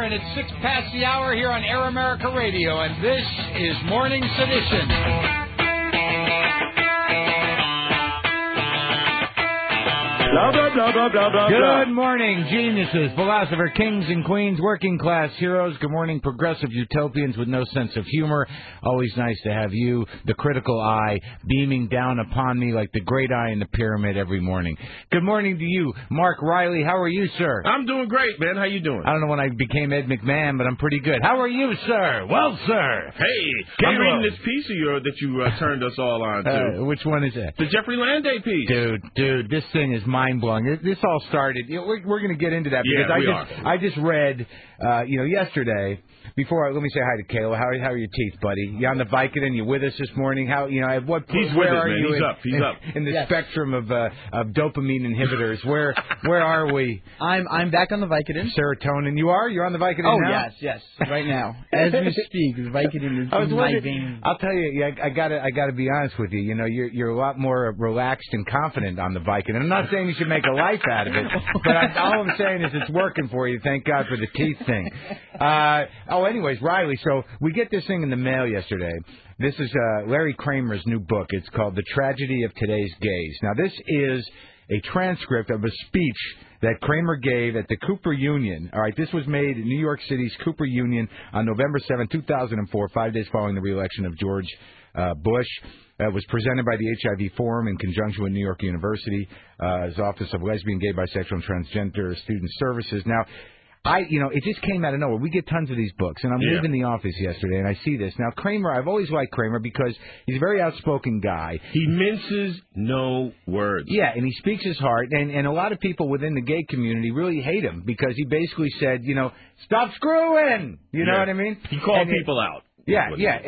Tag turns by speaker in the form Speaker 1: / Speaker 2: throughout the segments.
Speaker 1: hour, and it's 6 past the hour here on Air America Radio, and this is Morning Sedition.
Speaker 2: Blah, blah, blah, blah, blah, blah, blah.
Speaker 1: Good morning, geniuses, philosophers, kings and queens, working class heroes. Good morning, progressive utopians with no sense of humor. Always nice to have you, the critical eye, beaming down upon me like the great eye in the pyramid every morning. Good morning to you, Mark Riley. How are you, sir?
Speaker 2: I'm doing great, man. How you doing?
Speaker 1: I don't know when I became Ed McMahon, but I'm pretty good. How are you, sir? Well, sir.
Speaker 2: Hey, I'm reading this piece of yours that you turned us all on to.
Speaker 1: Which one is that?
Speaker 2: The Jeffrey Landay piece.
Speaker 1: Dude, this thing is mind-blowing. This all started, we're going to get into that because I just read, yesterday, let me say hi to Kayla. How are your teeth, buddy? You on the Vicodin? You with us this morning? At what point?
Speaker 2: He's with us, man. He's up.
Speaker 1: In the spectrum of dopamine inhibitors. Where are we?
Speaker 3: I'm back on the Vicodin.
Speaker 1: Serotonin. You are? You're on the Vicodin now?
Speaker 3: Yes. Right now, as we speak, the Vicodin is in my veins.
Speaker 1: I'll tell you, I gotta be honest with you. You're a lot more relaxed and confident on the Vicodin. I'm not saying you should make a life out of it, but all I'm saying is it's working for you. Thank God for the teeth thing. Anyways, Riley, so we get this thing in the mail yesterday. This is Larry Kramer's new book. It's called The Tragedy of Today's Gays. Now, this is a transcript of a speech that Kramer gave at the Cooper Union. All right, this was made in New York City's Cooper Union on November 7, 2004, 5 days following the re-election of George Bush. It was presented by the HIV Forum in conjunction with New York University, his Office of Lesbian, Gay, Bisexual, and Transgender Student Services. Now, it just came out of nowhere. We get tons of these books, and I'm leaving the office yesterday, and I see this. Now, Kramer, I've always liked Kramer because he's a very outspoken guy.
Speaker 2: He minces no words.
Speaker 1: Yeah, and he speaks his heart, and a lot of people within the gay community really hate him because he basically said, stop screwing! You know what I mean?
Speaker 2: He called people out.
Speaker 1: Yeah,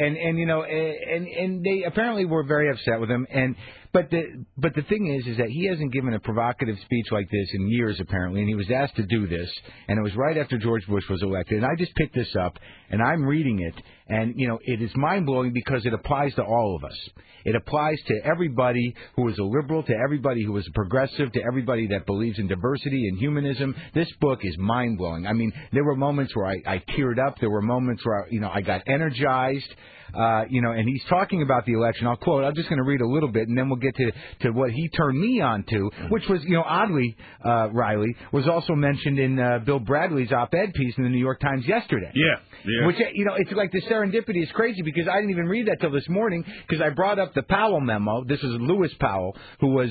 Speaker 1: and they apparently were very upset with him, But the thing is that he hasn't given a provocative speech like this in years, apparently, and he was asked to do this, and it was right after George Bush was elected. And I just picked this up, and I'm reading it, and, it is mind-blowing because it applies to all of us. It applies to everybody who is a liberal, to everybody who is a progressive, to everybody that believes in diversity and humanism. This book is mind-blowing. I mean, there were moments where I teared up. There were moments where, I got energized. And he's talking about the election. I'll quote. I'm just going to read a little bit, and then we'll get to what he turned me on to, which was, oddly, Riley, was also mentioned in Bill Bradley's op-ed piece in the New York Times yesterday.
Speaker 2: Yeah.
Speaker 1: Which, it's like the serendipity is crazy because I didn't even read that till this morning because I brought up the Powell memo. This is Lewis Powell, who was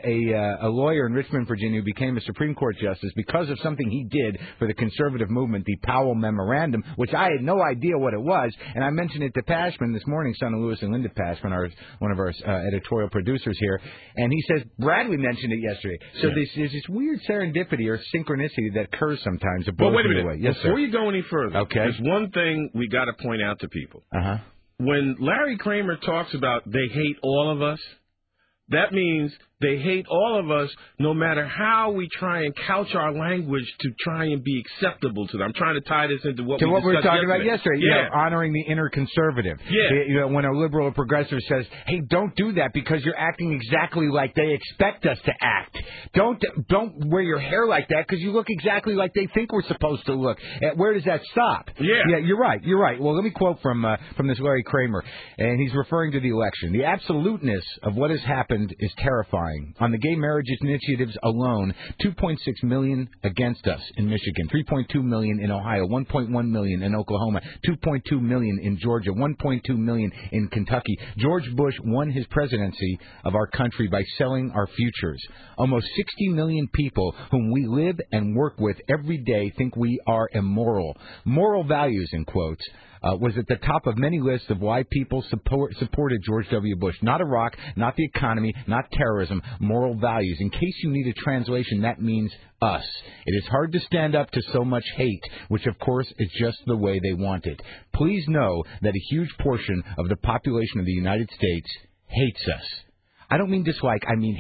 Speaker 1: a lawyer in Richmond, Virginia, who became a Supreme Court justice because of something he did for the conservative movement, the Powell Memorandum, which I had no idea what it was, and I mentioned it to Pashman this morning, son of Lewis and Linda Pashman, one of our editorial producers here, and he says Bradley mentioned it yesterday. So there's this weird serendipity or synchronicity that occurs sometimes.
Speaker 2: Well, wait a minute.
Speaker 1: Yes,
Speaker 2: Before you go any further,
Speaker 1: okay,
Speaker 2: there's one thing we got to point out to people. When Larry Kramer talks about they hate all of us, that means they hate all of us no matter how we try and couch our language to try and be acceptable to them. I'm trying to tie this into what we
Speaker 1: were talking about yesterday.
Speaker 2: Yeah.
Speaker 1: Honoring the inner conservative.
Speaker 2: Yeah.
Speaker 1: When a liberal or progressive says, hey, don't do that because you're acting exactly like they expect us to act. Don't wear your hair like that because you look exactly like they think we're supposed to look. Where does that stop?
Speaker 2: Yeah,
Speaker 1: you're right. Well, let me quote from this Larry Kramer, and he's referring to the election. The absoluteness of what has happened is terrifying. On the gay marriage initiatives alone, 2.6 million against us in Michigan, 3.2 million in Ohio, 1.1 million in Oklahoma, 2.2 million in Georgia, 1.2 million in Kentucky. George Bush won his presidency of our country by selling our futures. Almost 60 million people whom we live and work with every day think we are immoral. Moral values, in quotes, was at the top of many lists of why people supported George W. Bush. Not Iraq, not the economy, not terrorism, moral values. In case you need a translation, that means us. It is hard to stand up to so much hate, which of course is just the way they want it. Please know that a huge portion of the population of the United States hates us. I don't mean dislike, I mean hate.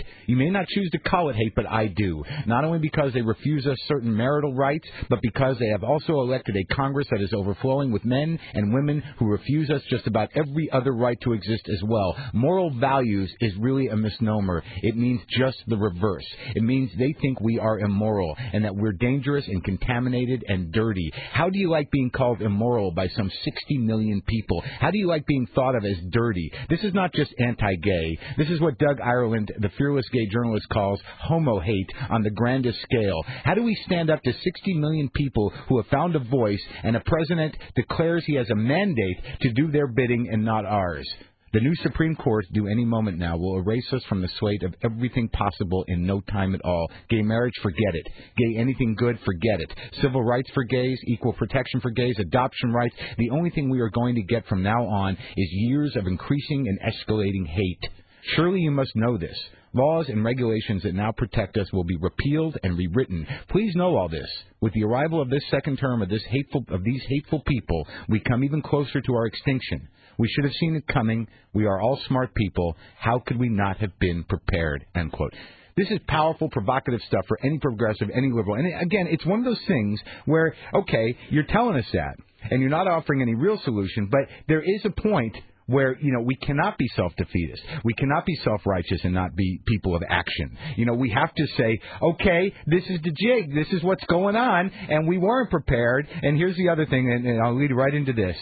Speaker 1: You may not choose to call it hate, but I do. Not only because they refuse us certain marital rights, but because they have also elected a Congress that is overflowing with men and women who refuse us just about every other right to exist as well. Moral values is really a misnomer. It means just the reverse. It means they think we are immoral and that we're dangerous and contaminated and dirty. How do you like being called immoral by some 60 million people? How do you like being thought of as dirty? This is not just anti-gay. This is what Doug Ireland, the fearless gay journalist, calls homo hate on the grandest scale. How do we stand up to 60 million people who have found a voice and a president declares he has a mandate to do their bidding and not ours? The new Supreme Court, due any moment now, will erase us from the slate of everything possible in no time at all. Gay marriage, forget it. Gay anything good, forget it. Civil rights for gays, equal protection for gays, adoption rights. The only thing we are going to get from now on is years of increasing and escalating hate. Surely you must know this. Laws and regulations that now protect us will be repealed and rewritten. Please know all this. With the arrival of this second term of these hateful people, we come even closer to our extinction. We should have seen it coming. We are all smart people. How could we not have been prepared? End quote. This is powerful, provocative stuff for any progressive, any liberal. And again, it's one of those things where, okay, you're telling us that, and you're not offering any real solution, but there is a point where, we cannot be self-defeatist. We cannot be self-righteous and not be people of action. We have to say, okay, this is the jig. This is what's going on, and we weren't prepared. And here's the other thing, and I'll lead right into this,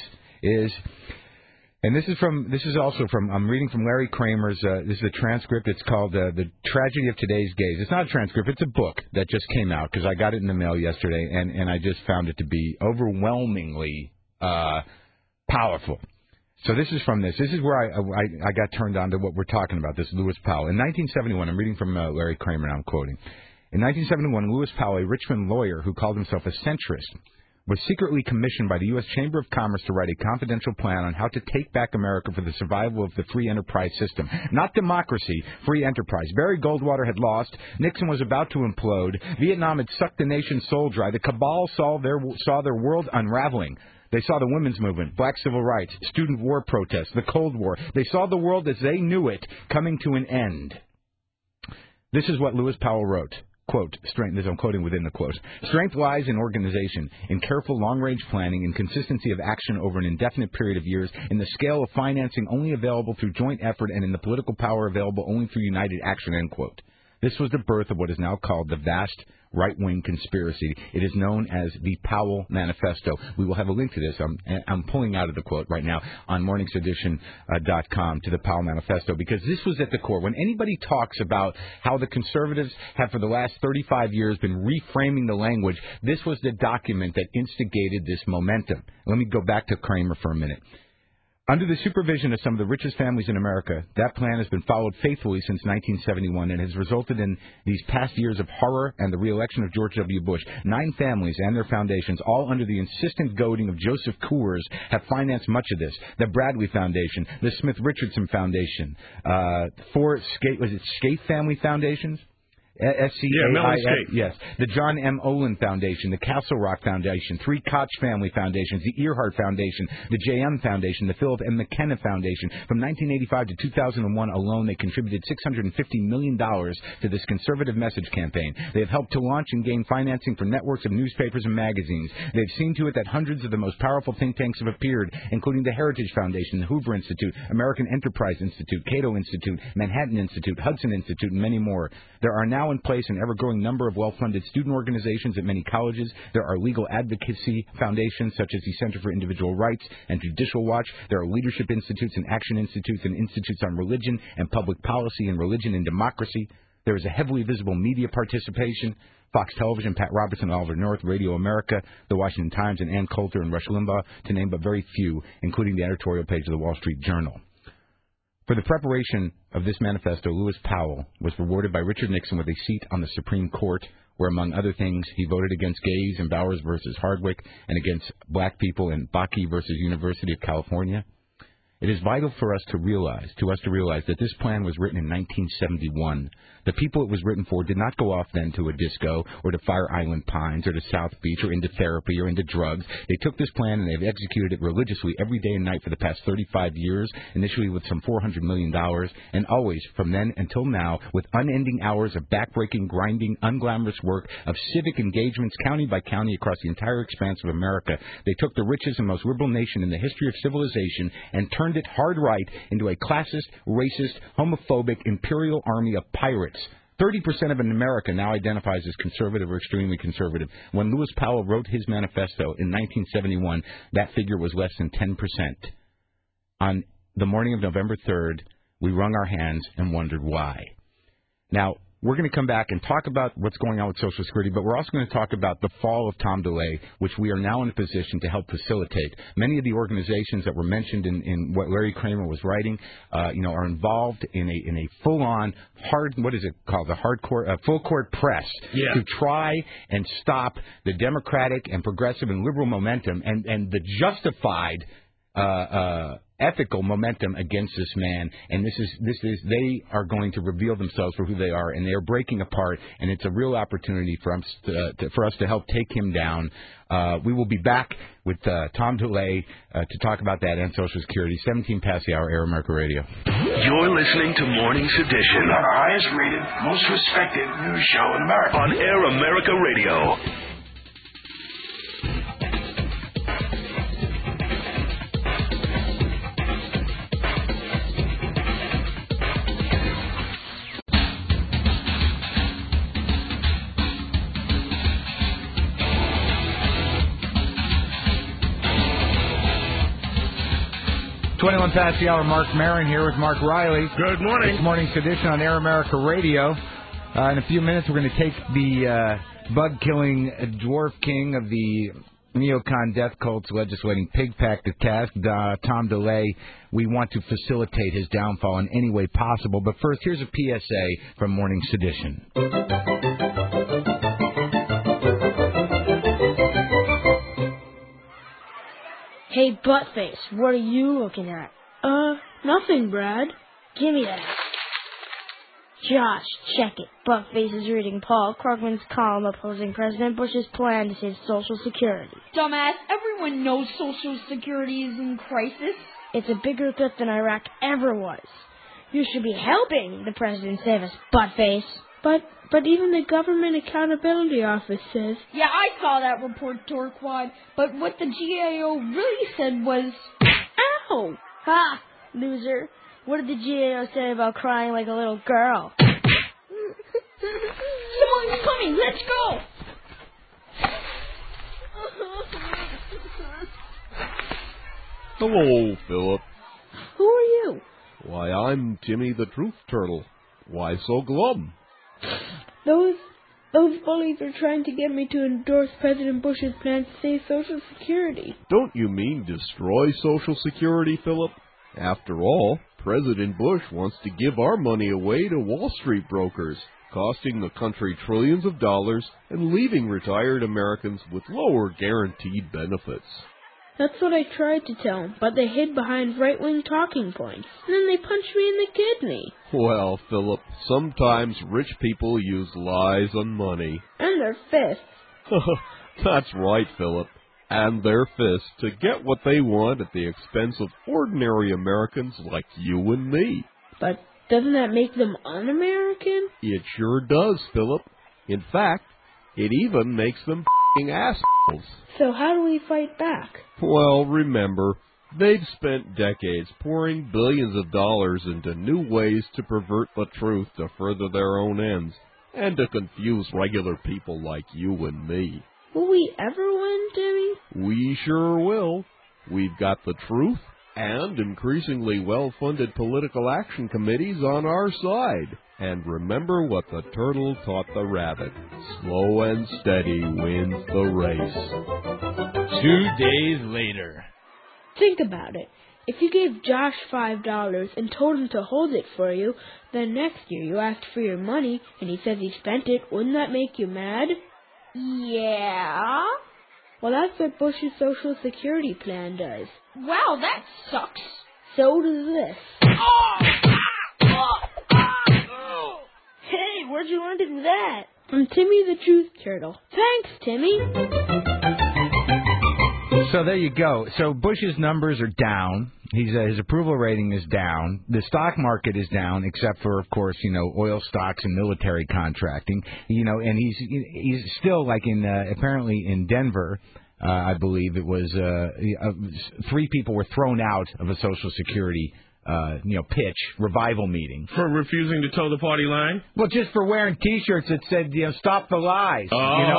Speaker 1: and this is also from, I'm reading from Larry Kramer's, this is a transcript. It's called The Tragedy of Today's Gays. It's not a transcript. It's a book that just came out because I got it in the mail yesterday, and I just found it to be overwhelmingly powerful. So this is from this. This is where I got turned on to what we're talking about, this Lewis Powell. In 1971, I'm reading from Larry Kramer, and I'm quoting. In 1971, Lewis Powell, a Richmond lawyer who called himself a centrist, was secretly commissioned by the U.S. Chamber of Commerce to write a confidential plan on how to take back America for the survival of the free enterprise system. Not democracy, free enterprise. Barry Goldwater had lost. Nixon was about to implode. Vietnam had sucked the nation's soul dry. The cabal saw their world unraveling. They saw the women's movement, black civil rights, student war protests, the Cold War. They saw the world as they knew it coming to an end. This is what Lewis Powell wrote. Quote, strength, this I'm quoting within the quote. Strength lies in organization, in careful long-range planning, in consistency of action over an indefinite period of years, in the scale of financing only available through joint effort, and in the political power available only through united action, end quote. This was the birth of what is now called the vast right-wing conspiracy. It is known as the Powell Manifesto. We will have a link to this. I'm pulling out of the quote right now on morningsedition.com to the Powell Manifesto, because this was at the core. When anybody talks about how the conservatives have for the last 35 years been reframing the language, this was the document that instigated this momentum. Let me go back to Kramer for a minute. Under the supervision of some of the richest families in America, that plan has been followed faithfully since 1971 and has resulted in these past years of horror and the re-election of George W. Bush. 9 families and their foundations, all under the insistent goading of Joseph Coors, have financed much of this. The Bradley Foundation, the Smith-Richardson Foundation, 4 Scaife family foundations? S-C-A-I-F, yes. The John M. Olin Foundation, the Castle Rock Foundation, 3 Koch family foundations, the Earhart Foundation, the J.M. Foundation, the Philip M. McKenna Foundation. From 1985 to 2001 alone, they contributed $650 million to this conservative message campaign. They have helped to launch and gain financing for networks of newspapers and magazines. They've seen to it that hundreds of the most powerful think tanks have appeared, including the Heritage Foundation, the Hoover Institute, American Enterprise Institute, Cato Institute, Manhattan Institute, Hudson Institute, and many more. There are now in place an ever-growing number of well-funded student organizations at many colleges. There are legal advocacy foundations such as the Center for Individual Rights and Judicial Watch. There are leadership institutes and action institutes and institutes on religion and public policy and religion and democracy. There is a heavily visible media participation. Fox Television, Pat Robertson, Oliver North, Radio America, The Washington Times, and Ann Coulter and Rush Limbaugh, to name but very few, including the editorial page of the Wall Street Journal. For the preparation of this manifesto, Lewis Powell was rewarded by Richard Nixon with a seat on the Supreme Court, where, among other things, he voted against gays in Bowers versus Hardwick and against black people in Bakke versus University of California. It is vital for us to realize that this plan was written in 1971. The people it was written for did not go off then to a disco or to Fire Island Pines or to South Beach or into therapy or into drugs. They took this plan and they've executed it religiously every day and night for the past 35 years, initially with some $400 million, and always, from then until now, with unending hours of backbreaking, grinding, unglamorous work, of civic engagements county by county across the entire expanse of America. They took the richest and most liberal nation in the history of civilization and turned it hard right into a classist, racist, homophobic, imperial army of pirates. 30% of America now identifies as conservative or extremely conservative. When Lewis Powell wrote his manifesto in 1971, that figure was less than 10%. On the morning of November 3rd, we wrung our hands and wondered why. Now, we're going to come back and talk about what's going on with Social Security, but we're also going to talk about the fall of Tom DeLay, which we are now in a position to help facilitate. Many of the organizations that were mentioned in what Larry Kramer was writing, are involved in a full-on full court press to try and stop the Democratic and progressive and liberal momentum and the justified ethical momentum against this man, and they are going to reveal themselves for who they are, and they are breaking apart, and it's a real opportunity for us to help take him down. We will be back with Tom DeLay to talk about that and Social Security. 17 past the hour, Air America Radio.
Speaker 4: You're listening to Morning's Edition.
Speaker 5: We're the highest rated, most respected news show in America.
Speaker 4: On Air America Radio.
Speaker 1: 21 past the hour, Mark Maron here with Mark Riley.
Speaker 2: Good morning.
Speaker 1: This morning's edition on Air America Radio. In a few minutes, we're going to take the bug-killing dwarf king of the neocon death cult's legislating pig pack to task, Tom DeLay. We want to facilitate his downfall in any way possible. But first, here's a PSA from Morning's edition.
Speaker 6: Hey, Buttface, what are you looking at?
Speaker 7: Nothing, Brad.
Speaker 6: Give me that. Josh, check it. Buttface is reading Paul Krugman's column opposing President Bush's plan to save Social Security.
Speaker 7: Dumbass, everyone knows Social Security is in crisis.
Speaker 6: It's a bigger threat than Iraq ever was. You should be helping the president save us, Buttface.
Speaker 7: But even the Government Accountability Office says...
Speaker 8: Yeah, I saw that report, Torquad. But what the GAO really said was...
Speaker 6: Ow! Ha! Loser. What did the GAO say about crying like a little girl?
Speaker 8: Someone's coming! Let's go!
Speaker 9: Hello, Philip.
Speaker 6: Who are you?
Speaker 9: Why, I'm Timmy the Truth Turtle. Why so glum?
Speaker 7: Those bullies are trying to get me to endorse President Bush's plan to save Social Security.
Speaker 9: Don't you mean destroy Social Security, Philip? After all, President Bush wants to give our money away to Wall Street brokers, costing the country trillions of dollars and leaving retired Americans with lower guaranteed benefits.
Speaker 7: That's what I tried to tell them, but they hid behind right-wing talking points. And then they punched me in the kidney.
Speaker 9: Well, Philip, sometimes rich people use lies on money.
Speaker 7: And their fists.
Speaker 9: That's right, Philip. And their fists to get what they want at the expense of ordinary Americans like you and me.
Speaker 7: But doesn't that make them un-American?
Speaker 9: It sure does, Philip. In fact, it even makes them f***ing assholes.
Speaker 7: So how do we fight back?
Speaker 9: Well, remember, they've spent decades pouring billions of dollars into new ways to pervert the truth to further their own ends, and to confuse regular people like you and me.
Speaker 7: Will we ever win, Timmy?
Speaker 9: We sure will. We've got the truth and increasingly well-funded political action committees on our side. And remember what the turtle taught the rabbit. Slow and steady wins the race.
Speaker 3: 2 days later.
Speaker 7: Think about it. If you gave Josh $5 and told him to hold it for you, then next year you asked for your money and he says he spent it, wouldn't that make you mad?
Speaker 8: Yeah?
Speaker 7: Well, that's what Bush's Social Security plan does.
Speaker 8: Wow, that sucks.
Speaker 7: so does this.
Speaker 6: Hey, where'd you learn to do that?
Speaker 7: From Timmy the Truth Turtle. Thanks, Timmy.
Speaker 1: So there you go. So Bush's numbers are down. His approval rating is down. The stock market is down, except for, of course, oil stocks and military contracting. And he's still like apparently in Denver. I believe it was 3 people were thrown out of a Social Security pitch revival meeting
Speaker 2: for refusing to toe the party line.
Speaker 1: Well, just for wearing T-shirts that said "Stop the lies."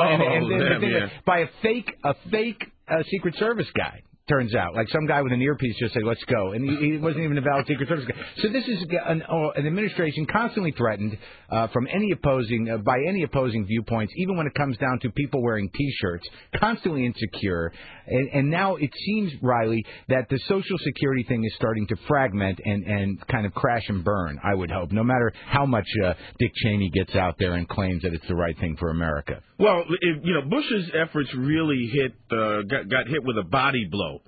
Speaker 1: By a fake Secret Service guy. Turns out, like some guy with an earpiece just said, "Let's go," and he wasn't even a valid Secret Service guy. So this is an administration constantly threatened from any opposing viewpoints, even when it comes down to people wearing T-shirts, constantly insecure. And now it seems, Riley, that the Social Security thing is starting to fragment and kind of crash and burn. I would hope, no matter how much Dick Cheney gets out there and claims that it's the right thing for America.
Speaker 2: Well, Bush's efforts really got hit with a body blow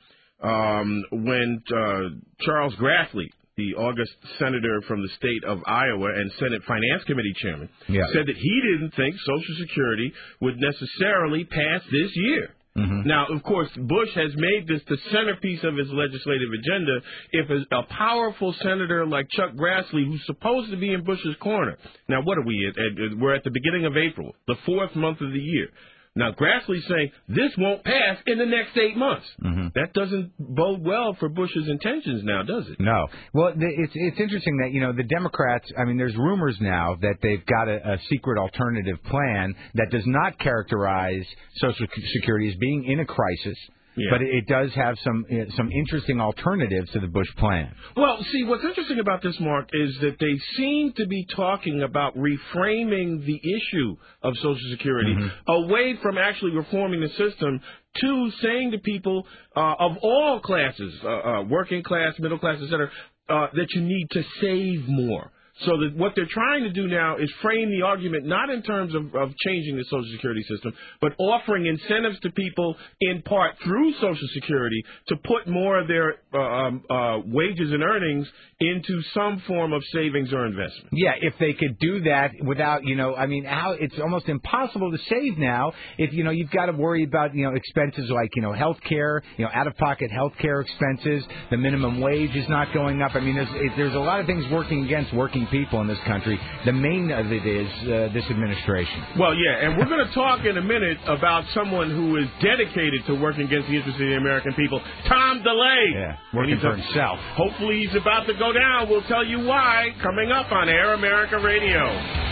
Speaker 2: when Charles Grassley, the August senator from the state of Iowa and Senate Finance Committee chairman, said that he didn't think Social Security would necessarily pass this year. Mm-hmm. Now, of course, Bush has made this the centerpiece of his legislative agenda. If a powerful senator like Chuck Grassley, who's supposed to be in Bush's corner, now what are we at? We're at the beginning of April, the 4th month of the year. Now, Grassley's saying this won't pass in the next 8 months. Mm-hmm. That doesn't bode well for Bush's intentions now, does it?
Speaker 1: No. Well, it's interesting that, the Democrats, there's rumors now that they've got a secret alternative plan that does not characterize Social Security as being in a crisis. Yeah. But it does have some interesting alternatives to the Bush plan.
Speaker 2: Well, see, what's interesting about this, Mark, is that they seem to be talking about reframing the issue of Social Security away from actually reforming the system to saying to people of all classes, working class, middle class, et cetera, that you need to save more. So that what they're trying to do now is frame the argument not in terms of changing the Social Security system, but offering incentives to people in part through Social Security to put more of their wages and earnings into some form of savings or investment.
Speaker 1: Yeah, if they could do that without, how it's almost impossible to save now if, you've got to worry about, expenses like, health care, out-of-pocket health care expenses. The minimum wage is not going up. There's a lot of things working against working people in this country. The main of it is this administration.
Speaker 2: Well, yeah, and we're going to talk in a minute about someone who is dedicated to working against the interests of the American people, Tom DeLay.
Speaker 1: Yeah, working for himself.
Speaker 2: Hopefully he's about to go down. We'll tell you why coming up on Air America Radio.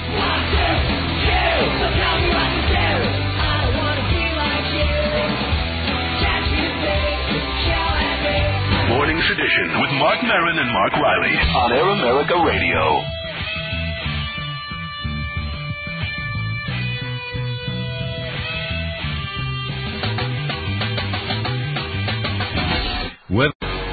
Speaker 4: Morning Sedition with Mark Maron and Mark Riley on Air America Radio.
Speaker 1: With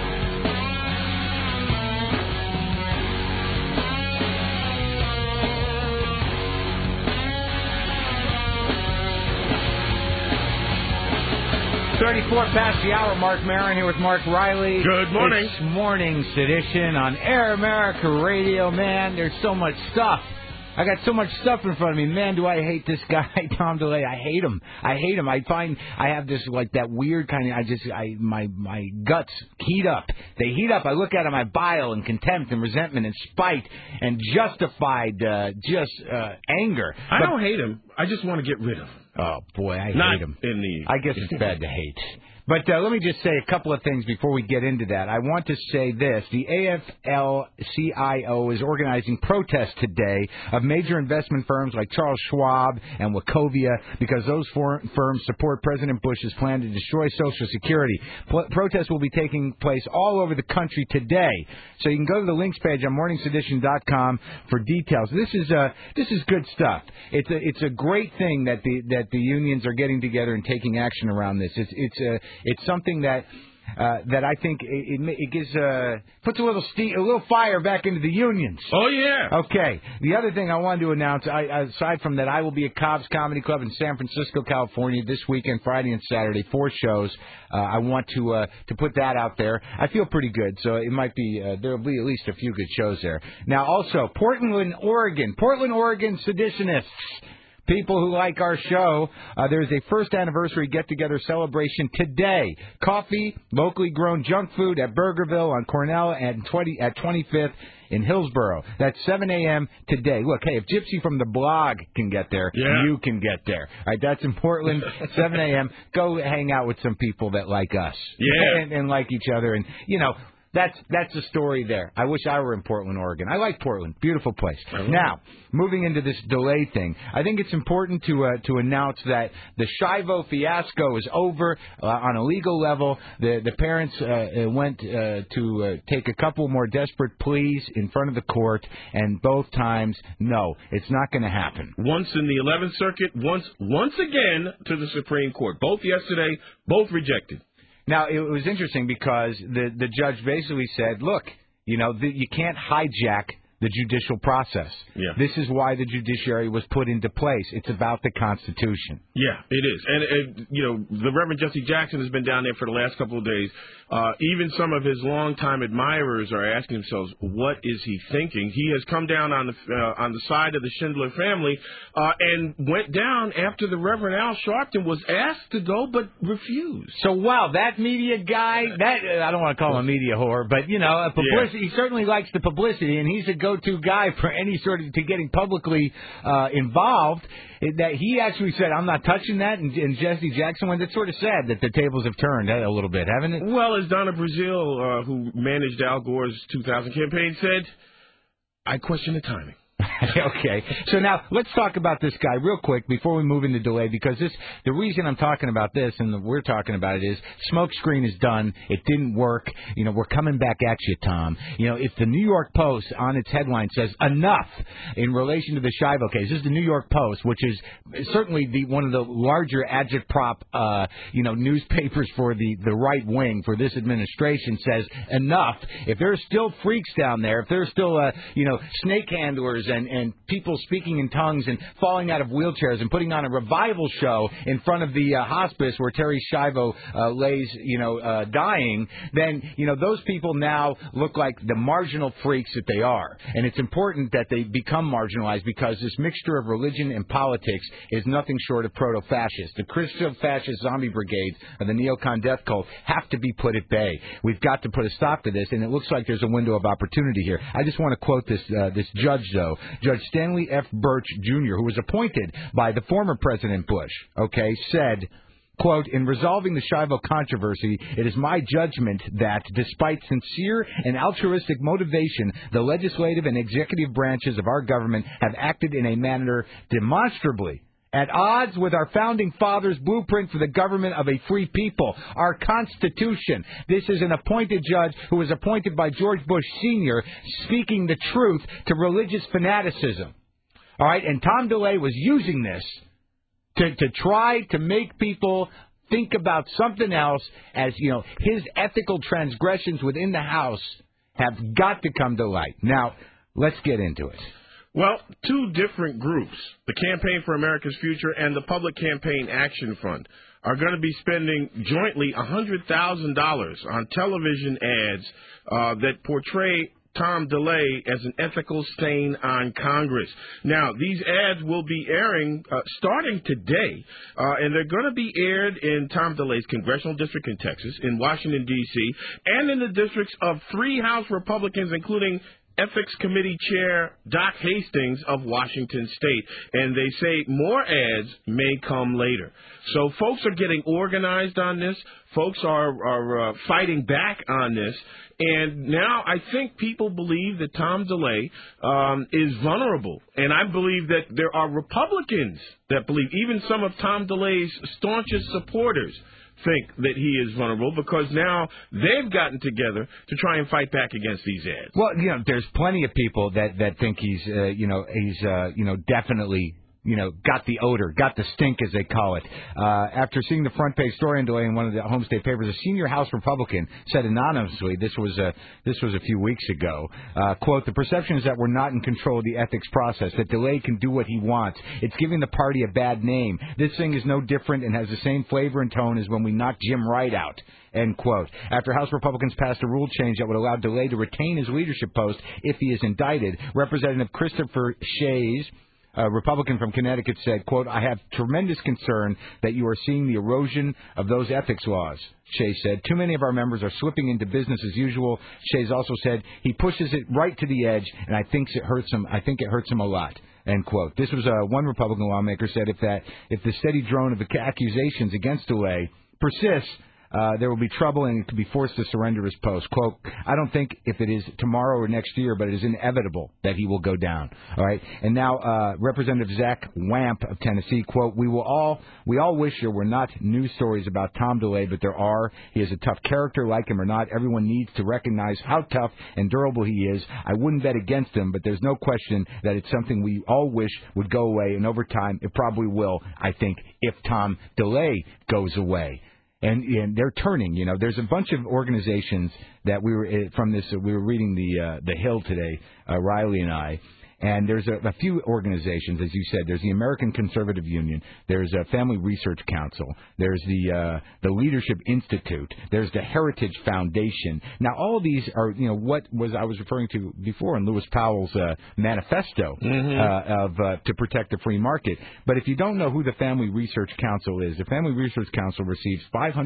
Speaker 1: past the hour, Mark Maron here with Mark Riley.
Speaker 2: Good morning.
Speaker 1: It's Morning Sedition on Air America Radio. Man, there's so much stuff. I got so much stuff in front of me. Man, do I hate this guy, Tom DeLay. I hate him. I find I have this, that weird kind of, my guts heat up. They heat up. I look at him, I bile and contempt and resentment and spite and justified anger.
Speaker 2: I don't hate him. I just want to get rid of him.
Speaker 1: Oh, boy, I hate him. I guess it's bad to hate. But let me just say a couple of things before we get into that. I want to say this. The AFL-CIO is organizing protests today of major investment firms like Charles Schwab and Wachovia because those firms support President Bush's plan to destroy Social Security. Protests will be taking place all over the country today. So you can go to the links page on morningsedition.com for details. This is good stuff. It's a great thing that the unions are getting together and taking action around this. It's something that that I think it gives puts a little fire back into the unions.
Speaker 2: Oh yeah.
Speaker 1: Okay. The other thing I wanted to announce, aside from that, I will be at Cobb's Comedy Club in San Francisco, California this weekend, Friday and Saturday, 4 shows. I want to put that out there. I feel pretty good, so it might be there'll be at least a few good shows there. Now, also Portland, Oregon, seditionists. People who like our show, there's a first anniversary get-together celebration today. Coffee, locally grown junk food at Burgerville on Cornell at 25th in Hillsborough. That's 7 a.m. today. Look, hey, if Gypsy from the blog can get there, you can get there. All right, that's in Portland, 7 a.m. Go hang out with some people that like us.
Speaker 2: Yeah.
Speaker 1: And like each other. And, that's the story there. I wish I were in Portland, Oregon. I like Portland. Beautiful place. Now, moving into this delay thing, I think it's important to announce that the Shivo fiasco is over on a legal level. The parents went to take a couple more desperate pleas in front of the court, and both times, no, it's not going to happen.
Speaker 2: Once in the 11th Circuit, once again to the Supreme Court. Both yesterday, both rejected.
Speaker 1: Now, it was interesting because the judge basically said, look, you can't hijack the judicial process.
Speaker 2: Yeah.
Speaker 1: This is why the judiciary was put into place. It's about the Constitution.
Speaker 2: Yeah, it is. And, the Reverend Jesse Jackson has been down there for the last couple of days. Even some of his longtime admirers are asking themselves, what is he thinking? He has come down on the side of the Schindler family and went down after the Reverend Al Sharpton was asked to go but refused.
Speaker 1: So, wow, that media guy, I don't want to call him a media whore, but, publicity, he certainly likes the publicity, and he's a go-to guy for any sort of, to getting publicly involved. That he actually said, I'm not touching that, and Jesse Jackson went. It's sort of sad that the tables have turned a little bit, haven't it?
Speaker 2: Well, as Donna Brazile, who managed Al Gore's 2000 campaign, said, I question the timing.
Speaker 1: Okay. So now let's talk about this guy real quick before we move into delay, because the reason I'm talking about this and we're talking about it is Smokescreen is done. It didn't work. We're coming back at you, Tom. If the New York Post on its headline says enough in relation to the Shivo case, this is the New York Post, which is certainly one of the larger agitprop, newspapers for the right wing for this administration, says enough. If there's still freaks down there, if there's still, snake handlers and people speaking in tongues and falling out of wheelchairs and putting on a revival show in front of the hospice where Terry Shivo lays, dying, then, those people now look like the marginal freaks that they are. And it's important that they become marginalized because this mixture of religion and politics is nothing short of proto-fascist. The Christo-fascist zombie brigades of the neocon death cult have to be put at bay. We've got to put a stop to this, and it looks like there's a window of opportunity here. I just want to quote this judge, though. Judge Stanley F. Birch, Jr., who was appointed by the former President Bush, said, quote, in resolving the Shivo controversy, it is my judgment that, despite sincere and altruistic motivation, the legislative and executive branches of our government have acted in a manner demonstrably at odds with our founding fathers' blueprint for the government of a free people, our Constitution. This is an appointed judge who was appointed by George Bush Sr., speaking the truth to religious fanaticism. All right, and Tom DeLay was using this to try to make people think about something else, as, his ethical transgressions within the House have got to come to light. Now, let's get into it.
Speaker 2: Well, two different groups, the Campaign for America's Future and the Public Campaign Action Fund, are going to be spending jointly $100,000 on television ads that portray Tom DeLay as an ethical stain on Congress. Now, these ads will be airing starting today, and they're going to be aired in Tom DeLay's congressional district in Texas, in Washington, D.C., and in the districts of 3 House Republicans, including Ethics Committee Chair Doc Hastings of Washington State. And they say more ads may come later. So folks are getting organized on this. Folks are fighting back on this. And now I think people believe that Tom DeLay is vulnerable. And I believe that there are Republicans that believe, even some of Tom DeLay's staunchest supporters think that he is vulnerable, because now they've gotten together to try and fight back against these ads.
Speaker 1: Well, there's plenty of people that think he's definitely got the odor, got the stink, as they call it. After seeing the front page story on delay in one of the home state papers, a senior House Republican said anonymously, this was a few weeks ago, quote, "The perception is that we're not in control of the ethics process, that DeLay can do what he wants. It's giving the party a bad name. This thing is no different and has the same flavor and tone as when we knocked Jim Wright out." End quote. After House Republicans passed a rule change that would allow DeLay to retain his leadership post if he is indicted, Representative Christopher Shays, a Republican from Connecticut, said, quote, "I have tremendous concern that you are seeing the erosion of those ethics laws." Shays said, "Too many of our members are slipping into business as usual." Shays also said, "He pushes it right to the edge, and I think it hurts him a lot." End quote. This was one Republican lawmaker said if the steady drone of accusations against DeLay persists, there will be trouble and he could be forced to surrender his post. Quote, "I don't think if it is tomorrow or next year, but it is inevitable that he will go down." All right. And now Representative Zach Wamp of Tennessee, quote, we all wish there were not news stories about Tom DeLay, but there are. He is a tough character, like him or not. Everyone needs to recognize how tough and durable he is. I wouldn't bet against him, but there's no question that it's something we all wish would go away, and over time it probably will, I think, if Tom DeLay goes away. And they're turning, There's a bunch of organizations that we were from this. We were reading the Hill today, Riley and I. And there's a few organizations, as you said. There's the American Conservative Union. There's a Family Research Council. There's the Leadership Institute. There's the Heritage Foundation. Now, all of these are, what I was referring to before in Lewis Powell's manifesto to protect the free market. But if you don't know who the Family Research Council is, the Family Research Council receives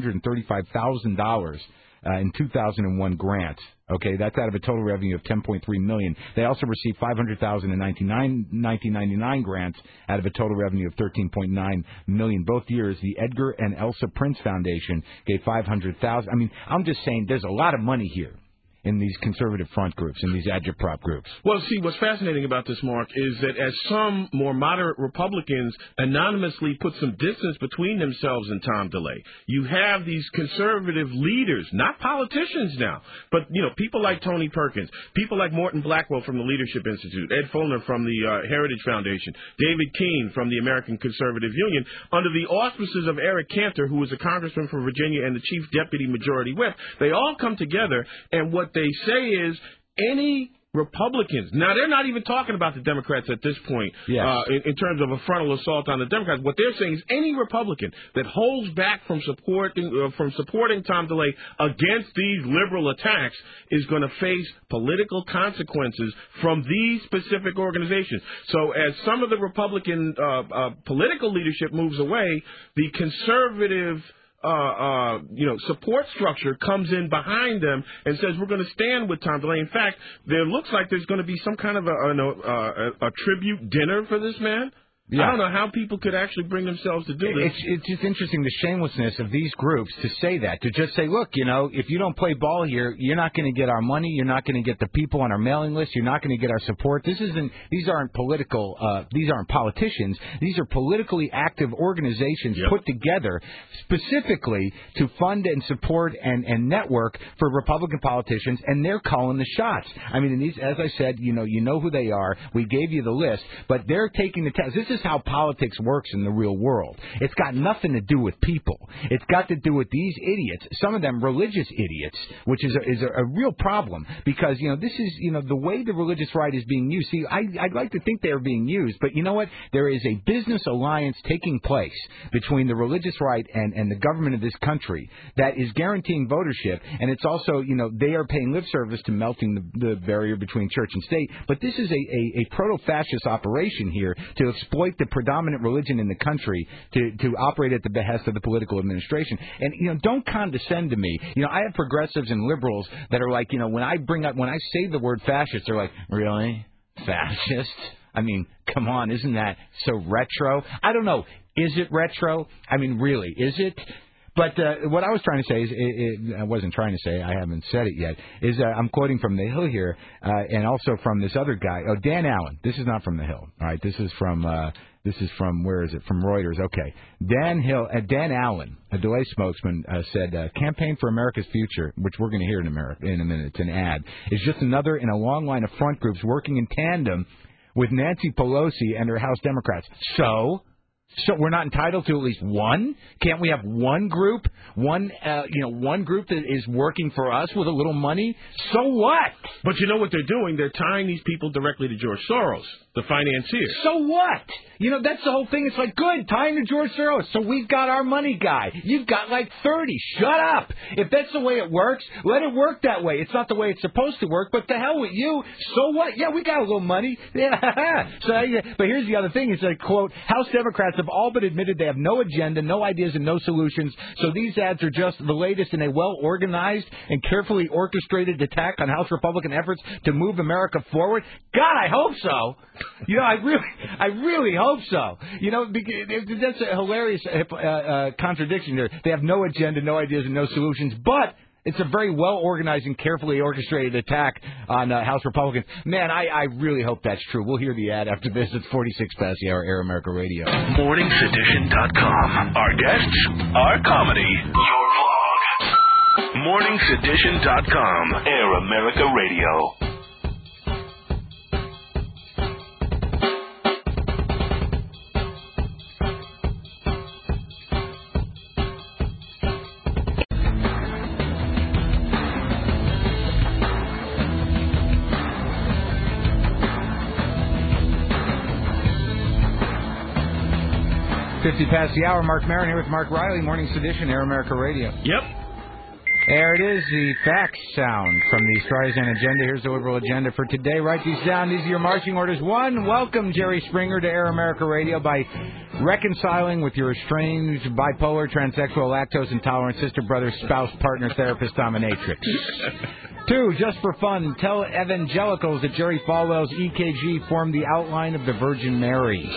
Speaker 1: $535,000 in 2001 grants. Okay, that's out of a total revenue of $10.3 million. They also received $500,000 in 1999 grants out of a total revenue of $13.9 million. Both years, the Edgar and Elsa Prince Foundation gave $500,000. I mean, I'm just saying there's a lot of money here in these conservative front groups, in these agitprop groups.
Speaker 2: Well, see, what's fascinating about this, Mark, is that as some more moderate Republicans anonymously put some distance between themselves and Tom DeLay, you have these conservative leaders, not politicians now, but, people like Tony Perkins, people like Morton Blackwell from the Leadership Institute, Ed Fulner from the Heritage Foundation, David Keene from the American Conservative Union, under the auspices of Eric Cantor, who was a congressman from Virginia and the chief deputy majority whip. They all come together, and what they say is any Republicans, now they're not even talking about the Democrats at this point in terms of a frontal assault on the Democrats. What they're saying is any Republican that holds back from supporting Tom DeLay against these liberal attacks is going to face political consequences from these specific organizations. So as some of the Republican political leadership moves away, the conservative support structure comes in behind them and says we're going to stand with Tom DeLay. In fact, there looks like there's going to be some kind of a tribute dinner for this man. Yeah. I don't know how people could actually bring themselves to do this.
Speaker 1: It's just interesting, the shamelessness of these groups to say that, to just say, look, if you don't play ball here, you're not going to get our money, you're not going to get the people on our mailing list, you're not going to get our support. These aren't politicians. These are politically active organizations put together specifically to fund and support and network for Republican politicians, and they're calling the shots. I mean, as I said, you know who they are. We gave you the list, but they're taking the test. This is how politics works in the real world. It's got nothing to do with people. It's got to do with these idiots, some of them religious idiots, which is a real problem because, this is, the way the religious right is being used. See, I'd like to think they are being used, but you know what? There is a business alliance taking place between the religious right and the government of this country that is guaranteeing votership, and it's also, they are paying lip service to melting the barrier between church and state, but this is a proto-fascist operation here to exploit the predominant religion in the country to operate at the behest of the political administration. And, don't condescend to me. I have progressives and liberals that are like, when I say the word fascist, they're like, really? Fascist? I mean, come on, isn't that so retro? I don't know. Is it retro? I mean, really, is it? But what I was trying to say is, I wasn't trying to say, I haven't said it yet, is I'm quoting from The Hill here, and also from this other guy, Dan Allen. This is not from The Hill. All right, this is from where is it? From Reuters. Okay. Dan Allen, a DeLay spokesman, said, Campaign for America's Future, which we're going to hear in a minute, it's an ad, is just another in a long line of front groups working in tandem with Nancy Pelosi and her House Democrats. So we're not entitled to at least one? Can't we have one group, one group that is working for us with a little money? So what?
Speaker 2: But you know what they're doing? They're tying these people directly to George Soros, the financier.
Speaker 1: So what? You know, that's the whole thing. It's like, good, tie him to George Soros. So we've got our money guy. You've got like 30. Shut up. If that's the way it works, let it work that way. It's not the way it's supposed to work, but the hell with you. So what? Yeah, we got a little money. Yeah. But here's the other thing. It's like, quote, House Democrats have all but admitted they have no agenda, no ideas, and no solutions. So these ads are just the latest in a well-organized and carefully orchestrated attack on House Republican efforts to move America forward. God, I hope so. You know, I really hope so. You know, that's a hilarious contradiction there. They have no agenda, no ideas, and no solutions, but it's a very well-organized and carefully orchestrated attack on House Republicans. Man, I really hope that's true. We'll hear the ad after this. It's 46 past the hour, Air America Radio.
Speaker 4: MorningSedition.com. Our guests, our comedy, your vlog. MorningSedition.com. Air America Radio.
Speaker 1: Past the hour, Mark Maron here with Mark Riley, Morning Sedition, Air America Radio.
Speaker 2: Yep.
Speaker 1: There it is, the fax sound from the Streisand agenda. Here's the liberal agenda for today. Write these down. These are your marching orders. 1, welcome Jerry Springer to Air America Radio by reconciling with your estranged, bipolar, transsexual, lactose intolerant sister, brother, spouse, partner, therapist, dominatrix. 2, just for fun, tell evangelicals that Jerry Falwell's EKG formed the outline of the Virgin Mary.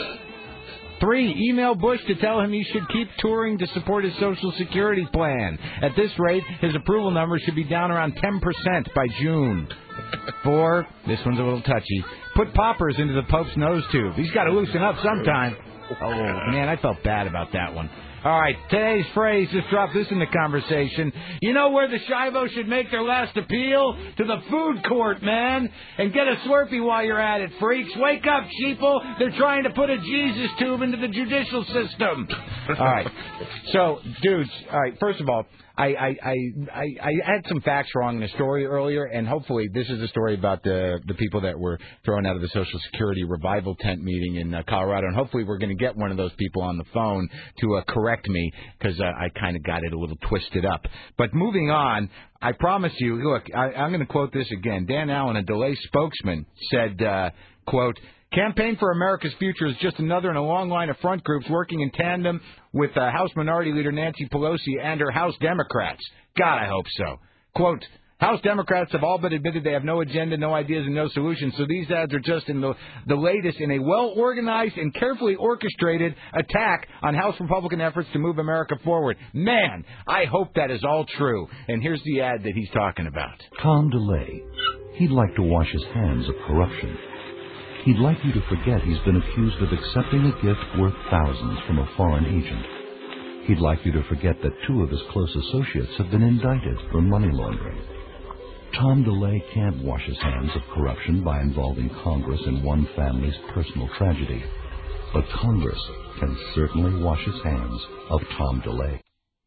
Speaker 1: 3, email Bush to tell him he should keep touring to support his Social Security plan. At this rate, his approval number should be down around 10% by June. 4, this one's a little touchy, put poppers into the Pope's nose tube. He's got to loosen up sometime. Oh, man, I felt bad about that one. All right, today's phrase, just drop this in the conversation. You know where the Shivo should make their last appeal? To the food court, man. And get a Slurpee while you're at it, freaks. Wake up, sheeple. They're trying to put a Jesus tube into the judicial system. All right. So, dudes, all right, first of all, I had some facts wrong in the story earlier, and hopefully this is a story about the people that were thrown out of the Social Security revival tent meeting in Colorado, and hopefully we're going to get one of those people on the phone to correct me, because I kind of got it a little twisted up. But moving on, I promise you, look, I'm going to quote this again. Dan Allen, a DeLay spokesman, said, quote, Campaign for America's Future is just another in a long line of front groups working in tandem with House Minority Leader Nancy Pelosi and her House Democrats. God, I hope so. Quote, House Democrats have all but admitted they have no agenda, no ideas, and no solutions, so these ads are just in the latest in a well-organized and carefully orchestrated attack on House Republican efforts to move America forward. Man, I hope that is all true. And here's the ad that he's talking about.
Speaker 10: Tom DeLay. He'd like to wash his hands of corruption. He'd like you to forget he's been accused of accepting a gift worth thousands from a foreign agent. He'd like you to forget that 2 of his close associates have been indicted for money laundering. Tom DeLay can't wash his hands of corruption by involving Congress in one family's personal tragedy. But Congress can certainly wash his hands of Tom DeLay.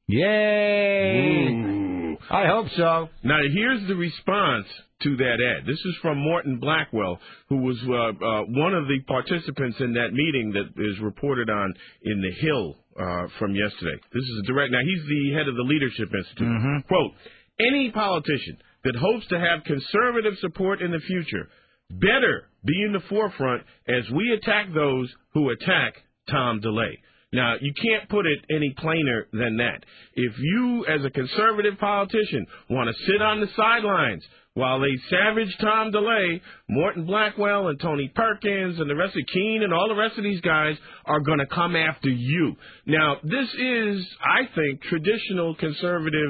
Speaker 1: Yay!
Speaker 2: Ooh.
Speaker 1: I hope so.
Speaker 2: Now, here's the response to that ad. This is from Morton Blackwell, who was one of the participants in that meeting that is reported on in The Hill from yesterday. This is a direct. Now, he's the head of the Leadership Institute. Mm-hmm. Quote, any politician that hopes to have conservative support in the future better be in the forefront as we attack those who attack Tom DeLay. Now, you can't put it any plainer than that. If you, as a conservative politician, want to sit on the sidelines while they savage Tom DeLay, Morton Blackwell and Tony Perkins and the rest of Keene and all the rest of these guys are going to come after you. Now, this is, I think, traditional conservative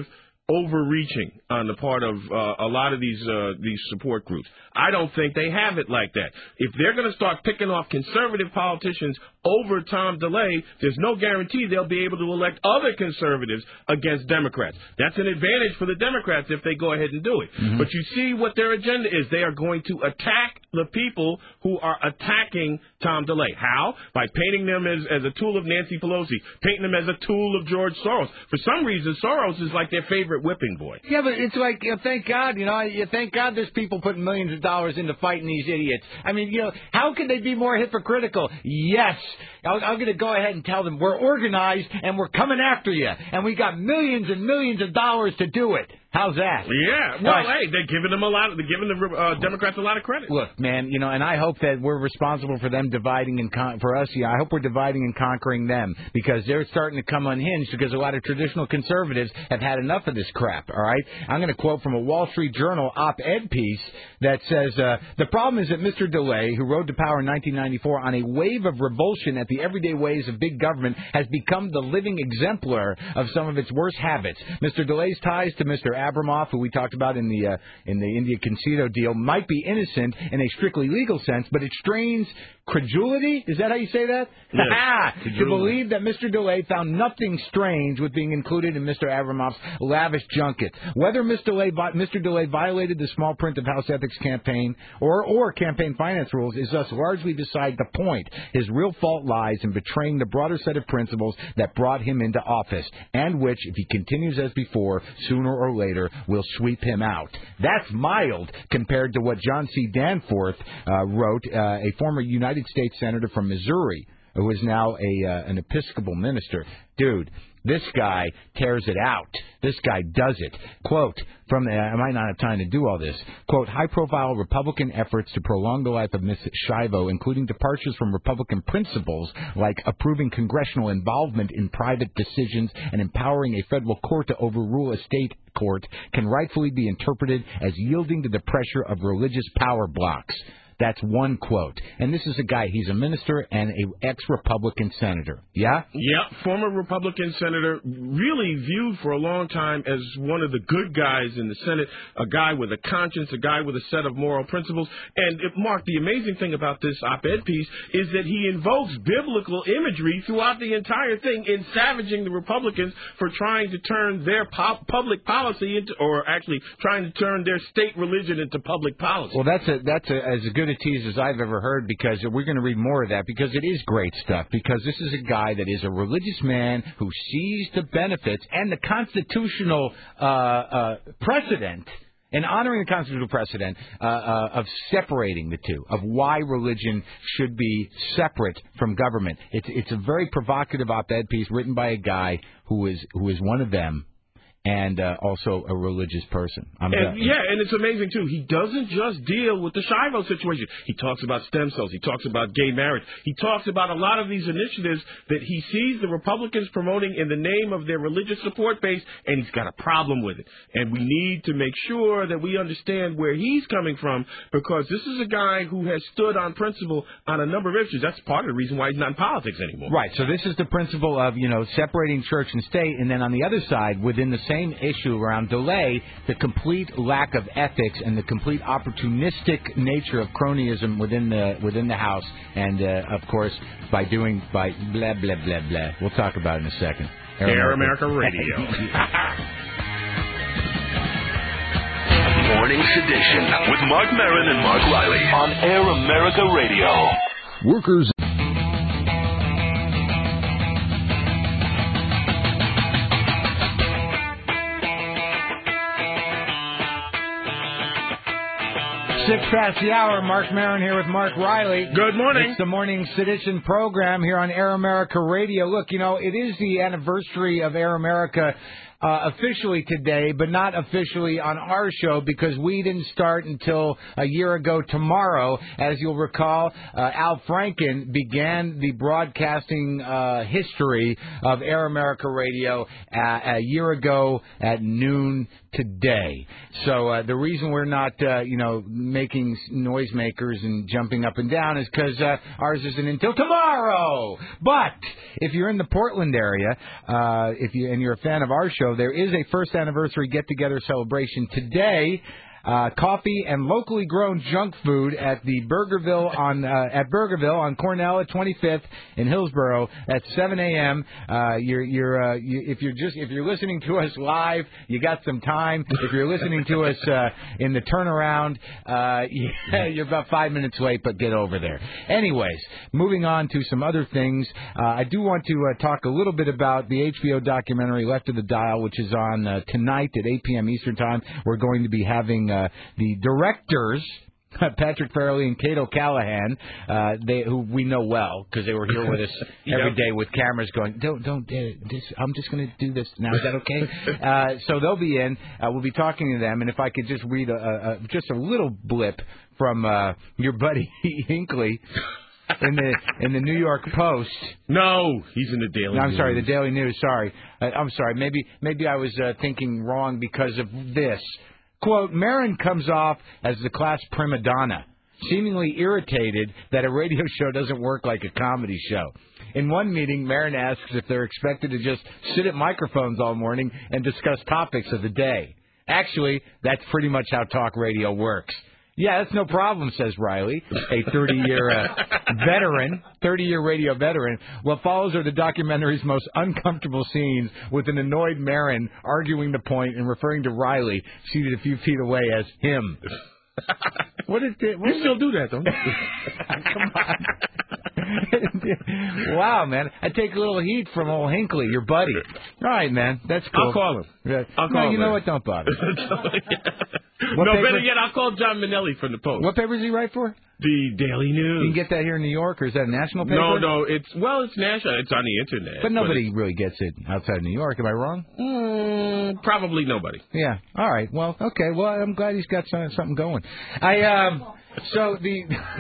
Speaker 2: overreaching on the part of a lot of these support groups. I don't think they have it like that. If they're going to start picking off conservative politicians over Tom DeLay, there's no guarantee they'll be able to elect other conservatives against Democrats. That's an advantage for the Democrats if they go ahead and do it. Mm-hmm. But you see what their agenda is. They are going to attack the people who are attacking Tom DeLay. How? By painting them as a tool of Nancy Pelosi, painting them as a tool of George Soros. For some reason, Soros is like their favorite whipping boy.
Speaker 1: Yeah, but it's like, thank God, thank God there's people putting millions of dollars into fighting these idiots. I mean, how can they be more hypocritical? Yes, I'm going to go ahead and tell them we're organized and we're coming after you, and we got millions and millions of dollars to do it. How's that?
Speaker 2: Yeah. Well, hey, they're giving them they're giving the Democrats a lot of credit.
Speaker 1: Look, man, and I hope that we're responsible for them dividing and for us. Yeah, I hope we're dividing and conquering them because they're starting to come unhinged because a lot of traditional conservatives have had enough of this crap. All right, I'm going to quote from a Wall Street Journal op-ed piece that says the problem is that Mr. DeLay, who rode to power in 1994 on a wave of revulsion at the everyday ways of big government, has become the living exemplar of some of its worst habits. Mr. DeLay's ties to Mr. Abramoff, who we talked about in the India Concito deal, might be innocent in a strictly legal sense, but it strains credulity. Is that how you say that?
Speaker 2: Yes.
Speaker 1: To believe that Mr. DeLay found nothing strange with being included in Mr. Abramoff's lavish junket. Whether Mr. DeLay violated the small print of House Ethics campaign or campaign finance rules is thus largely beside the point. His real fault lies in betraying the broader set of principles that brought him into office, and which, if he continues as before, sooner or later will sweep him out. That's mild compared to what John C. Danforth wrote, a former United States Senator from Missouri, who is now an Episcopal minister. Dude, this guy tears it out. This guy does it. Quote, I might not have time to do all this. Quote, high-profile Republican efforts to prolong the life of Ms. Schiavo, including departures from Republican principles like approving congressional involvement in private decisions and empowering a federal court to overrule a state court, can rightfully be interpreted as yielding to the pressure of religious power blocks. That's one quote. And this is a guy, he's a minister and an ex-Republican senator. Yeah?
Speaker 2: Yeah, former Republican senator, really viewed for a long time as one of the good guys in the Senate, a guy with a conscience, a guy with a set of moral principles. And, Mark, the amazing thing about this op-ed piece is that he invokes biblical imagery throughout the entire thing in savaging the Republicans for trying to turn their public policy into, or actually trying to turn their state religion into public policy.
Speaker 1: Well, that's as good a tease as I've ever heard, because we're going to read more of that, because it is great stuff, because this is a guy that is a religious man who sees the benefits and the constitutional precedent, and honoring the constitutional precedent of separating the two, of why religion should be separate from government. It's a very provocative op-ed piece written by a guy who is one of them, and also a religious person.
Speaker 2: And it's amazing, too. He doesn't just deal with the Schiavo situation. He talks about stem cells. He talks about gay marriage. He talks about a lot of these initiatives that he sees the Republicans promoting in the name of their religious support base, and he's got a problem with it. And we need to make sure that we understand where he's coming from, because this is a guy who has stood on principle on a number of issues. That's part of the reason why he's not in politics anymore.
Speaker 1: Right. So this is the principle of, separating church and state, and then on the other side, within the same issue around DeLay, the complete lack of ethics and the complete opportunistic nature of cronyism within the House, and of course by blah blah blah blah. We'll talk about it in a second.
Speaker 2: Air America Radio.
Speaker 4: Morning Sedition with Mark Maron and Mark Riley on Air America Radio.
Speaker 9: Workers.
Speaker 1: Six past the hour. Mark Maron here with Mark Riley.
Speaker 2: Good morning.
Speaker 1: It's the Morning Sedition program here on Air America Radio. Look, it is the anniversary of Air America officially today, but not officially on our show, because we didn't start until a year ago tomorrow. As you'll recall, Al Franken began the broadcasting history of Air America Radio a year ago at noon today. So the reason we're not, making noisemakers and jumping up and down is because ours isn't until tomorrow. But if you're in the Portland area, and you're a fan of our show, show. There is a first anniversary get-together celebration today. Coffee and locally grown junk food at the Burgerville on Cornell at 25th in Hillsborough at 7 a.m. If you're listening to us live, you got some time. If you're listening to us in the turnaround, you're about 5 minutes late, but get over there. Anyways, moving on to some other things. I do want to talk a little bit about the HBO documentary Left of the Dial, which is on tonight at 8 p.m. Eastern Time. We're going to be having the directors, Patrick Farrelly and Kate O'Callahan, who we know well because they were here with us every day with cameras going, I'm just going to do this now. Is that okay? So they'll be in. We'll be talking to them. And if I could just read just a little blip from your buddy Hinckley in the New York Post.
Speaker 2: No, he's in the Daily News.
Speaker 1: I'm sorry, the Daily News. Sorry. I'm sorry. Maybe I was thinking wrong because of this. Quote, Marin comes off as the class prima donna, seemingly irritated that a radio show doesn't work like a comedy show. In one meeting, Marin asks if they're expected to just sit at microphones all morning and discuss topics of the day. Actually, that's pretty much how talk radio works. Yeah, that's no problem, says Riley, a 30-year radio veteran. What follows are the documentary's most uncomfortable scenes with an annoyed Marin arguing the point and referring to Riley, seated a few feet away, as him.
Speaker 2: You still do that, don't you?
Speaker 1: Come on. Wow, man. I take a little heat from old Hinckley, your buddy. All right, man. That's cool.
Speaker 2: I'll call him.
Speaker 1: Yeah.
Speaker 2: I'll call him.
Speaker 1: You know what? Don't bother.
Speaker 2: Better yet, I'll call John Minnelli from the Post.
Speaker 1: What paper does he write for?
Speaker 2: The Daily News.
Speaker 1: You can get that here in New York, or is that a national paper?
Speaker 2: No, it's national. It's on the Internet.
Speaker 1: But nobody really gets it outside of New York. Am I wrong?
Speaker 2: Probably nobody.
Speaker 1: Yeah. All right. Well, okay. Well, I'm glad he's got something going. So the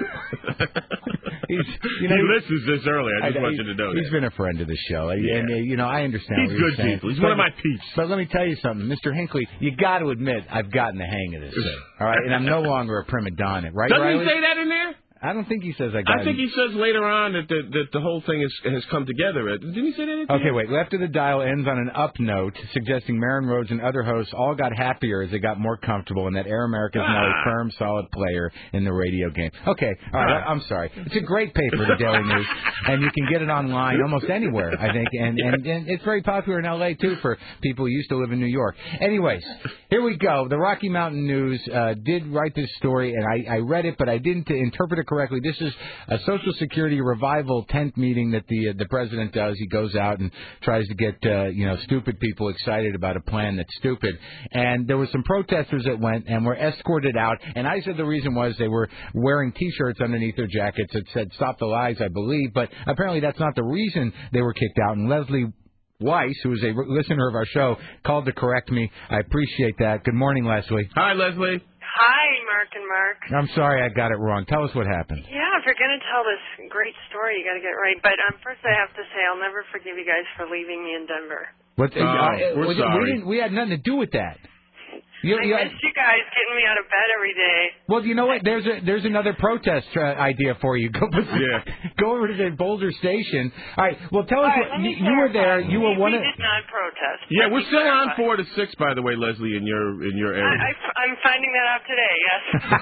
Speaker 1: he
Speaker 2: listens this earlier. I just want you to know that.
Speaker 1: He's been a friend of the show, and I understand.
Speaker 2: He's good people. He's one of my peeps.
Speaker 1: But let me tell you something, Mr. Hinckley. You got to admit I've gotten the hang of this thing. All right, and I'm no longer a prima donna, right?
Speaker 2: Doesn't
Speaker 1: Riley?
Speaker 2: he say that in there?
Speaker 1: I don't think he says I
Speaker 2: think he says later on that the whole thing has come together. Didn't he say that?
Speaker 1: Okay, wait. Left of the Dial ends on an up note, suggesting Marin Rhodes and other hosts all got happier as they got more comfortable, and that Air America is now a firm, solid player in the radio game. Okay, all right. I'm sorry. It's a great paper, the Daily News, and you can get it online almost anywhere, I think, and it's very popular in L.A. too for people who used to live in New York. Anyways, here we go. The Rocky Mountain News did write this story, and I read it, but I didn't interpret it correctly. This is a Social Security revival tent meeting that the president does. He goes out and tries to get stupid people excited about a plan that's stupid. And there were some protesters that went and were escorted out. And I said the reason was they were wearing T-shirts underneath their jackets that said "Stop the Lies," I believe. But apparently that's not the reason they were kicked out. And Leslie Weiss, who is a listener of our show, called to correct me. I appreciate that. Good morning, Leslie.
Speaker 2: Hi, Leslie.
Speaker 11: Hi, Mark and Mark.
Speaker 1: I'm sorry I got it wrong. Tell us what happened.
Speaker 11: Yeah, if you're going to tell this great story, you got to get it right. But first I have to say I'll never forgive you guys for leaving me in Denver.
Speaker 2: We're sorry.
Speaker 1: We had nothing to do with that.
Speaker 11: I missed you guys getting me out of bed every day.
Speaker 1: Well, you know what? There's another protest idea for you. Go over to the Boulder Station. All right. Well, tell us what you were there. You were one of.
Speaker 11: We did not protest.
Speaker 2: Yeah, we're still on 4 to 6, by the way, Leslie, in your area.
Speaker 11: I'm finding that out today. Yes.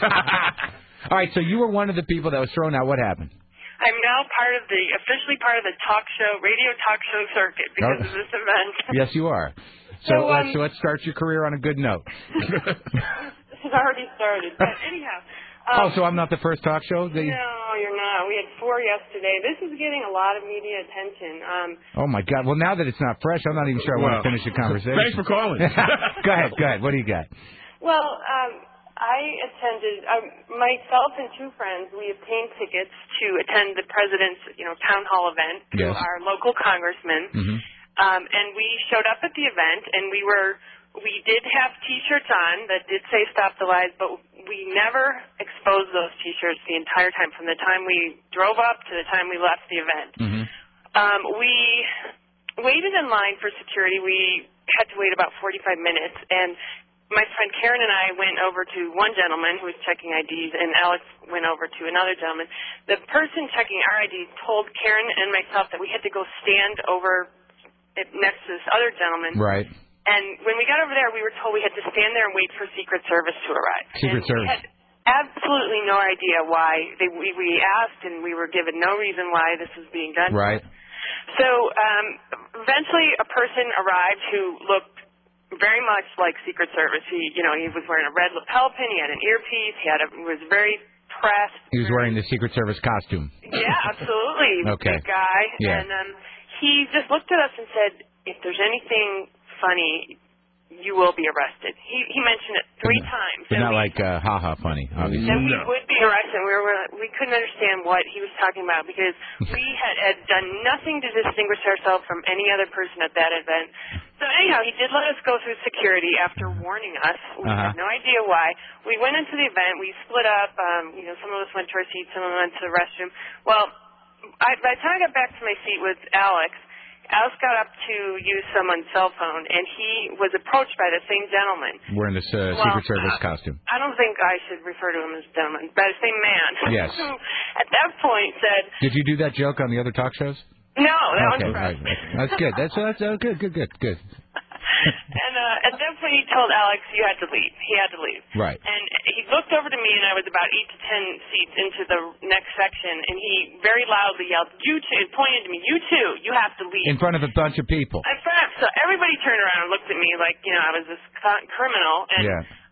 Speaker 1: All right. So you were one of the people that was thrown out. What happened?
Speaker 11: I'm now officially part of the radio talk show circuit because of this event.
Speaker 1: Yes, you are. So let's start your career on a good note.
Speaker 11: This has already started. But anyhow.
Speaker 1: So I'm not the first talk show?
Speaker 11: No, you're not. We had 4 yesterday. This is getting a lot of media attention.
Speaker 1: Oh, my God. Well, now that it's not fresh, I'm not even sure I want to finish the conversation.
Speaker 2: Thanks for calling.
Speaker 1: Go ahead. What do you got?
Speaker 11: Well, I attended, myself and 2 friends, we obtained tickets to attend the president's, town hall event through our local congressman. Mm-hmm. And we showed up at the event, and we did have T-shirts on that did say "Stop the Lies," but we never exposed those T-shirts the entire time, from the time we drove up to the time we left the event. Mm-hmm. We waited in line for security. We had to wait about 45 minutes, and my friend Karen and I went over to one gentleman who was checking IDs, and Alex went over to another gentleman. The person checking our IDs told Karen and myself that we had to go stand over next to this other gentleman.
Speaker 1: Right.
Speaker 11: And when we got over there, we were told we had to stand there and wait for Secret Service to arrive.
Speaker 1: Secret Service.
Speaker 11: We had absolutely no idea why. We asked, and we were given no reason why this was being done.
Speaker 1: Right.
Speaker 11: So eventually a person arrived who looked very much like Secret Service. He was wearing a red lapel pin. He had an earpiece. He was very pressed.
Speaker 1: He was wearing the Secret Service costume.
Speaker 11: Yeah, absolutely.
Speaker 1: Okay.
Speaker 11: Big guy.
Speaker 1: Yeah.
Speaker 11: And he just looked at us and said, if there's anything funny, you will be arrested. He mentioned it 3 times.
Speaker 1: But not like ha-ha funny, obviously.
Speaker 11: That we would be arrested. We couldn't understand what he was talking about because we had done nothing to distinguish ourselves from any other person at that event. So anyhow, he did let us go through security after warning us. We had no idea why. We went into the event. We split up. Some of us went to our seats. Some of us went to the restroom. Well, by the time I got back to my seat with Alex got up to use someone's cell phone, and he was approached by the same gentleman.
Speaker 1: Wearing this Secret Service costume.
Speaker 11: I don't think I should refer to him as gentleman, by the same man.
Speaker 1: Yes.
Speaker 11: Who, at that point, said...
Speaker 1: Did you do that joke on the other talk shows?
Speaker 11: No, that one's
Speaker 1: right. That's good. That's good.
Speaker 11: And at that point, he told Alex, you had to leave. He had to leave.
Speaker 1: Right.
Speaker 11: And he looked over to me, and I was about 8 to 10 seats into the next section, and he very loudly yelled, you two, pointed to me, you two, you have to leave.
Speaker 1: In front of a bunch of people.
Speaker 11: So everybody turned around and looked at me like, I was this criminal. And,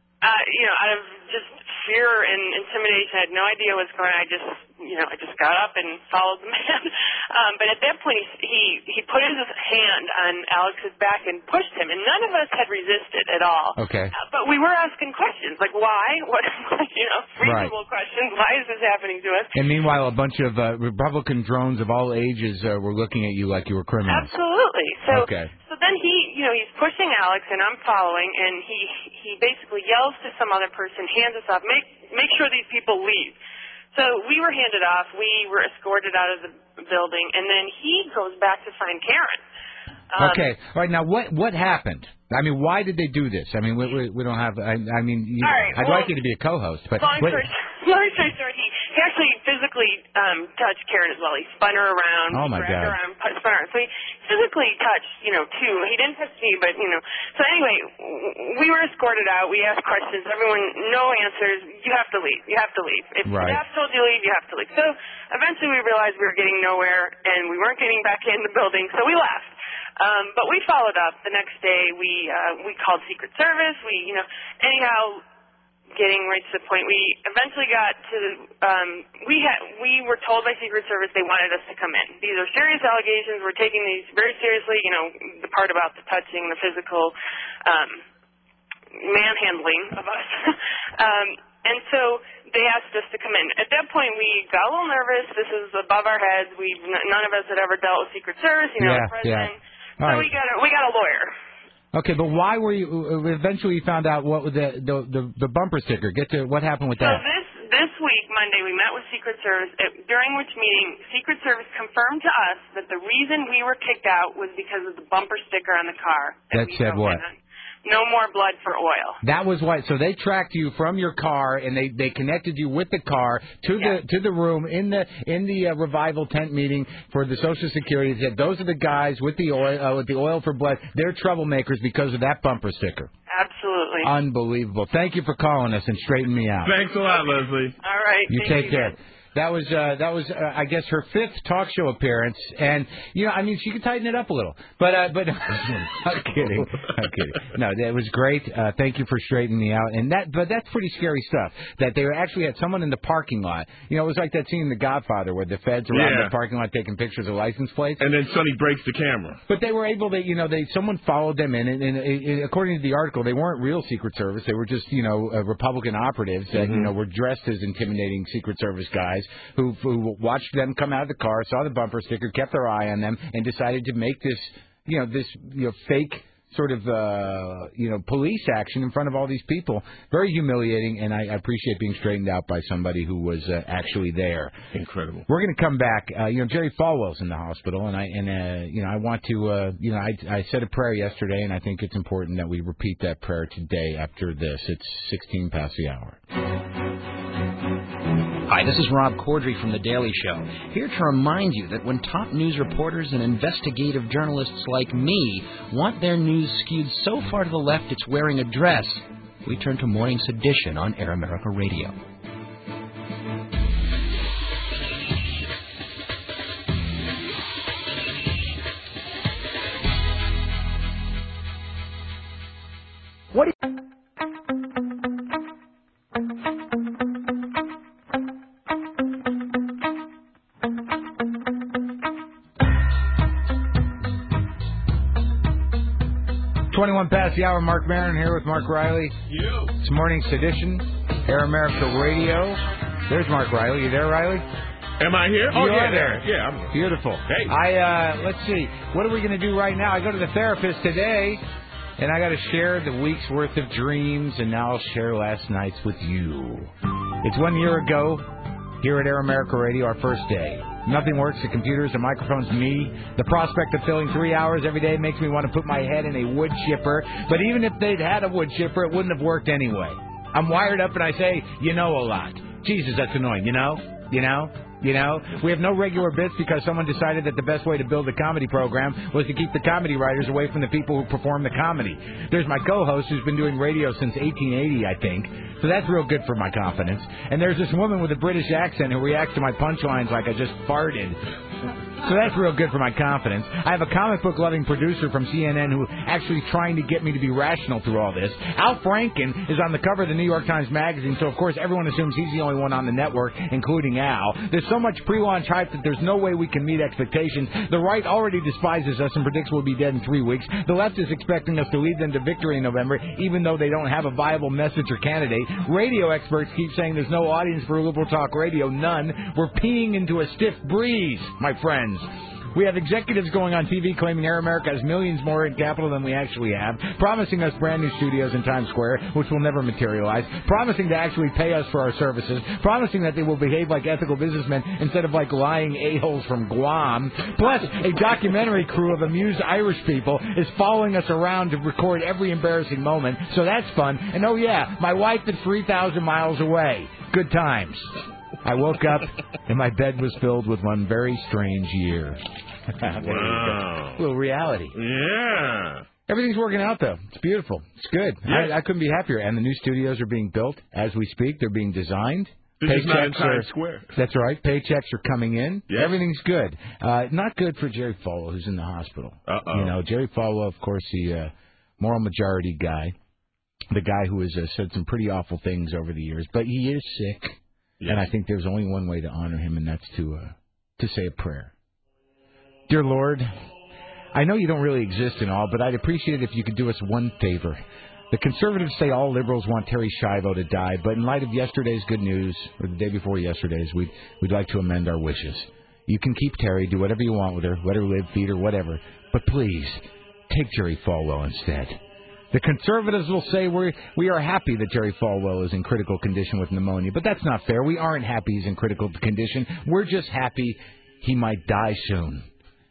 Speaker 11: out of just fear and intimidation, I had no idea what was going on. I just got up and followed the man. But at that point, he put his hand on Alex's back and pushed him, and none of us had resisted at all.
Speaker 1: Okay.
Speaker 11: But we were asking questions, like why? What? Reasonable questions. Why is this happening to us?
Speaker 1: And meanwhile, a bunch of Republican drones of all ages were looking at you like you were criminals.
Speaker 11: Absolutely. So,
Speaker 1: okay.
Speaker 11: So then he's pushing Alex, and I'm following, and he basically yells to some other person, hands us off, make sure these people leave. So we were handed off. We were escorted out of the building, and then he goes back to find Karen.
Speaker 1: Okay. All right. Now, what happened? I mean, why did they do this? I mean, we don't have. I'd like you to be a co-host, but
Speaker 11: long story short, he actually physically touched Karen as well. He spun her around.
Speaker 1: Oh my God!
Speaker 11: Her around, spun her. So he physically touched, two. He didn't touch me, but So anyway, we were escorted out. We asked questions. Everyone, no answers. You have to leave. You have to leave. If staff told you to leave, you have to leave. So eventually, we realized we were getting nowhere, and we weren't getting back in the building. So we left. But we followed up the next day. We called Secret Service. Anyhow, getting right to the point, we eventually got to. We were told by Secret Service they wanted us to come in. These are serious allegations. We're taking these very seriously. The part about the touching, the physical manhandling of us. And so they asked us to come in. At that point, we got a little nervous. This is above our heads. None of us had ever dealt with Secret Service. The president. So we got a lawyer.
Speaker 1: Okay, but why were you? Eventually, you found out what was the bumper sticker. Get to what happened with that.
Speaker 11: So this week, Monday, we met with Secret Service. During which meeting, Secret Service confirmed to us that the reason we were kicked out was because of the bumper sticker on the car.
Speaker 1: That said what?
Speaker 11: No more blood for oil.
Speaker 1: That was why. So they tracked you from your car, and they connected you with the car to the room in the revival tent meeting for the Social Security. They said those are the guys with the oil for blood. They're troublemakers because of that bumper sticker.
Speaker 11: Absolutely.
Speaker 1: Unbelievable. Thank you for calling us and straightening me out.
Speaker 2: Thanks a lot, Leslie.
Speaker 11: All right.
Speaker 1: You take care. That was I guess her 5th talk show appearance, and she could tighten it up a little, but I'm kidding. No, it was great. Thank you for straightening me out, but that's pretty scary stuff. That they actually had someone in the parking lot. It was like that scene in The Godfather where the feds were out in the parking lot taking pictures of license plates,
Speaker 2: and then Sonny breaks the camera.
Speaker 1: But they were able to, someone followed them in, and according to the article, they weren't real Secret Service. They were just Republican operatives that were dressed as intimidating Secret Service guys. Who watched them come out of the car, saw the bumper sticker, kept their eye on them, and decided to make this fake sort of police action in front of all these people. Very humiliating, and I appreciate being straightened out by somebody who was actually there.
Speaker 2: Incredible.
Speaker 1: We're going to come back. Jerry Falwell's in the hospital, and I want to I said a prayer yesterday, and I think it's important that we repeat that prayer today after this. It's 16 past the hour.
Speaker 12: Hi, this is Rob Corddry from The Daily Show, here to remind you that when top news reporters and investigative journalists like me want their news skewed so far to the left it's wearing a dress, we turn to Morning Sedition on Air America Radio.
Speaker 1: What do you... 21 past the hour. Mark Maron here with Mark Riley. It's Morning Sedition, Air America Radio. There's Mark Riley. You there, Riley?
Speaker 2: Am I here? Oh,
Speaker 1: yeah,
Speaker 2: there. Yeah, I'm
Speaker 1: beautiful.
Speaker 2: Hey.
Speaker 1: Let's see. What are we going to do right now? I go to the therapist today, and I got to share the week's worth of dreams, and now I'll share last night's with you. It's 1 year ago here at Air America Radio, our first day. Nothing works. The computers, the microphones, me. The prospect of filling 3 hours every day makes me want to put my head in a wood chipper. But even if they'd had a wood chipper, it wouldn't have worked anyway. I'm wired up and I say, you know a lot. Jesus, that's annoying, you know? We have no regular bits because someone decided that the best way to build a comedy program was to keep the comedy writers away from the people who perform the comedy. There's my co-host who's been doing radio since 1880, I think. So that's real good for my confidence. And there's this woman with a British accent who reacts to my punchlines like I just farted. So that's real good for my confidence. I have a comic book loving producer from CNN who actually trying to get me to be rational through all this. Al Franken is on the cover of the New York Times Magazine, so of course everyone assumes he's the only one on the network, including Al. There's so much pre-launch hype that there's no way we can meet expectations. The right already despises us and predicts we'll be dead in 3 weeks. The left is expecting us to lead them to victory in November, even though they don't have a viable message or candidate. Radio experts keep saying there's no audience for liberal talk radio. None. We're peeing into a stiff breeze, my friends. We have executives going on TV claiming Air America has millions more in capital than we actually have, promising us brand new studios in Times Square, which will never materialize, promising to actually pay us for our services, promising that they will behave like ethical businessmen instead of like lying a-holes from Guam. Plus, a documentary crew of amused Irish people is following us around to record every embarrassing moment, so that's fun. And oh yeah, my wife is 3,000 miles away. Good times. I woke up and my bed was filled with one very strange year.
Speaker 2: Wow.
Speaker 1: A little reality.
Speaker 2: Yeah.
Speaker 1: Everything's working out, though. It's beautiful. It's good.
Speaker 2: Yes.
Speaker 1: I couldn't be happier. And the new studios are being built as we speak. They're being designed.
Speaker 2: This is not in Times Square.
Speaker 1: That's right. Paychecks are coming in.
Speaker 2: Yes.
Speaker 1: Everything's good. Not good for Jerry Falwell, who's in the hospital.
Speaker 2: Uh-oh.
Speaker 1: You know, Jerry Falwell, of course, the moral majority guy, the guy who has said some pretty awful things over the years. But he is sick. Yes. And I think there's only one way to honor him, and that's to say a prayer. Dear Lord, I know you don't really exist and all, but I'd appreciate it if you could do us one favor. The conservatives say all liberals want Terry Schiavo to die, but in light of yesterday's good news, or the day before yesterday's, we'd like to amend our wishes. You can keep Terry, do whatever you want with her, let her live, feed her, whatever, but please, take Jerry Falwell instead. The conservatives will say we are happy that Jerry Falwell is in critical condition with pneumonia, but that's not fair. We aren't happy he's in critical condition. We're just happy he might die soon.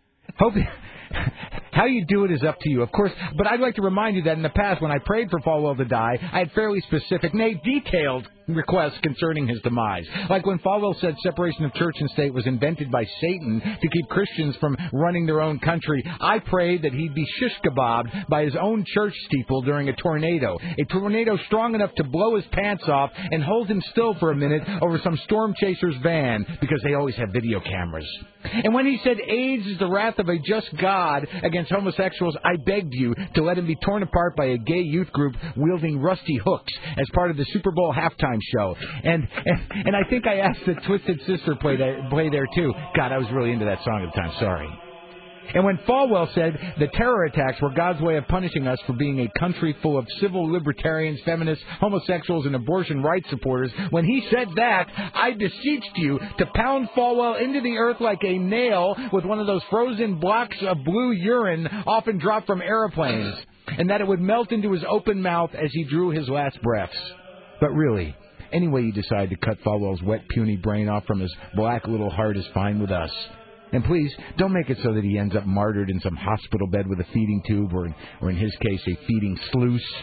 Speaker 1: How you do it is up to you, of course, but I'd like to remind you that in the past when I prayed for Falwell to die, I had fairly specific, nay, detailed requests concerning his demise. Like when Falwell said separation of church and state was invented by Satan to keep Christians from running their own country, I prayed that he'd be shish kebabbed by his own church steeple during a tornado strong enough to blow his pants off and hold him still for a minute over some storm chaser's van, because they always have video cameras. And when he said AIDS is the wrath of a just God against homosexuals, I begged you to let him be torn apart by a gay youth group wielding rusty hooks as part of the Super Bowl halftime show. And I think I asked the Twisted Sister play there too. God, I was really into that song at the time. Sorry. And when Falwell said the terror attacks were God's way of punishing us for being a country full of civil libertarians, feminists, homosexuals, and abortion rights supporters, when he said that, I beseeched you to pound Falwell into the earth like a nail with one of those frozen blocks of blue urine often dropped from airplanes, and that it would melt into his open mouth as he drew his last breaths. But really, any way you decide to cut Falwell's wet, puny brain off from his black little heart is fine with us. And please, don't make it so that he ends up martyred in some hospital bed with a feeding tube, or in his case, a feeding sluice.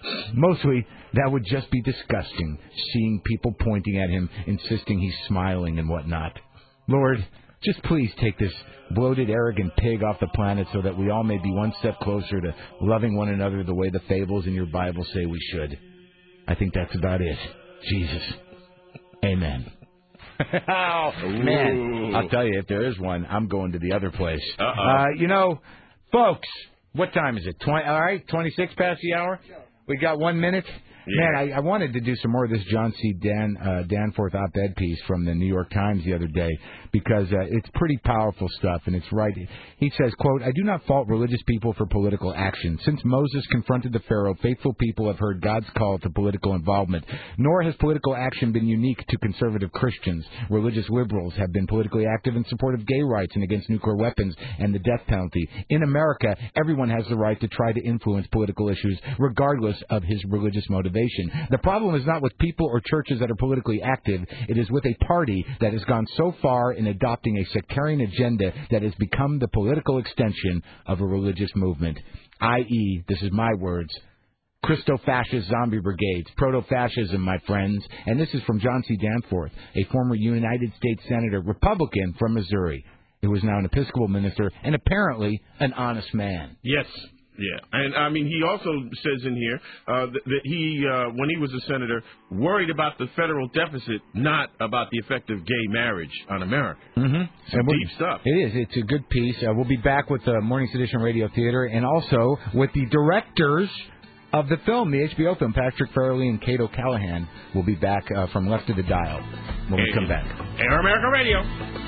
Speaker 1: Mostly, that would just be disgusting, seeing people pointing at him, insisting he's smiling and whatnot. Lord, just please take this bloated, arrogant pig off the planet so that we all may be one step closer to loving one another the way the fables in your Bible say we should. I think that's about it. Jesus. Amen. Oh, man, I'll tell you, if there is one, I'm going to the other place. Folks, what time is it? 26 past the hour? We got 1 minute? Yeah. Man, I wanted to do some more of this John C. Danforth op-ed piece from the New York Times the other day because it's pretty powerful stuff, and it's right. He says, quote, I do not fault religious people for political action. Since Moses confronted the Pharaoh, faithful people have heard God's call to political involvement. Nor has political action been unique to conservative Christians. Religious liberals have been politically active in support of gay rights and against nuclear weapons and the death penalty. In America, everyone has the right to try to influence political issues regardless of his religious motivation. The problem is not with people or churches that are politically active. It is with a party that has gone so far in adopting a sectarian agenda that has become the political extension of a religious movement, i.e., this is my words, Christo-fascist zombie brigades, proto-fascism, my friends. And this is from John C. Danforth, a former United States Senator, Republican from Missouri, who is now an Episcopal minister and apparently an honest man.
Speaker 2: Yes. Yeah, and I mean, he also says in here that he, when he was a senator, worried about the federal deficit, not about the effect of gay marriage on America.
Speaker 1: Mm-hmm.
Speaker 2: Some deep stuff.
Speaker 1: It is. It's a good piece. We'll be back with the Morning's Edition Radio Theater and also with the directors of the film, the HBO film, Patrick Farrelly and Kate O'Callahan. Will be back from Left of the Dial when we come back.
Speaker 2: Air America Radio.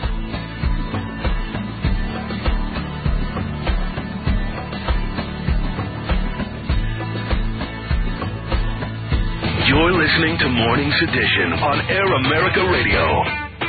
Speaker 4: You're listening to Morning's Edition on Air America Radio.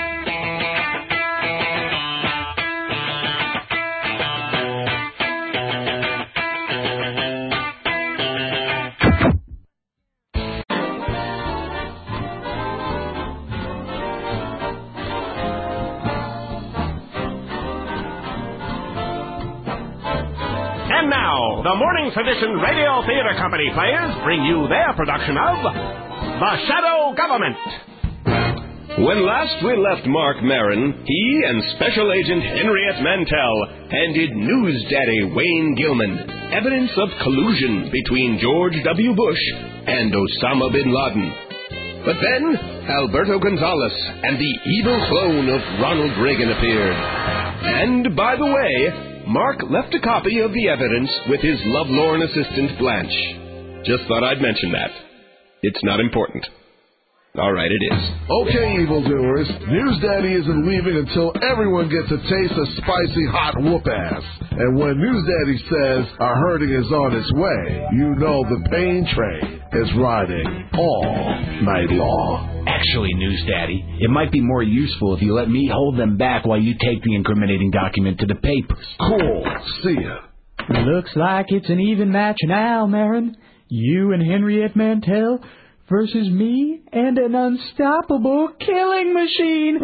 Speaker 13: And now, the Morning's Edition Radio Theater Company players bring you their production of The Shadow Government.
Speaker 14: When last we left Mark Maron, he and Special Agent Henriette Mantell handed News Daddy Wayne Gilman evidence of collusion between George W. Bush and Osama bin Laden. But then, Alberto Gonzales and the evil clone of Ronald Reagan appeared. And, by the way, Mark left a copy of the evidence with his lovelorn assistant Blanche. Just thought I'd mention that. It's not important. All right, it is.
Speaker 15: Okay, evildoers. News Daddy isn't leaving until everyone gets a taste of spicy hot whoop-ass. And when News Daddy says a hurting is on its way, you know the pain train is riding all night long.
Speaker 16: Actually, News Daddy, it might be more useful if you let me hold them back while you take the incriminating document to the papers.
Speaker 15: Cool. See ya.
Speaker 3: Looks like it's an even match now, Maron. You and Henriette Mantell versus me and an unstoppable killing machine.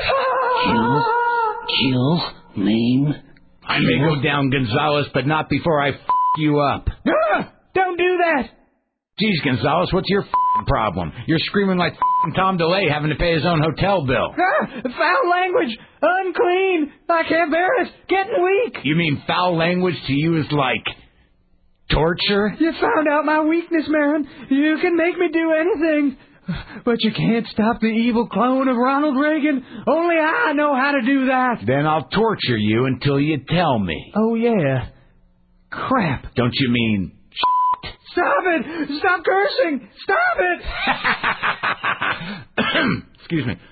Speaker 16: Kill, maim. I may go down, Gonzales, but not before I you up.
Speaker 3: Don't do that.
Speaker 1: Geez, Gonzales, what's your problem? You're screaming like Tom DeLay having to pay his own hotel bill.
Speaker 3: Foul language. Unclean. I can't bear it. Getting weak.
Speaker 1: You mean foul language to you is like torture?
Speaker 3: You found out my weakness, Maron. You can make me do anything. But you can't stop the evil clone of Ronald Reagan. Only I know how to do that.
Speaker 1: Then I'll torture you until you tell me.
Speaker 3: Oh, yeah. Crap.
Speaker 1: Don't you mean
Speaker 3: Stop it! Stop cursing! Stop
Speaker 1: it! Excuse me.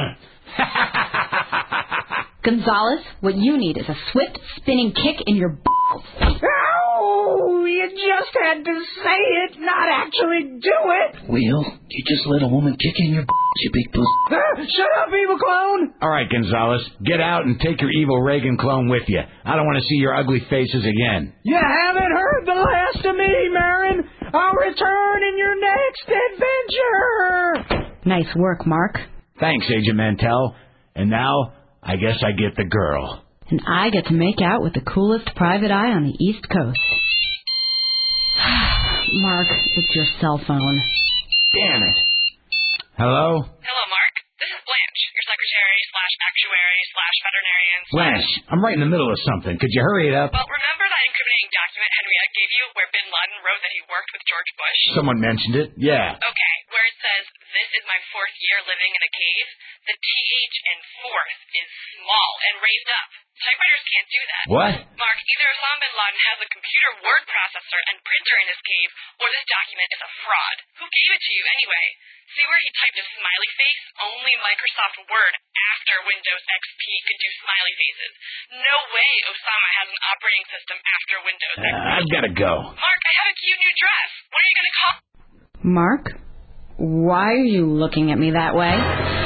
Speaker 17: Gonzales, what you need is a swift, spinning kick in your
Speaker 3: Ow! You just had to say it, not actually do it!
Speaker 16: Will, you just let a woman kick in your you big puss.
Speaker 3: Shut up, evil clone!
Speaker 1: All right, Gonzales, get out and take your evil Reagan clone with you. I don't want to see your ugly faces again.
Speaker 3: You haven't heard the last of me, Maron. I'll return in your next adventure!
Speaker 17: Nice work, Mark.
Speaker 1: Thanks, Agent Mantell. And now, I guess I get the girl.
Speaker 17: And I get to make out with the coolest private eye on the East Coast. Mark, it's your cell phone.
Speaker 1: Damn it. Hello?
Speaker 18: Hello, Mark. This is Blanche, your secretary/actuary/veterinarian.
Speaker 1: Blanche, I'm right in the middle of something. Could you hurry it up?
Speaker 18: Well, remember that incriminating document Henriette gave you where Bin Laden wrote that he worked with George Bush?
Speaker 1: Someone mentioned it. Yeah.
Speaker 18: Okay, where it says, "This is my 4th year living in a cave." The TH in 4th is small and raised up. Typewriters can't do that.
Speaker 1: What?
Speaker 18: Mark, either Osama Bin Laden has a computer word processor and printer in his cave, or this document is a fraud. Who gave it to you anyway? See where he typed a smiley face? Only Microsoft Word after Windows XP could do smiley faces. No way Osama has an operating system after Windows XP.
Speaker 1: I've got to go.
Speaker 18: Mark, I have a cute new dress. When are you going to call?
Speaker 17: Mark, why are you looking at me that way?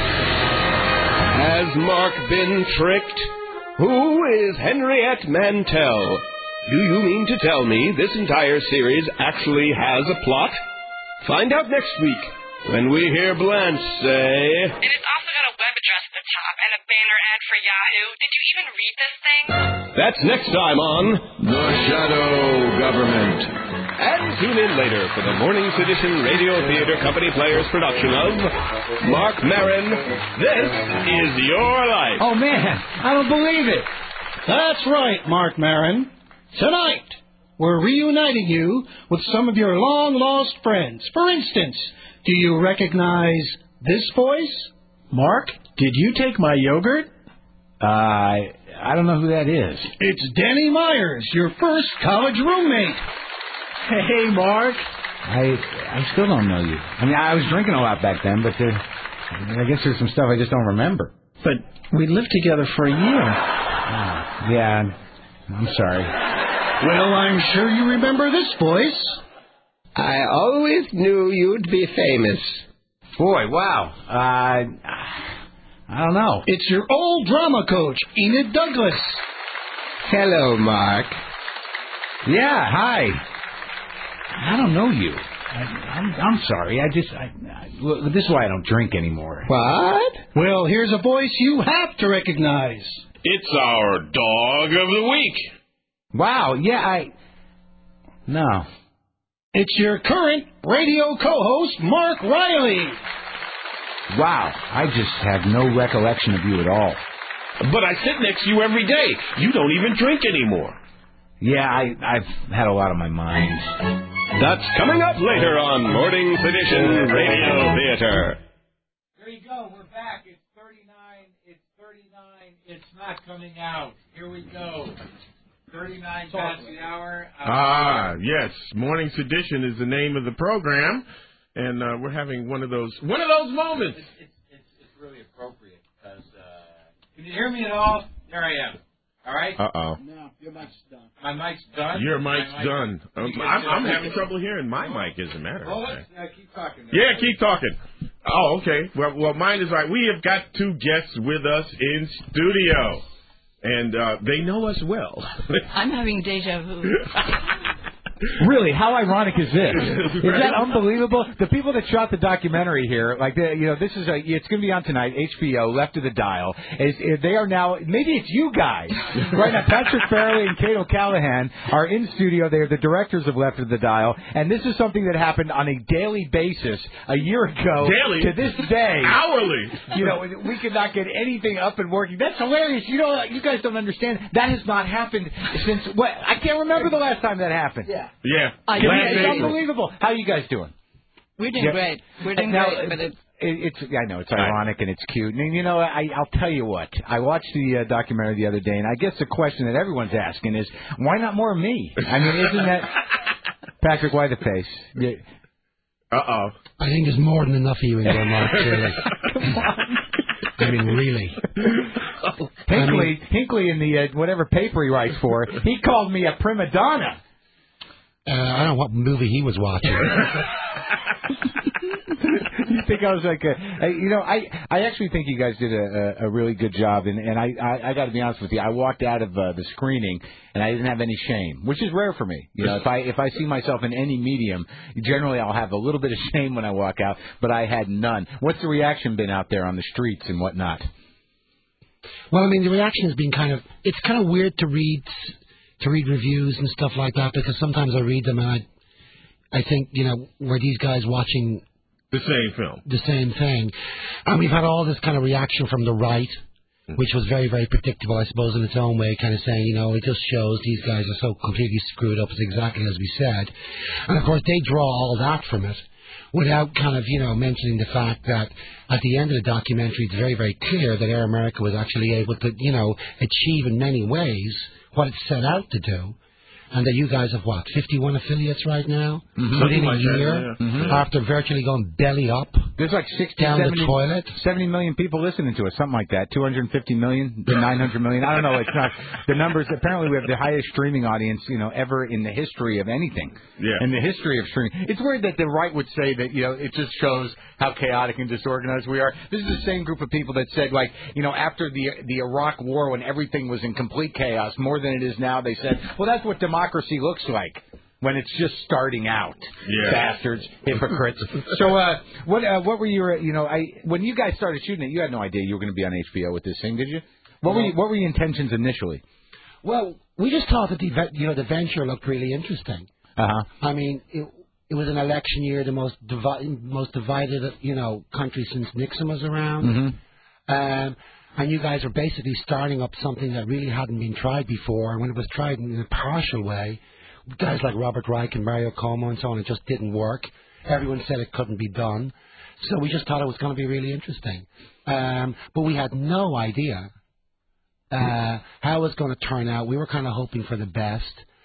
Speaker 14: Has Mark been tricked? Who is Henriette Mantel? Do you mean to tell me this entire series actually has a plot? Find out next week when we hear Blanche say...
Speaker 18: And it's also got a web address at the top and a banner ad for Yahoo. Did you even read this thing?
Speaker 14: That's next time on The Shadow Government. And tune in later for the Morning's Edition Radio Theater Company Players production of Mark Maron, This Is Your Life.
Speaker 1: Oh, man, I don't believe it.
Speaker 19: That's right, Mark Maron. Tonight, we're reuniting you with some of your long-lost friends. For instance, do you recognize this voice?
Speaker 3: Mark, did you take my yogurt?
Speaker 1: I don't know who that is.
Speaker 19: It's Danny Myers, your first college roommate.
Speaker 3: Hey, Mark.
Speaker 1: I still don't know you. I mean, I was drinking a lot back then, but I guess there's some stuff I just don't remember.
Speaker 3: But we lived together for a year.
Speaker 1: Yeah, I'm sorry.
Speaker 19: Well, I'm sure you remember this voice.
Speaker 20: I always knew you'd be famous.
Speaker 1: Boy, wow. I don't know.
Speaker 19: It's your old drama coach, Enid Douglas.
Speaker 20: Hello, Mark.
Speaker 1: Yeah, hi. I don't know you. I'm sorry. This is why I don't drink anymore.
Speaker 20: What?
Speaker 19: Well, here's a voice you have to recognize.
Speaker 2: It's our dog of the week.
Speaker 1: Wow, yeah, No.
Speaker 19: It's your current radio co-host, Mark Riley.
Speaker 1: Wow, I just have no recollection of you at all.
Speaker 2: But I sit next to you every day. You don't even drink anymore.
Speaker 1: Yeah, I've had a lot on my mind.
Speaker 14: That's coming up later on Morning's Edition Radio Theater.
Speaker 1: There you go. We're back. It's 39. It's 39. It's not coming out. Here we go. 39 past the hour.
Speaker 2: Yes. Morning's Edition is the name of the program, and we're having one of those moments.
Speaker 1: It's really appropriate because can you hear me at all? There I am. All right.
Speaker 3: No, your mic's done.
Speaker 1: My mic's done.
Speaker 2: Your mic's done. I'm having trouble hearing my mic, as a matter of fact.
Speaker 1: Keep talking.
Speaker 2: Yeah, keep talking. Oh, okay. Well, mine is right. We have got 2 guests with us in studio. And they know us well.
Speaker 21: I'm having deja vu.
Speaker 1: Really, how ironic is this? Is that unbelievable? The people that shot the documentary here, this is it's going to be on tonight. HBO, Left of the Dial. They are now. Maybe it's you guys right now. Patrick Farrelly and Kate O'Callahan are in studio. They are the directors of Left of the Dial, and this is something that happened on a daily basis a year ago.
Speaker 2: Daily
Speaker 1: to this day,
Speaker 2: hourly.
Speaker 1: We could not get anything up and working. That's hilarious. You guys don't understand. That has not happened since what? I can't remember the last time that happened.
Speaker 2: Yeah.
Speaker 1: It's unbelievable. How are you guys doing?
Speaker 21: We're doing great. We're doing great, but
Speaker 1: I know it's ironic and it's cute. And I'll tell you what. I watched the documentary the other day, and I guess the question that everyone's asking is, why not more of me? I mean, isn't that Patrick? Why the face?
Speaker 2: I
Speaker 22: think there's more than enough of you in there, Mark. Really.
Speaker 1: Come on.
Speaker 22: I mean, really.
Speaker 1: Hinckley in the whatever paper he writes for, he called me a prima donna.
Speaker 22: I don't know what movie he was watching.
Speaker 1: You think I was like I actually think you guys did a really good job, and I got to be honest with you. I walked out of the screening and I didn't have any shame, which is rare for me. If I see myself in any medium, generally I'll have a little bit of shame when I walk out, but I had none. What's the reaction been out there on the streets and whatnot?
Speaker 22: Well, I mean, the reaction has been it's kind of weird to read reviews and stuff like that, because sometimes I read them and I think, were these guys watching
Speaker 2: the same film?
Speaker 22: The same thing. And we've had all this kind of reaction from the right, which was very, very predictable, I suppose, in its own way, kind of saying, it just shows these guys are so completely screwed up, exactly as we said. And, of course, they draw all that from it without kind of, mentioning the fact that at the end of the documentary, it's very, very clear that Air America was actually able to, achieve in many ways what it set out to do. And that you guys have, 51 affiliates right now?
Speaker 1: Mm-hmm.
Speaker 22: Within a
Speaker 1: Like
Speaker 22: year?
Speaker 1: that, yeah.
Speaker 22: After virtually going belly up?
Speaker 1: There's like 60,
Speaker 22: down
Speaker 1: 70,
Speaker 22: the toilet?
Speaker 1: 70 million people listening to us, something like that. 250 million, 900 million. I don't know. It's not the numbers. Apparently, we have the highest streaming audience, ever in the history of anything.
Speaker 2: Yeah.
Speaker 1: In the history of streaming. It's weird that the right would say that, it just shows how chaotic and disorganized we are. This is the same group of people that said, after the Iraq War, when everything was in complete chaos, more than it is now, they said, well, that's what democracy looks like when it's just starting out.
Speaker 2: Yeah.
Speaker 1: Bastards, hypocrites. So, what were your, when you guys started shooting it, you had no idea you were going to be on HBO with this thing, did you? What were your intentions initially?
Speaker 22: Well, we just thought that the venture looked really interesting.
Speaker 1: Uh-huh.
Speaker 22: I mean, it was an election year, the most divided, country since Nixon was around.
Speaker 1: Mm-hmm.
Speaker 22: And you guys are basically starting up something that really hadn't been tried before. And when it was tried in a partial way, guys like Robert Reich and Mario Cuomo and so on, it just didn't work. Everyone said it couldn't be done. So we just thought it was going to be really interesting. But we had no idea how it was going to turn out. We were kind of hoping for the best.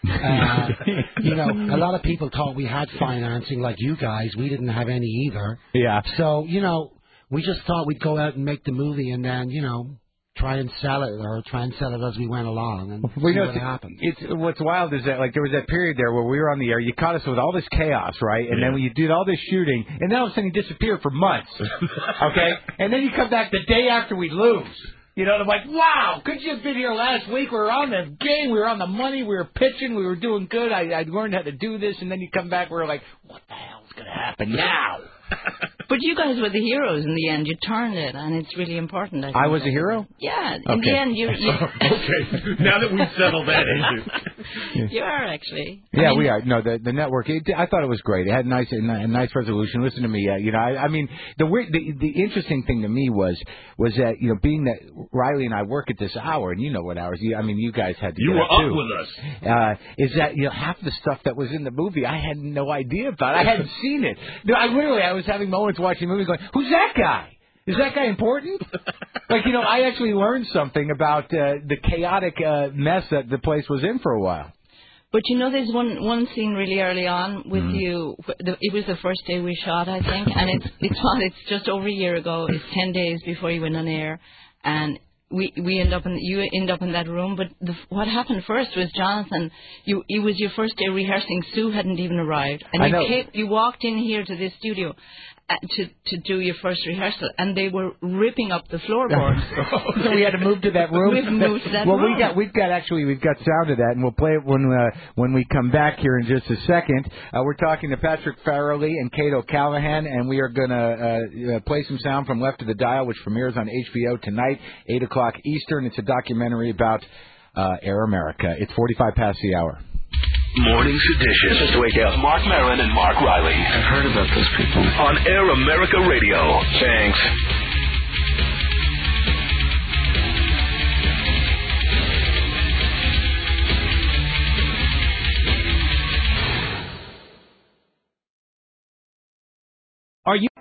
Speaker 22: A lot of people thought we had financing like you guys. We didn't have any either.
Speaker 1: Yeah.
Speaker 22: So, we just thought we'd go out and make the movie and then, try and sell it as we went along and see what happened.
Speaker 1: What's wild is that, there was that period there where we were on the air. You caught us with all this chaos, right? And then when you did all this shooting, and then all of a sudden you disappear for months, okay? And then you come back the day after we lose. I'm like, wow, could you have been here last week? We were on the game. We were on the money. We were pitching. We were doing good. I learned how to do this. And then you come back. We're like, what the hell's going to happen now?
Speaker 21: But you guys were the heroes in the end. You turned it, and it's really important.
Speaker 1: I was a hero?
Speaker 21: Yeah. In the end, you...
Speaker 2: Okay. Now that we've settled that issue.
Speaker 21: You are, actually.
Speaker 1: Yeah, we are. No, the network, I thought it was great. It had a nice resolution. Listen to me. The interesting thing to me was that, being that Riley and I work at this hour, and you know what hours. You guys had to
Speaker 2: You
Speaker 1: get
Speaker 2: were
Speaker 1: up,
Speaker 2: up
Speaker 1: too.
Speaker 2: with us.
Speaker 1: Is that, half the stuff that was in the movie, I had no idea about. I hadn't seen it. I was having moments watching the movie going, who's that guy? Is that guy important? I actually learned something about the chaotic mess that the place was in for a while.
Speaker 21: But there's one scene really early on with you. It was the first day we shot, I think, and it's just over a year ago. It's 10 days before you went on air, and you end up in that room. But what happened first was Jonathan. It was your first day rehearsing. Sue hadn't even arrived, and you walked in here to this studio. To do your first rehearsal, and they were ripping up the floorboards.
Speaker 1: So we had to move to that room.
Speaker 21: We've moved to that room.
Speaker 1: We've got sound of that, and we'll play it when we come back here in just a second. We're talking to Patrick Farrelly and Kate O'Callahan, and we are going to play some sound from Left of the Dial, which premieres on HBO tonight, 8:00 Eastern. It's a documentary about Air America. It's 45 past the hour.
Speaker 4: Morning Sedition. Just wake up. Mark Maron and Mark Riley.
Speaker 16: I've heard about those people.
Speaker 4: On Air America Radio. Thanks.
Speaker 1: Are you...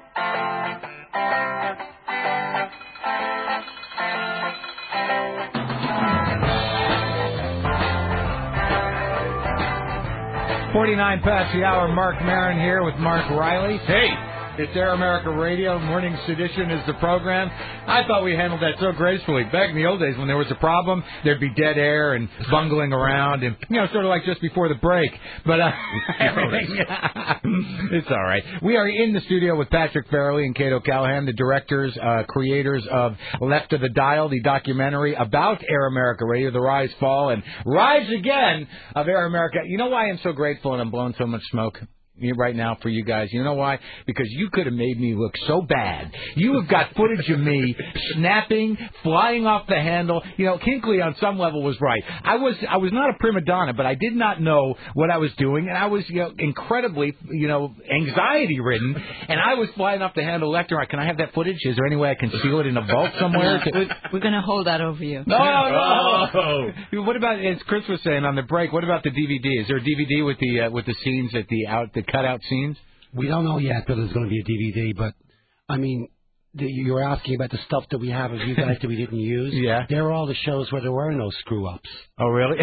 Speaker 1: 49 past the hour. Mark Maron here with Mark Riley. Hey, it's Air America Radio. Morning Sedition is the program. I thought we handled that so gracefully. Back in the old days when there was a problem, there'd be dead air and bungling around and, sort of like just before the break. But everything, it's all right. We are in the studio with Patrick Farrelly and Kate O'Callahan, the directors, creators of Left of the Dial, the documentary about Air America Radio, the rise, fall, and rise again of Air America. You know why I'm so grateful and I'm blowing so much smoke? right now for you guys. You know why? Because you could have made me look so bad. You have got footage of me snapping, flying off the handle. You know, Hinckley on some level was right. I was not a prima donna, but I did not know what I was doing, and I was incredibly anxiety ridden, and I was flying off the handle left and right. Can I have that footage? Is there any way I can seal it in a vault somewhere?
Speaker 21: We're going to hold that over you.
Speaker 1: No. What about, as Chris was saying on the break, what about the DVD? Is there a DVD with the scenes at the cutout scenes?
Speaker 22: We don't know yet whether there's going to be a DVD, but I mean, you were asking about the stuff that we have of you guys that we didn't use.
Speaker 1: Yeah.
Speaker 22: There were all the shows where there were no screw-ups.
Speaker 1: Oh, really?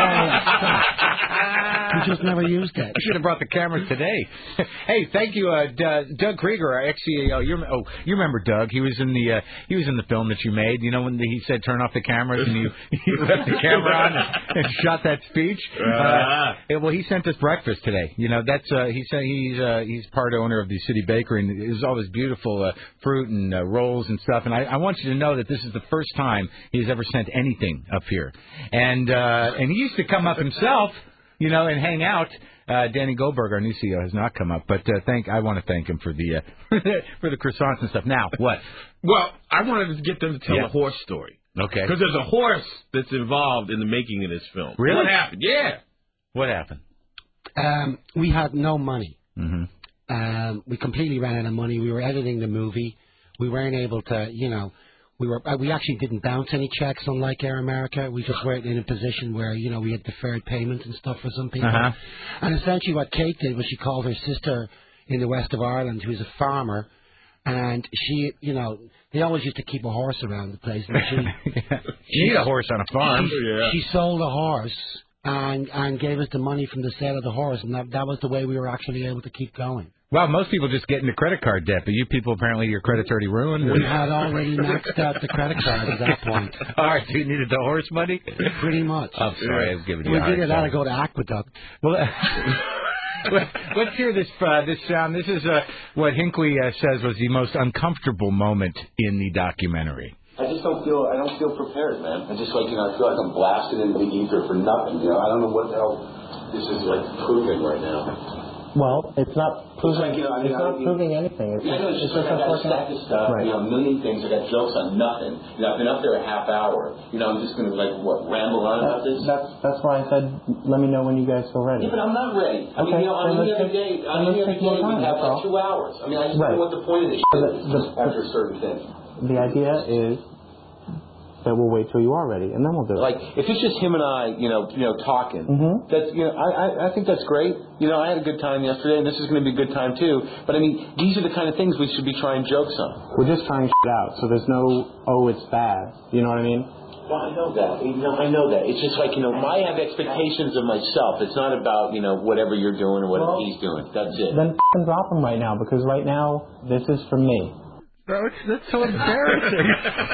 Speaker 22: We just never used it.
Speaker 1: I should have brought the cameras today. Hey, thank you, Doug Krieger, our ex-CEO. You remember Doug? He was in the film that you made. You know when he said turn off the cameras and you left the camera on and shot that speech. Well, he sent us breakfast today. You know that's he said he's part owner of the City Bakery, and there's all this beautiful fruit and rolls and stuff. And I want you to know that this is the first time he's ever sent anything up here. And he used to come up himself. And hang out. Danny Goldberg, our new CEO, has not come up, but I want to thank him for the for the croissants and stuff. Now, what?
Speaker 2: Well, I wanted to get them to tell a horse story.
Speaker 1: Okay.
Speaker 2: Because there's a horse that's involved in the making of this film.
Speaker 1: Really?
Speaker 2: What happened? Yeah.
Speaker 1: What happened?
Speaker 22: We had no money.
Speaker 1: Mm-hmm.
Speaker 22: We completely ran out of money. We were editing the movie. We weren't able to, we actually didn't bounce any checks, unlike Air America. We just weren't in a position where, we had deferred payments and stuff for some people.
Speaker 1: Uh-huh.
Speaker 22: And essentially what Kate did was she called her sister in the west of Ireland, who's a farmer, and she, they always used to keep a horse around the place. And
Speaker 1: you need a horse on a farm.
Speaker 22: She sold a horse and gave us the money from the sale of the horse, and that was the way we were actually able to keep going.
Speaker 1: Well, most people just get into credit card debt, but you people, apparently your credit's already ruined.
Speaker 22: We had already maxed out the credit card at that point.
Speaker 1: All right, so you needed the horse money?
Speaker 22: Pretty much.
Speaker 1: I'm sorry, I was giving you a hard
Speaker 22: We did it
Speaker 1: time.
Speaker 22: out to go to Aqueduct.
Speaker 1: Well, let's hear this sound. This is what Hinckley says was the most uncomfortable moment in the documentary.
Speaker 5: I don't feel prepared, man. I feel like I'm blasted into the ether for nothing. I don't know what the hell this is proving right now.
Speaker 8: Well, it's not proving. It's not proving anything. It's just
Speaker 5: I got a stack of stuff.
Speaker 8: Right.
Speaker 5: A million things. I got jokes on nothing. I've been up there a half hour. I'm just going to ramble on about this.
Speaker 8: That's why I said let me know when you guys feel ready.
Speaker 5: Yeah, but I'm not ready.
Speaker 8: Okay.
Speaker 5: On any other day, we have 2 hours. I just don't know what the point of this is after a certain thing.
Speaker 8: The idea is that we'll wait till you are ready, and then we'll do it.
Speaker 5: If it's just him and I, talking, that's, I think that's great. I had a good time yesterday, and this is going to be a good time too. But these are the kind of things we should be trying jokes on.
Speaker 8: We're just trying shit out, so there's no, it's bad. You know what I mean?
Speaker 5: Well, I know that. I know that. It's just I have expectations of myself. It's not about, whatever you're doing or whatever he's doing. That's it.
Speaker 8: Then drop him right now, because right now, this is for me.
Speaker 1: That's so embarrassing.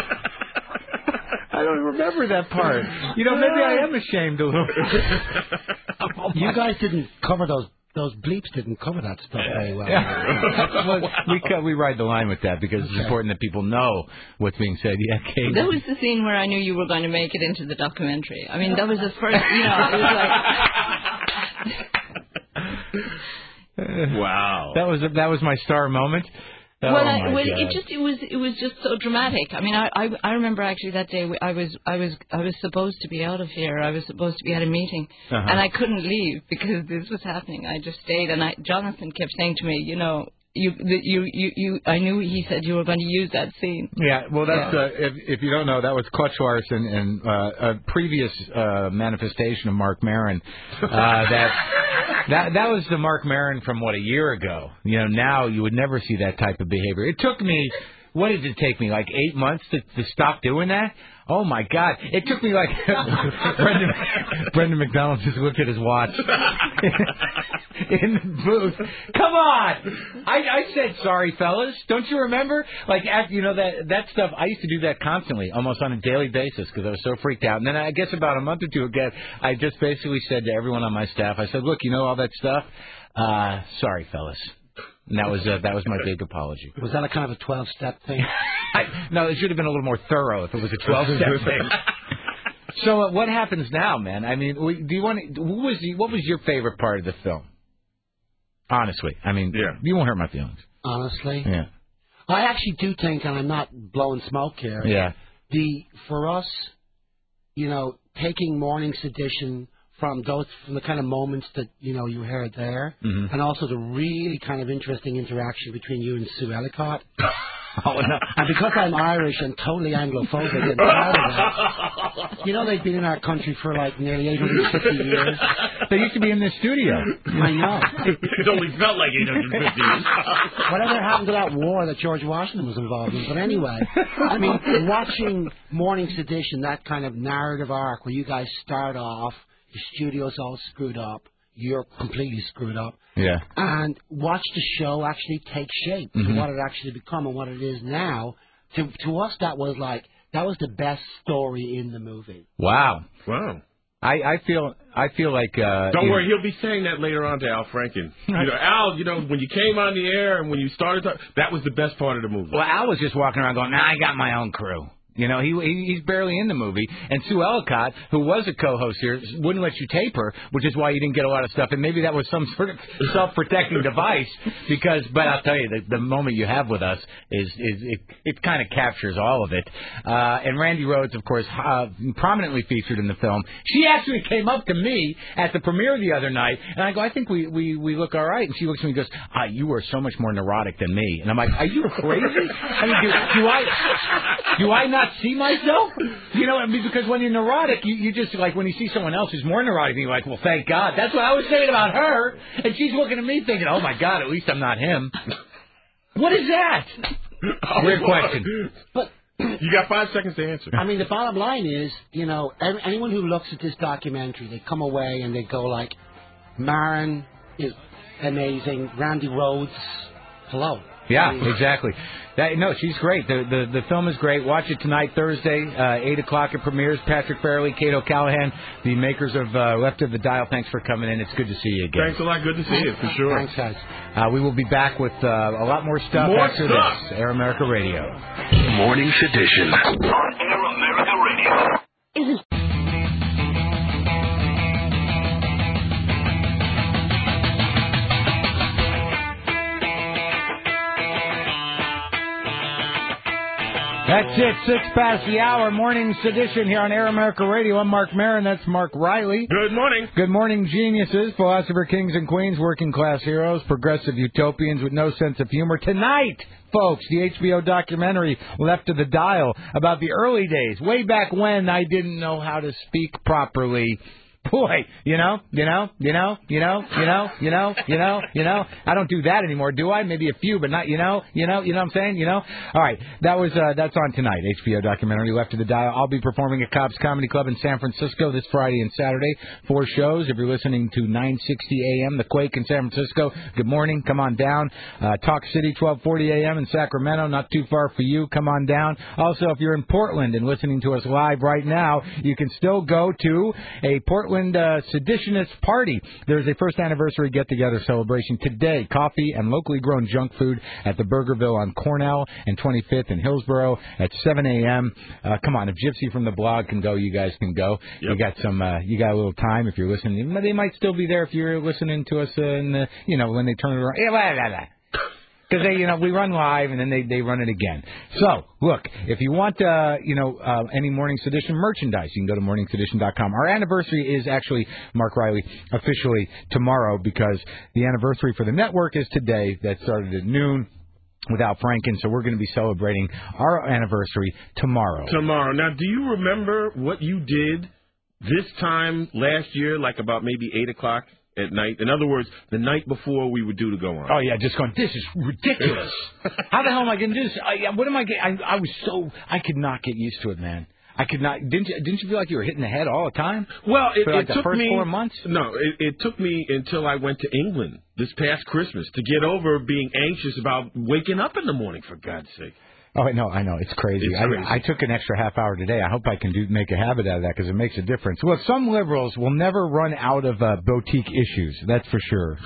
Speaker 1: I don't remember that part. Maybe I am ashamed a little bit.
Speaker 22: You guys didn't cover those bleeps didn't cover that stuff very well.
Speaker 1: We ride the line with that because it's important that people know what's being said. Yeah, Kate.
Speaker 21: That was the scene where I knew you were going to make it into the documentary. That was the first, it was
Speaker 2: Wow.
Speaker 1: That was my star moment.
Speaker 21: It was just so dramatic. I remember actually that day I was supposed to be out of here. I was supposed to be at a meeting, and I couldn't leave because this was happening. I just stayed, and Jonathan kept saying to me, I knew he said you were going to use that scene.
Speaker 1: Yeah, well, that's if you don't know, that was Clutch Larson and a previous manifestation of Mark Maron. That was the Mark Maron from a year ago. Now you would never see that type of behavior. It took me. What did it take me? 8 months to stop doing that? Oh my God! It took me Brendan McDonald just looked at his watch in the booth. Come on! I said sorry, fellas. Don't you remember? That stuff. I used to do that constantly, almost on a daily basis, because I was so freaked out. And then I guess about a month or two ago, I just basically said to everyone on my staff, I said, "Look, all that stuff. Sorry, fellas." And that was my big apology.
Speaker 22: Was that a kind of a 12-step thing?
Speaker 1: No, it should have been a little more thorough if it was a 12-step thing. So what happens now, man? Do you want? What was your favorite part of the film? Honestly. I mean, you won't hurt my feelings.
Speaker 22: Honestly?
Speaker 1: Yeah.
Speaker 22: I actually do think, and I'm not blowing smoke here, for us, taking Morning's edition from the kind of moments that, you heard there, and also the really kind of interesting interaction between you and Sue Ellicott.
Speaker 1: Oh, no.
Speaker 22: And because I'm Irish and totally Anglophobic and proud of that, they've been in our country for like nearly 850 years.
Speaker 1: They used to be in this studio.
Speaker 22: I know.
Speaker 2: It only felt like 850 years.
Speaker 22: Whatever happened to that war that George Washington was involved in? But anyway, I mean, watching Morning's edition, that kind of narrative arc where you guys start off, the studio's all screwed up, you're completely screwed up.
Speaker 1: Yeah.
Speaker 22: And watch the show actually take shape to what it actually become and what it is now. To us, that was the best story in the movie.
Speaker 1: Wow. I feel like
Speaker 2: don't worry, he'll be saying that later on to Al Franken. Al, when you came on the air and when you started, that was the best part of the movie.
Speaker 1: Well, Al was just walking around going, I got my own crew. He's barely in the movie. And Sue Ellicott, who was a co-host here, wouldn't let you tape her, which is why you didn't get a lot of stuff. And maybe that was some sort of self-protecting device. But I'll tell you, the moment you have with us it kind of captures all of it. And Randy Rhoads, of course, prominently featured in the film. She actually came up to me at the premiere the other night, and I go, I think we look all right. And she looks at me and goes, you are so much more neurotic than me. And I'm like, are you crazy? I mean, do I not see myself? Because when you're neurotic, you just, like, when you see someone else who's more neurotic, you're like, well, thank God. That's what I was saying about her. And she's looking at me thinking, oh, my God, at least I'm not him. What is that? Weird question.
Speaker 22: But
Speaker 2: you got 5 seconds to answer.
Speaker 22: I mean, the bottom line is, anyone who looks at this documentary, they come away and they go like, Maron is amazing, Randy Rhoads, hello.
Speaker 1: Yeah, exactly. No, she's great. The film is great. Watch it tonight, Thursday, 8 o'clock. It premieres. Patrick Farrelly, Kate O'Callahan, the makers of Left of the Dial. Thanks for coming in. It's good to see you again.
Speaker 2: Thanks a lot. Good to see you, for sure.
Speaker 22: Thanks, guys.
Speaker 1: We will be back with a lot more stuff after this. Air America Radio.
Speaker 4: Morning Sedition on Air America Radio.
Speaker 1: That's it, 6 past the hour, Morning Sedition here on Air America Radio. I'm Mark Maron, that's Mark Riley.
Speaker 2: Good morning.
Speaker 1: Good morning, geniuses, philosopher kings and queens, working class heroes, progressive utopians with no sense of humor. Tonight, folks, the HBO documentary Left of the Dial about the early days, way back when I didn't know how to speak properly. Boy, I don't do that anymore, do I? Maybe a few, but not, you know what I'm saying? All right, that's on tonight, HBO documentary, Left of the Dial. I'll be performing at Cobb's Comedy Club in San Francisco this Friday and Saturday. 4 shows. If you're listening to 960 AM, The Quake in San Francisco, good morning, come on down. Talk City, 1240 AM in Sacramento, not too far for you, come on down. Also, if you're in Portland and listening to us live right now, you can still go to a Portland Seditionist party. There's a first anniversary get-together celebration today. Coffee and locally grown junk food at the Burgerville on Cornell and 25th in Hillsborough at 7 a.m. Come on, if Gypsy from the blog can go, you guys can go. Yep. You got a little time if you're listening. They might still be there if you're listening to us when they turn it around. Because we run live and then they run it again. So look, if you want any Morning Sedition merchandise, you can go to morningsedition.com. Our anniversary is actually, Mark Riley, officially tomorrow because the anniversary for the network is today. That started at noon with Al Franken, so we're going to be celebrating our anniversary tomorrow.
Speaker 2: Now, do you remember what you did this time last year, like about maybe 8 o'clock? At night. In other words, the night before we were due to go on.
Speaker 1: Oh, yeah, just going, this is ridiculous. How the hell am I going to do this? What am I getting? I could not get used to it, man. I could not. Didn't you feel like you were hitting the head all the time?
Speaker 2: Well, it
Speaker 1: the
Speaker 2: took
Speaker 1: first
Speaker 2: me
Speaker 1: 4 months.
Speaker 2: No, it took me until I went to England this past Christmas to get over being anxious about waking up in the morning, for God's sake.
Speaker 1: Oh, I know. It's crazy. I took an extra half hour today. I hope I can make a habit out of that because it makes a difference. Well, some liberals will never run out of boutique issues. That's for sure.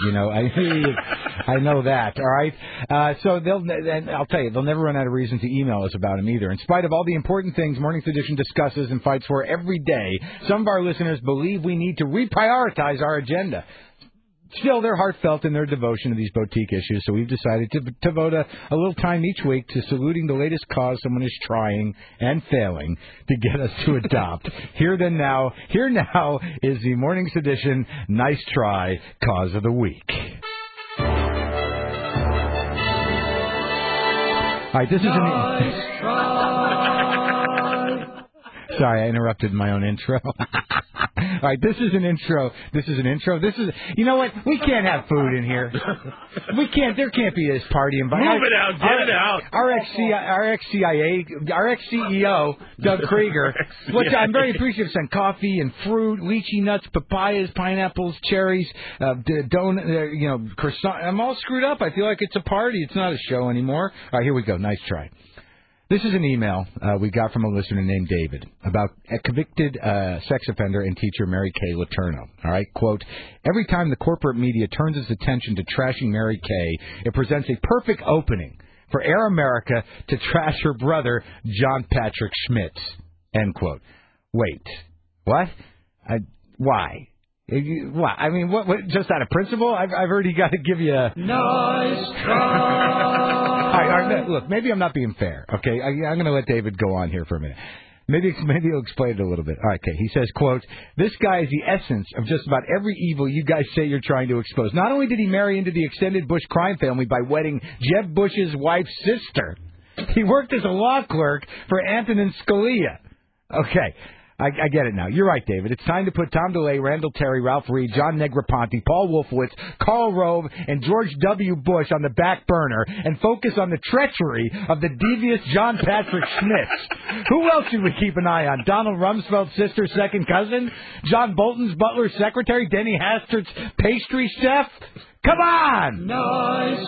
Speaker 1: I know that. All right. So I'll tell you, they'll never run out of reason to email us about them either. In spite of all the important things Morning Sedition discusses and fights for every day, some of our listeners believe we need to reprioritize our agenda. Still, they're heartfelt in their devotion to these boutique issues, so we've decided to devote a little time each week to saluting the latest cause someone is trying and failing to get us to adopt. Here now is the morning's edition, Nice Try, Cause of the Week. All right, this is
Speaker 3: Nice try.
Speaker 1: Sorry, I interrupted my own intro. All right, this is an intro. You know what? We can't have food in here. We can't. There can't be this party environment.
Speaker 2: Move it out. Get it out.
Speaker 1: Our ex-CEO, Doug Krieger, which I'm very appreciative, sent coffee and fruit, lychee nuts, papayas, pineapples, cherries, croissant. I'm all screwed up. I feel like it's a party. It's not a show anymore. All right, here we go. Nice try. This is an email we got from a listener named David about a convicted sex offender and teacher Mary Kay Letourneau. All right, quote, every time the corporate media turns its attention to trashing Mary Kay, it presents a perfect opening for Air America to trash her brother, John Patrick Schmitz, end quote. Wait, what? Why? What? I mean, what? Just out of principle? I've already got to give you a...
Speaker 3: Nice try.
Speaker 1: All right, look, maybe I'm not being fair, okay? I'm going to let David go on here for a minute. Maybe he'll explain it a little bit. All right, okay, he says, quote, this guy is the essence of just about every evil you guys say you're trying to expose. Not only did he marry into the extended Bush crime family by wedding Jeb Bush's wife's sister, he worked as a law clerk for Antonin Scalia. Okay. I get it now. You're right, David. It's time to put Tom DeLay, Randall Terry, Ralph Reed, John Negroponte, Paul Wolfowitz, Karl Rove, and George W. Bush on the back burner and focus on the treachery of the devious John Patrick Schmitz. Who else should we keep an eye on? Donald Rumsfeld's sister's second cousin? John Bolton's butler's secretary? Denny Hastert's pastry chef? Come on!
Speaker 3: Nice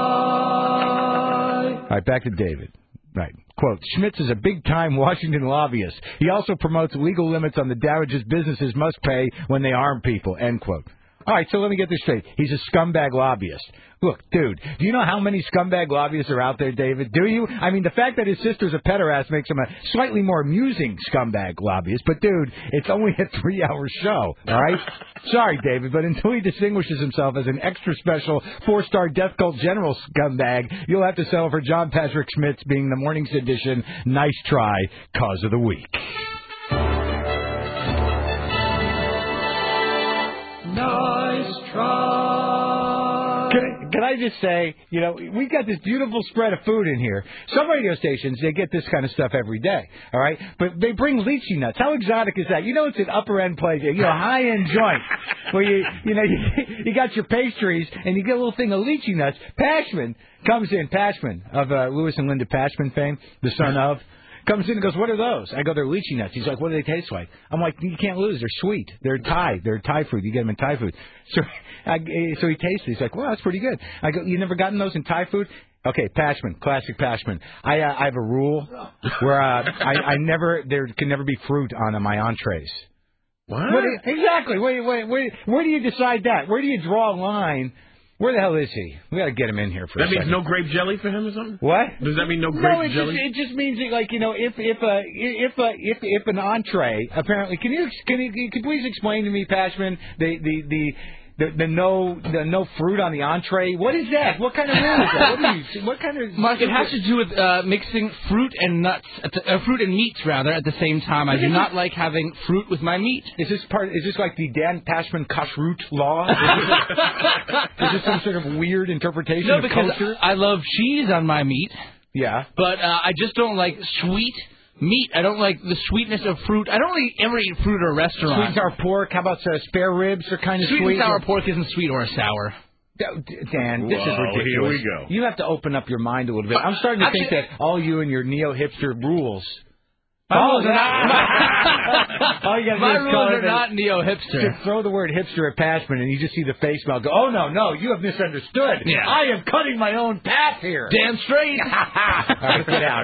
Speaker 3: try.
Speaker 1: All right, back to David. Right. Quote, Schmitz is a big-time Washington lobbyist. He also promotes legal limits on the damages businesses must pay when they harm people, end quote. All right, so let me get this straight. He's a scumbag lobbyist. Look, dude, do you know how many scumbag lobbyists are out there, David? Do you? I mean, the fact that his sister's a pederast makes him a slightly more amusing scumbag lobbyist. But, dude, it's only a 3-hour show, all right? Sorry, David, but until he distinguishes himself as an extra special 4-star death cult general scumbag, you'll have to settle for John Patrick Schmitz being the morning's edition Nice Try, Cause of the Week.
Speaker 3: Nice try.
Speaker 1: Can I just say, you know, we've got this beautiful spread of food in here. Some radio stations, they get this kind of stuff every day, all right? But they bring lychee nuts. How exotic is that? You know, it's an upper-end place, you know, high-end joint where you got your pastries and you get a little thing of lychee nuts. Pashman comes in, Pashman of Louis and Linda Pashman fame, the son of, comes in and goes, what are those? I go, they're lychee nuts. He's like, what do they taste like? I'm like, you can't lose. They're sweet. They're Thai food. You get them in Thai food. So he tastes it. He's like, well, that's pretty good. I go, you never gotten those in Thai food? Okay, Pashman, classic Pashman. I have a rule where there can never be fruit on my entrees.
Speaker 2: What?
Speaker 1: Exactly. Where do you decide that? Where do you draw a line? Where the hell is he? We got to get him in here for a second.
Speaker 2: That means no grape jelly for him or something?
Speaker 1: What?
Speaker 2: Does that mean no grape jelly?
Speaker 1: It just means that, like, you know, if an entree apparently can you please explain to me, Pashman, the no fruit on the entree? What is that? What kind of rule is that? What kind of
Speaker 6: Mark? It has to do with mixing fruit and nuts, fruit and meats rather, at the same time. I do not like having fruit with my meat.
Speaker 1: Is this like the Dan Pashman kashrut law? Is this some sort of weird interpretation of culture?
Speaker 6: I love cheese on my meat.
Speaker 1: Yeah,
Speaker 6: but I just don't like sweet meat. I don't like the sweetness of fruit. I don't really ever eat fruit at a restaurant.
Speaker 1: Sweet and sour pork. How about spare ribs are kind of sweet?
Speaker 6: Sweet and sour pork isn't sweet or sour.
Speaker 1: Dan, this is ridiculous.
Speaker 2: Here we go.
Speaker 1: You have to open up your mind a little bit. I'm starting to think that all you and your neo-hipster rules.
Speaker 6: My rules are not neo-hipster.
Speaker 1: Just throw the word hipster at Pashman and you just see the face melt go, oh, no, you have misunderstood.
Speaker 6: Yeah.
Speaker 1: I am cutting my own path here.
Speaker 6: Damn straight.
Speaker 1: All right, get out.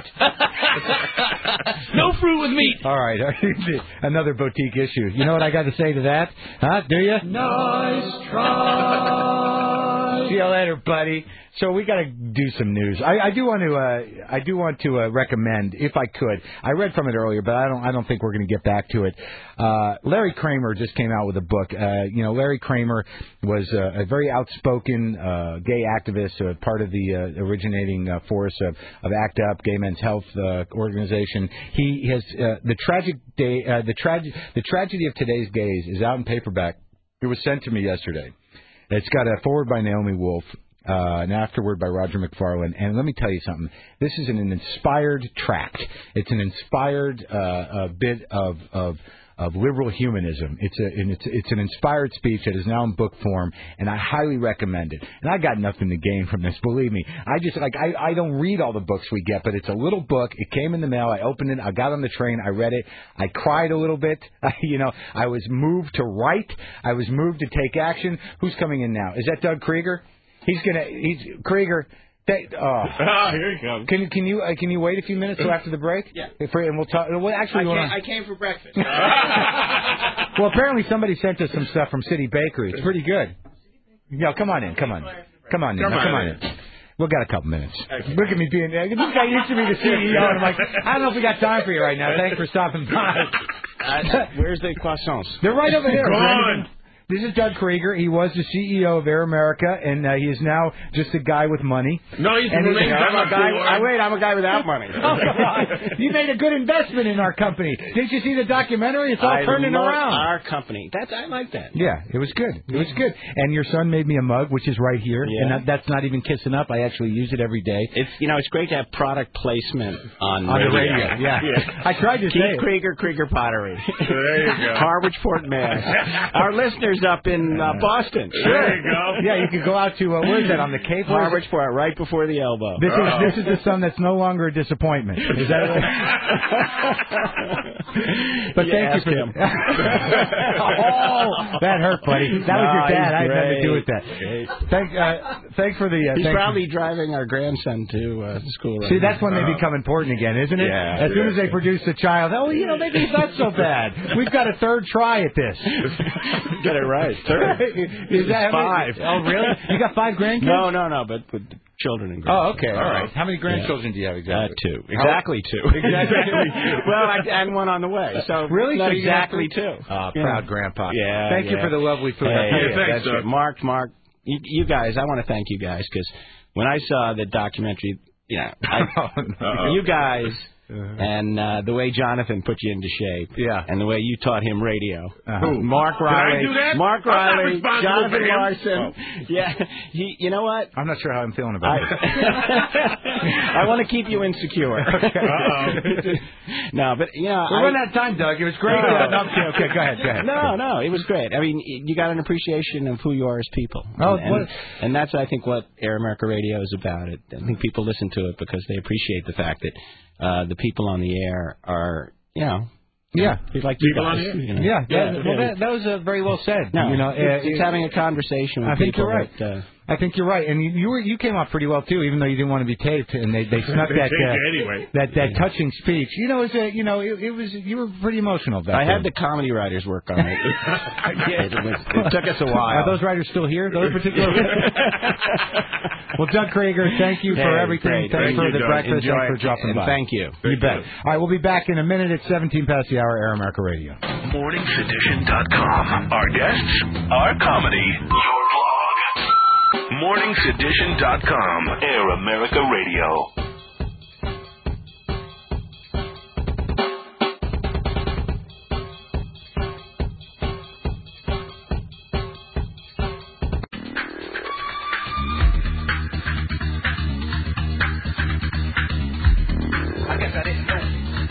Speaker 6: No fruit with meat.
Speaker 1: All right, another boutique issue. You know what I got to say to that? Huh? Do you?
Speaker 3: Nice try.
Speaker 1: See you later, buddy. So we got to do some news. I do want to recommend, if I could. I read from it earlier, but I don't think we're going to get back to it. Larry Kramer just came out with a book. Larry Kramer was a very outspoken gay activist, part of the originating force of ACT UP, Gay Men's Health organization. He has the tragedy of today's gays is out in paperback. It was sent to me yesterday. It's got a foreword by Naomi Wolf, an afterword by Roger McFarlane, and let me tell you something. This is an inspired tract. It's an inspired bit of liberal humanism. It's an inspired speech that is now in book form, and I highly recommend it. And I got nothing to gain from this, believe me. I don't read all the books we get, but it's a little book. It came in the mail. I opened it. I got on the train. I read it. I cried a little bit. I was moved to write. I was moved to take action. Who's coming in now? Is that Doug Krieger? He's Krieger.
Speaker 7: Here he comes.
Speaker 1: Can you wait a few minutes till after the break?
Speaker 7: Yeah.
Speaker 1: And we'll talk. Well, actually,
Speaker 7: I came for breakfast.
Speaker 1: Well, apparently somebody sent us some stuff from City Bakery. It's pretty good. Yeah, come on in. We've got a couple minutes. Okay. Look at me being there. This guy used to be the CEO, and I'm like, I don't know if we got time for you right now. Thanks for stopping by.
Speaker 7: Where's the croissants?
Speaker 1: They're right over there.
Speaker 7: Gone.
Speaker 1: This is Doug Krieger. He was the CEO of Air America, and he is now just a guy with money.
Speaker 7: No, I'm a guy without money.
Speaker 1: Oh, come on. You made a good investment in our company. Didn't you see the documentary? It's all turning around.
Speaker 7: Our company. I like that.
Speaker 1: Yeah, it was good. It was good. And your son made me a mug, which is right here.
Speaker 7: Yeah.
Speaker 1: And that's not even kissing up. I actually use it every day.
Speaker 7: It's great to have product placement on
Speaker 1: the radio. Yeah. I tried to say
Speaker 7: Krieger Pottery.
Speaker 2: There you go.
Speaker 7: Harwichport, Mass. Our listeners up in Boston.
Speaker 1: Sure. There you go. Yeah, you could go out to, where is that, on the Cape?
Speaker 7: Harwichport, right before the elbow.
Speaker 1: This is the son that's no longer a disappointment. Is that it? But thank you for
Speaker 7: him.
Speaker 1: That hurt, buddy. That was your dad. I had nothing to do with that. Thanks for the...
Speaker 7: He's probably driving our grandson to school right
Speaker 1: See,
Speaker 7: now.
Speaker 1: that's when they become important again, isn't it?
Speaker 7: Yeah.
Speaker 1: As soon as they produce a child, maybe it's not so bad. We've got a third try at this.
Speaker 7: Get it right. Third.
Speaker 1: Is that
Speaker 7: 5.
Speaker 1: Oh, really? You got 5 grandkids?
Speaker 7: No, but with children and grandchildren.
Speaker 1: Oh, okay. All right. How many grandchildren do you have exactly?
Speaker 7: 2. Exactly 2. Well, and one on the way. So
Speaker 1: really?
Speaker 7: Not exactly 2.
Speaker 1: Proud grandpa.
Speaker 7: Yeah.
Speaker 1: Thank you for the lovely food.
Speaker 7: Thanks, sir. Mark, you guys, I want to thank you guys because when I saw the documentary, you guys... And the way Jonathan put you into shape, and the way you taught him radio.
Speaker 2: Who?
Speaker 7: Mark Riley.
Speaker 2: Did I do that?
Speaker 7: Mark Riley, Jonathan Larson.
Speaker 2: Oh.
Speaker 7: Yeah, you know what?
Speaker 1: I'm not sure how I'm feeling about it.
Speaker 7: I want to keep you insecure. No, but
Speaker 1: we're running out of time, Doug. It was great. Okay, go ahead.
Speaker 7: No, it was great. I mean, you got an appreciation of who you are as people. And that's, I think, what Air America Radio is about. I think people listen to it because they appreciate the fact that the people on the air are, We'd like you guys.
Speaker 1: That was very well said.
Speaker 7: No, it's having a conversation with people.
Speaker 1: You're right. I think you're right, and you came off pretty well too, even though you didn't want to be taped, and they snuck that touching speech. You were pretty emotional.
Speaker 7: I had the comedy writers work on it. It took us a while.
Speaker 1: Are those writers still here? Those particular. Well, Doug Krieger, thank you for everything. Thanks for the breakfast. Thanks for dropping by.
Speaker 7: Thank you.
Speaker 1: You bet. All right, we'll be back in a minute at 17 past the hour. Air America Radio.
Speaker 4: MorningsEdition.com. Our guests, our comedy, your blog. MorningsEdition.com. Air America Radio. I guess I didn't know.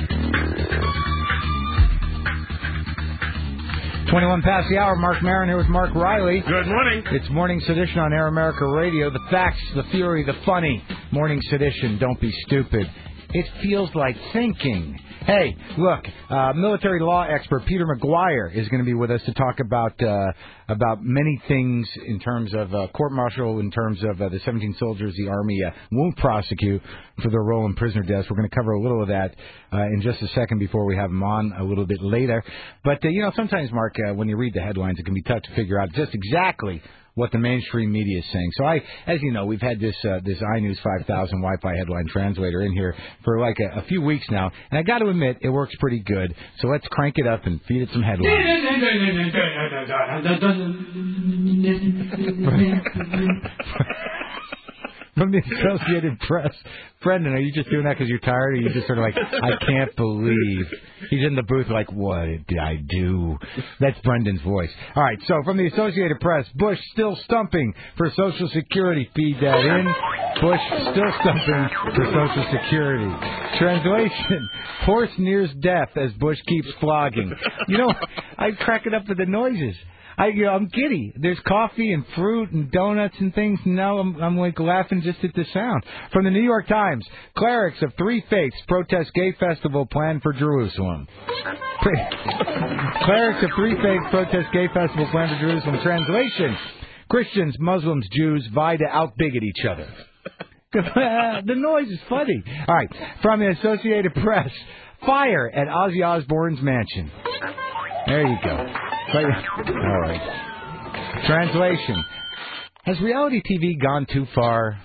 Speaker 1: 21 past the hour. Mark Maron here with Mark Riley.
Speaker 2: Good morning.
Speaker 1: It's Morning Sedition on Air America Radio. The facts, the fury, the funny. Morning Sedition. Don't be stupid. It feels like thinking. Hey, look, military law expert Peter McGuire is going to be with us to talk about many things in terms of court-martial, in terms of the 17 soldiers the Army won't prosecute for their role in prisoner deaths. We're going to cover a little of that in just a second before we have him on a little bit later. But, sometimes, Mark, when you read the headlines, it can be tough to figure out just exactly what the mainstream media is saying. So as you know, we've had this iNews 5000 Wi-Fi headline translator in here for like a few weeks now, and I got to admit it works pretty good. So let's crank it up and feed it some headlines. From the Associated Press. Brendan, are you just doing that because you're tired, or are you just sort of like, I can't believe he's in the booth like, what did I do? That's Brendan's voice. All right, so from the Associated Press, Bush still stumping for Social Security. Feed that in. Bush still stumping for Social Security. Translation, horse nears death as Bush keeps flogging. You know, I crack it up with the noises. I'm giddy. There's coffee and fruit and donuts and things. Now I'm like laughing just at the sound. From the New York Times, clerics of three faiths protest gay festival planned for Jerusalem. Clerics of three faiths protest gay festival planned for Jerusalem. Translation, Christians, Muslims, Jews vie to out-bigot each other. The noise is funny. All right. From the Associated Press, fire at Ozzy Osbourne's mansion. There you go. All right. Translation. Has reality TV gone too far?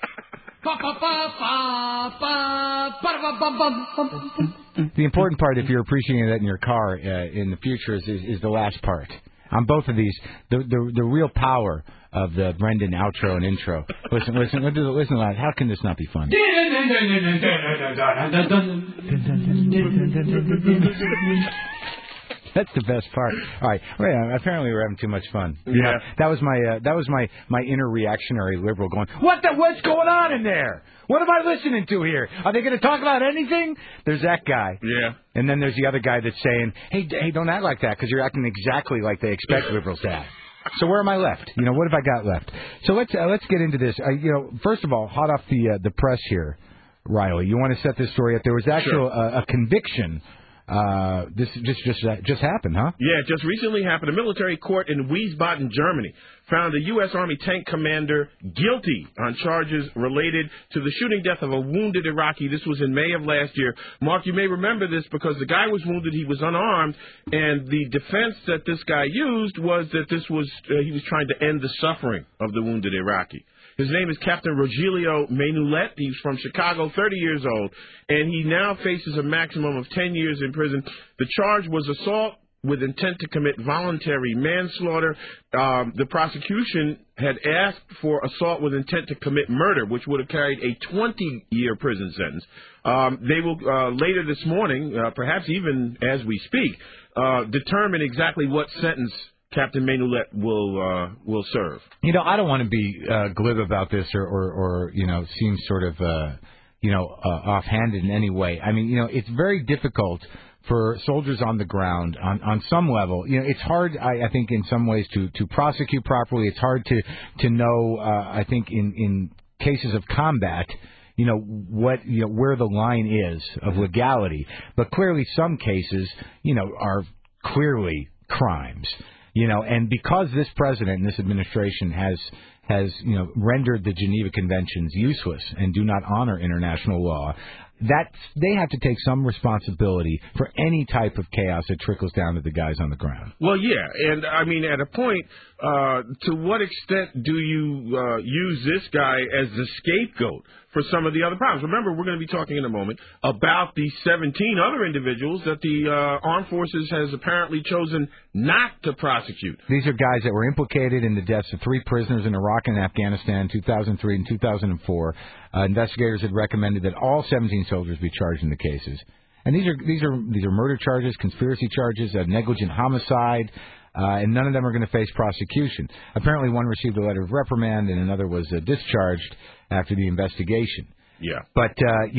Speaker 1: The important part, if you're appreciating that in your car in the future, is the last part. On both of these, the real power of the Brendan outro and intro. Listen loud. How can this not be fun? That's the best part. All right. Well, apparently we're having too much fun.
Speaker 2: Yeah.
Speaker 1: That was my inner reactionary liberal going, what's going on in there? What am I listening to here? Are they going to talk about anything? There's that guy.
Speaker 2: Yeah.
Speaker 1: And then there's the other guy that's saying, hey, don't act like that because you're acting exactly like they expect liberals to act. So where am I left? What have I got left? So let's get into this. First of all, hot off the press here, Riley. You want to set this story up? There was actually a conviction. This just happened, huh?
Speaker 2: Yeah, it just recently happened. A military court in Wiesbaden, Germany, found a U.S. Army tank commander guilty on charges related to the shooting death of a wounded Iraqi. This was in May of last year. Mark, you may remember this because the guy was wounded. He was unarmed, and the defense that this guy used was that he was trying to end the suffering of the wounded Iraqi. His name is Captain Rogelio Menulet. He's from Chicago, 30 years old, and he now faces a maximum of 10 years in prison. The charge was assault with intent to commit voluntary manslaughter. The prosecution had asked for assault with intent to commit murder, which would have carried a 20-year prison sentence. They will later this morning, perhaps even as we speak, determine exactly what sentence Captain Menulet will serve.
Speaker 1: I don't want to be glib about this or seem sort of offhanded in any way. I mean, it's very difficult for soldiers on the ground on some level. It's hard, I think, in some ways to prosecute properly. It's hard to know, I think, in cases of combat, where the line is of legality. But clearly some cases, are clearly crimes. And because this president and this administration has rendered the Geneva Conventions useless and do not honor international law, they have to take some responsibility for any type of chaos that trickles down to the guys on the ground.
Speaker 2: Well, yeah, and I mean, at a point, to what extent do you use this guy as the scapegoat for some of the other problems? Remember, we're going to be talking in a moment about the 17 other individuals that the armed forces has apparently chosen not to prosecute.
Speaker 1: These are guys that were implicated in the deaths of 3 prisoners in Iraq and Afghanistan in 2003 and 2004. Investigators had recommended that all 17 soldiers be charged in the cases. And these are murder charges, conspiracy charges, negligent homicide, and none of them are going to face prosecution. Apparently one received a letter of reprimand and another was discharged after the investigation.
Speaker 2: Yeah.
Speaker 1: But,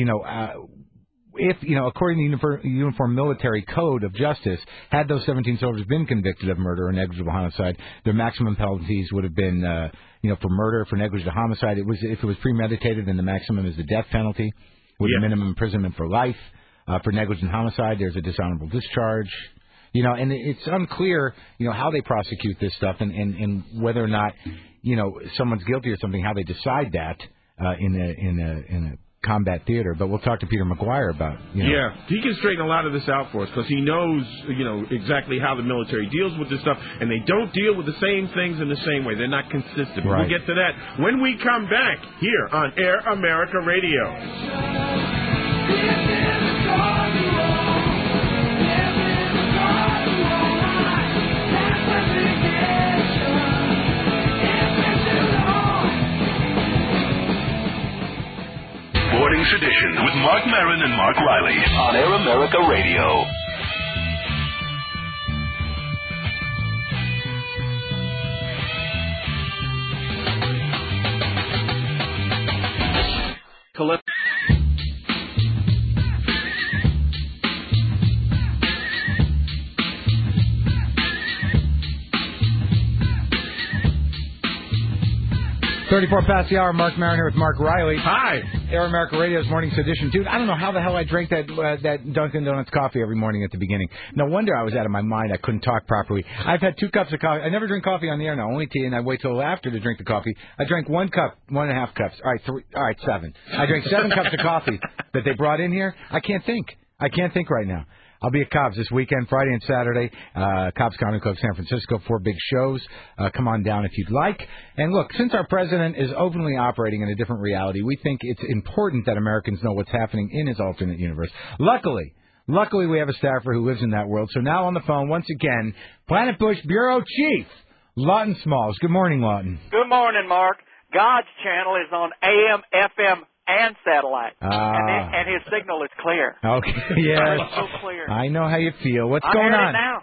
Speaker 1: if, according to the Uniform Military Code of Justice, had those 17 soldiers been convicted of murder or negligible homicide, their maximum penalties would have been, for murder, for negligent homicide. If it was premeditated, then the maximum is the death penalty with a minimum imprisonment for life. For negligent homicide, there's a dishonorable discharge. And it's unclear, how they prosecute this stuff and whether or not, someone's guilty or something, how they decide that in a combat theater. But we'll talk to Peter McGuire about.
Speaker 2: Yeah, he can straighten a lot of this out for us because he knows, exactly how the military deals with this stuff, and they don't deal with the same things in the same way. They're not consistent.
Speaker 1: Right.
Speaker 2: We'll get to that when we come back here on Air America Radio.
Speaker 4: Morning Tradition with Mark Maron and Mark Riley on Air America Radio.
Speaker 2: Collect.
Speaker 1: .34 past the hour. Mark Maron here with Mark Riley.
Speaker 2: Hi.
Speaker 1: Air America Radio's Morning Edition. Dude, I don't know how the hell I drank that Dunkin' Donuts coffee every morning at the beginning. No wonder I was out of my mind. I couldn't talk properly. I've had 2 cups of coffee. I never drink coffee on the air now, only tea, and I wait till after to drink the coffee. I drank 1 cup, 1.5 cups. All right, 7. I drank 7 cups of coffee that they brought in here. I can't think right now. I'll be at Cobb's this weekend, Friday and Saturday. Cobb's Comedy Club, San Francisco, 4 big shows. Come on down if you'd like. And look, since our president is openly operating in a different reality, we think it's important that Americans know what's happening in his alternate universe. Luckily, we have a staffer who lives in that world. So now on the phone, once again, Planet Bush Bureau Chief, Lawton Smalls. Good morning, Lawton.
Speaker 9: Good morning, Mark. God's channel is on AM, FM, and satellite, and his signal is clear.
Speaker 1: Okay, yes.
Speaker 9: So clear.
Speaker 1: I know how you feel. What's going on?
Speaker 9: Now.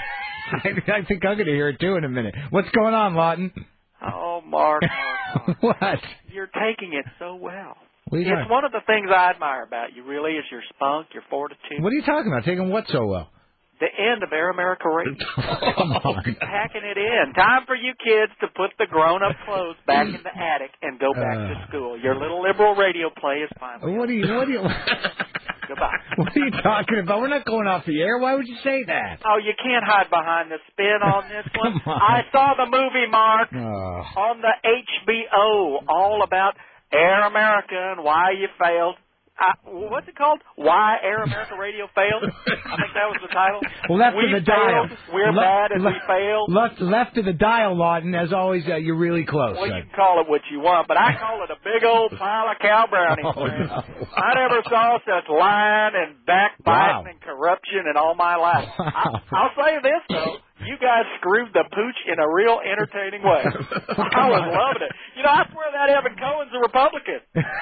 Speaker 1: I think I'm going to hear it too in a minute. What's going on, Lawton?
Speaker 9: Oh, Mark.
Speaker 1: What?
Speaker 9: You're taking it so well.
Speaker 1: It's
Speaker 9: one of the things I admire about you, really, is your spunk, your fortitude.
Speaker 1: What are you talking about? Taking what so well?
Speaker 9: The end of Air America Radio.
Speaker 1: Come on.
Speaker 9: Packing it in. Time for you kids to put the grown-up clothes back in the attic and go back to school. Your little liberal radio play is finally
Speaker 1: What are you...
Speaker 9: Goodbye.
Speaker 1: What are you talking about? We're not going off the air. Why would you say that?
Speaker 9: Oh, you can't hide behind the spin on this one.
Speaker 1: Come on.
Speaker 9: I saw the movie, Mark, on the HBO, all about Air America and why you failed. What's it called? Why Air America Radio Failed? I think that was the title.
Speaker 1: Left of the dial.
Speaker 9: We're bad as we failed.
Speaker 1: Left of the dial, Lawton. As always, you're really close.
Speaker 9: Well, you can call it what you want, but I call it a big old pile of cow brownies.
Speaker 1: No.
Speaker 9: I never saw such lying and backbiting and corruption in all my life. I'll say this, though. You guys screwed the pooch in a real entertaining way. I was loving it. I swear that Evan Cohen's a Republican.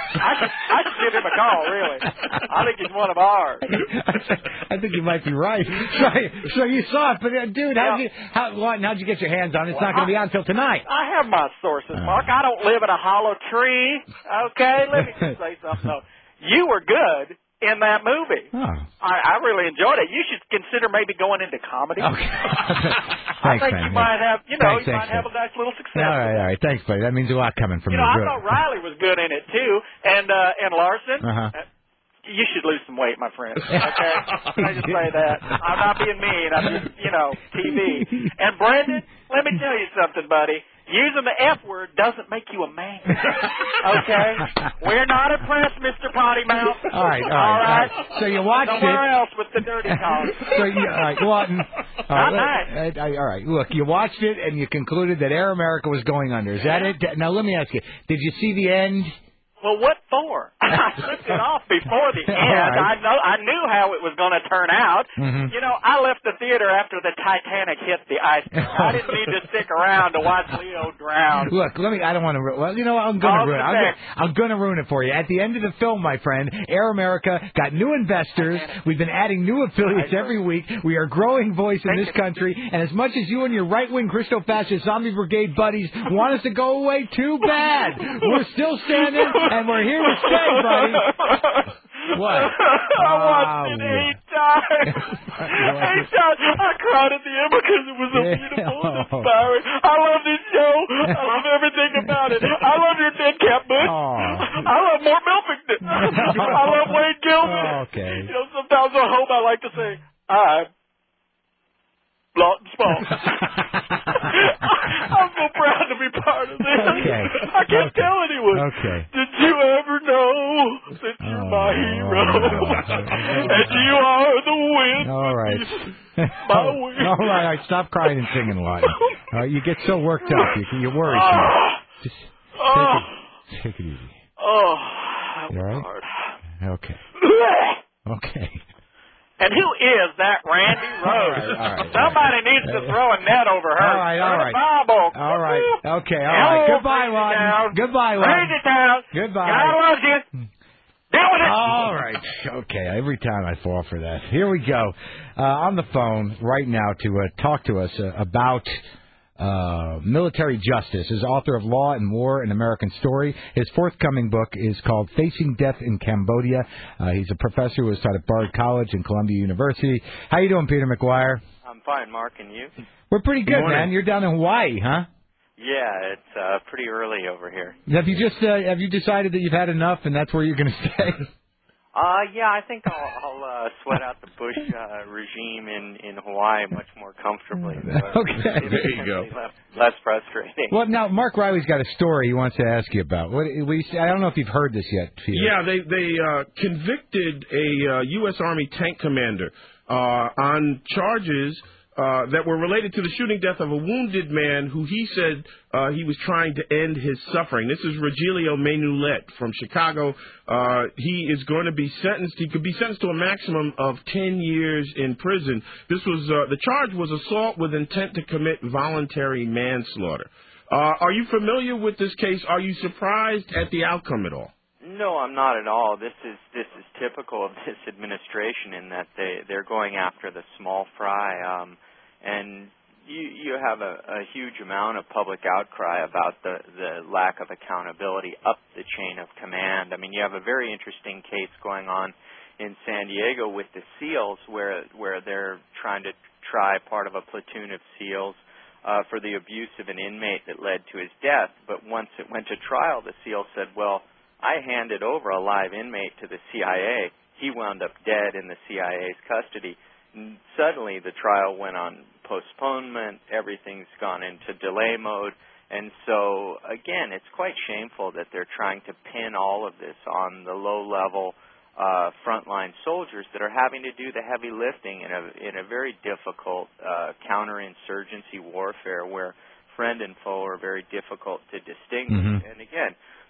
Speaker 9: I should give him a call, really. I think he's one of ours.
Speaker 1: I think you might be right. So you saw it, but dude, how'd you get your hands on it? It's not going to be on until tonight.
Speaker 9: I have my sources, Mark. I don't live in a hollow tree. Okay, let me just say something though. You were good in that movie. I really enjoyed it. You should consider maybe going into comedy.
Speaker 1: Okay.
Speaker 9: I think you might have, you might have a nice little success.
Speaker 1: All right. Thanks, buddy. That means a lot coming from you.
Speaker 9: I thought Riley was good in it too, and Larson. You should lose some weight, my friend. Okay, I just say that. I'm not being mean. I'm just, TV. And Brendan, let me tell you something, buddy. Using the F word doesn't make you a man. Okay? We're not impressed, Mr. Potty Mouth.
Speaker 1: All right. So you watched
Speaker 9: Somewhere else with the dirty talk.
Speaker 1: All right, Lawton.
Speaker 9: Not nice.
Speaker 1: All right. Look, you watched it and you concluded that Air America was going under. Is that it? Now, let me ask you. Did you see the end?
Speaker 9: Well, what for? I took it off before the end. Right. I knew how it was going to turn out.
Speaker 1: Mm-hmm.
Speaker 9: I left the theater after the Titanic hit the iceberg. I didn't need to stick around to watch Leo drown.
Speaker 1: Look, I don't want to. Well, I'm going to ruin it. I'm going to ruin it for you. At the end of the film, my friend, Air America got new investors. We've been adding new affiliates every week. We are a growing voice in this country. And as much as you and your right-wing Christo-fascist zombie brigade buddies want us to go away, too bad. We're still standing. And we're here to stay, buddy. What?
Speaker 9: I watched it 8 times. 8 times. I cried at the end because it was so beautiful and inspiring. I love this show. I love everything about it. I love your dead cat Bush. I love Mort Milfington. I love Wade Gilman.
Speaker 1: Okay.
Speaker 9: Sometimes at home I like to say, I'm Lawton Smalls. I'm so proud to be part of this.
Speaker 1: Okay.
Speaker 9: I can't tell anyone.
Speaker 1: Okay.
Speaker 9: Did you ever know know that you're my hero, and you are the wind.
Speaker 1: All right.
Speaker 9: My wind.
Speaker 1: All right. Stop crying and singing, Lawton. You get so worked up. You worry too much. Just take it easy.
Speaker 9: Oh,
Speaker 1: you all right?
Speaker 9: hard.
Speaker 1: Okay. Okay.
Speaker 9: And who is that Randy Rose?
Speaker 1: All right.
Speaker 9: Somebody needs to throw a net over her.
Speaker 1: All right.
Speaker 9: Bible.
Speaker 1: All right. Okay. All right. Goodbye, Lawton. Goodbye, Lawton.
Speaker 9: Crazy town.
Speaker 1: Goodbye.
Speaker 9: God loves you. Deal with it.
Speaker 1: All right. Okay. Every time I fall for that. Here we go. On the phone right now to talk to us about military justice is author of Law and War, an American Story. His forthcoming book is called Facing Death in Cambodia. He's a professor who has taught at Bard College and Columbia University. How you doing, Peter McGuire?
Speaker 10: I'm fine, Mark, and you?
Speaker 1: We're pretty good, man. You're down in Hawaii, huh?
Speaker 10: Yeah, it's pretty early over here.
Speaker 1: Have you decided that you've had enough and that's where you're going to stay?
Speaker 10: Yeah, I think I'll sweat out the Bush regime in Hawaii much more comfortably.
Speaker 1: Okay,
Speaker 2: there you go.
Speaker 10: Less frustrating.
Speaker 1: Well, now Mark Riley's got a story he wants to ask you about. I don't know if you've heard this yet, Peter.
Speaker 2: Yeah, they convicted a U.S. Army tank commander on charges that were related to the shooting death of a wounded man who he said he was trying to end his suffering. This is Rogelio Menulet from Chicago. He is going to be sentenced. He could be sentenced to a maximum of 10 years in prison. This was the charge was assault with intent to commit voluntary manslaughter. Are you familiar with this case? Are you surprised at the outcome at all?
Speaker 10: No, I'm not at all. This is typical of this administration in that they're going after the small fry, and you have a huge amount of public outcry about the lack of accountability up the chain of command. I mean, you have a very interesting case going on in San Diego with the SEALs, where they're trying to try part of a platoon of SEALs for the abuse of an inmate that led to his death. But once it went to trial, the SEAL said, well, I handed over a live inmate to the CIA. He wound up dead in the CIA's custody. And suddenly, the trial went on postponement. Everything's gone into delay mode. And so, again, it's quite shameful that they're trying to pin all of this on the low-level frontline soldiers that are having to do the heavy lifting in a very difficult counterinsurgency warfare where friend and foe are very difficult to distinguish. Mm-hmm. And again,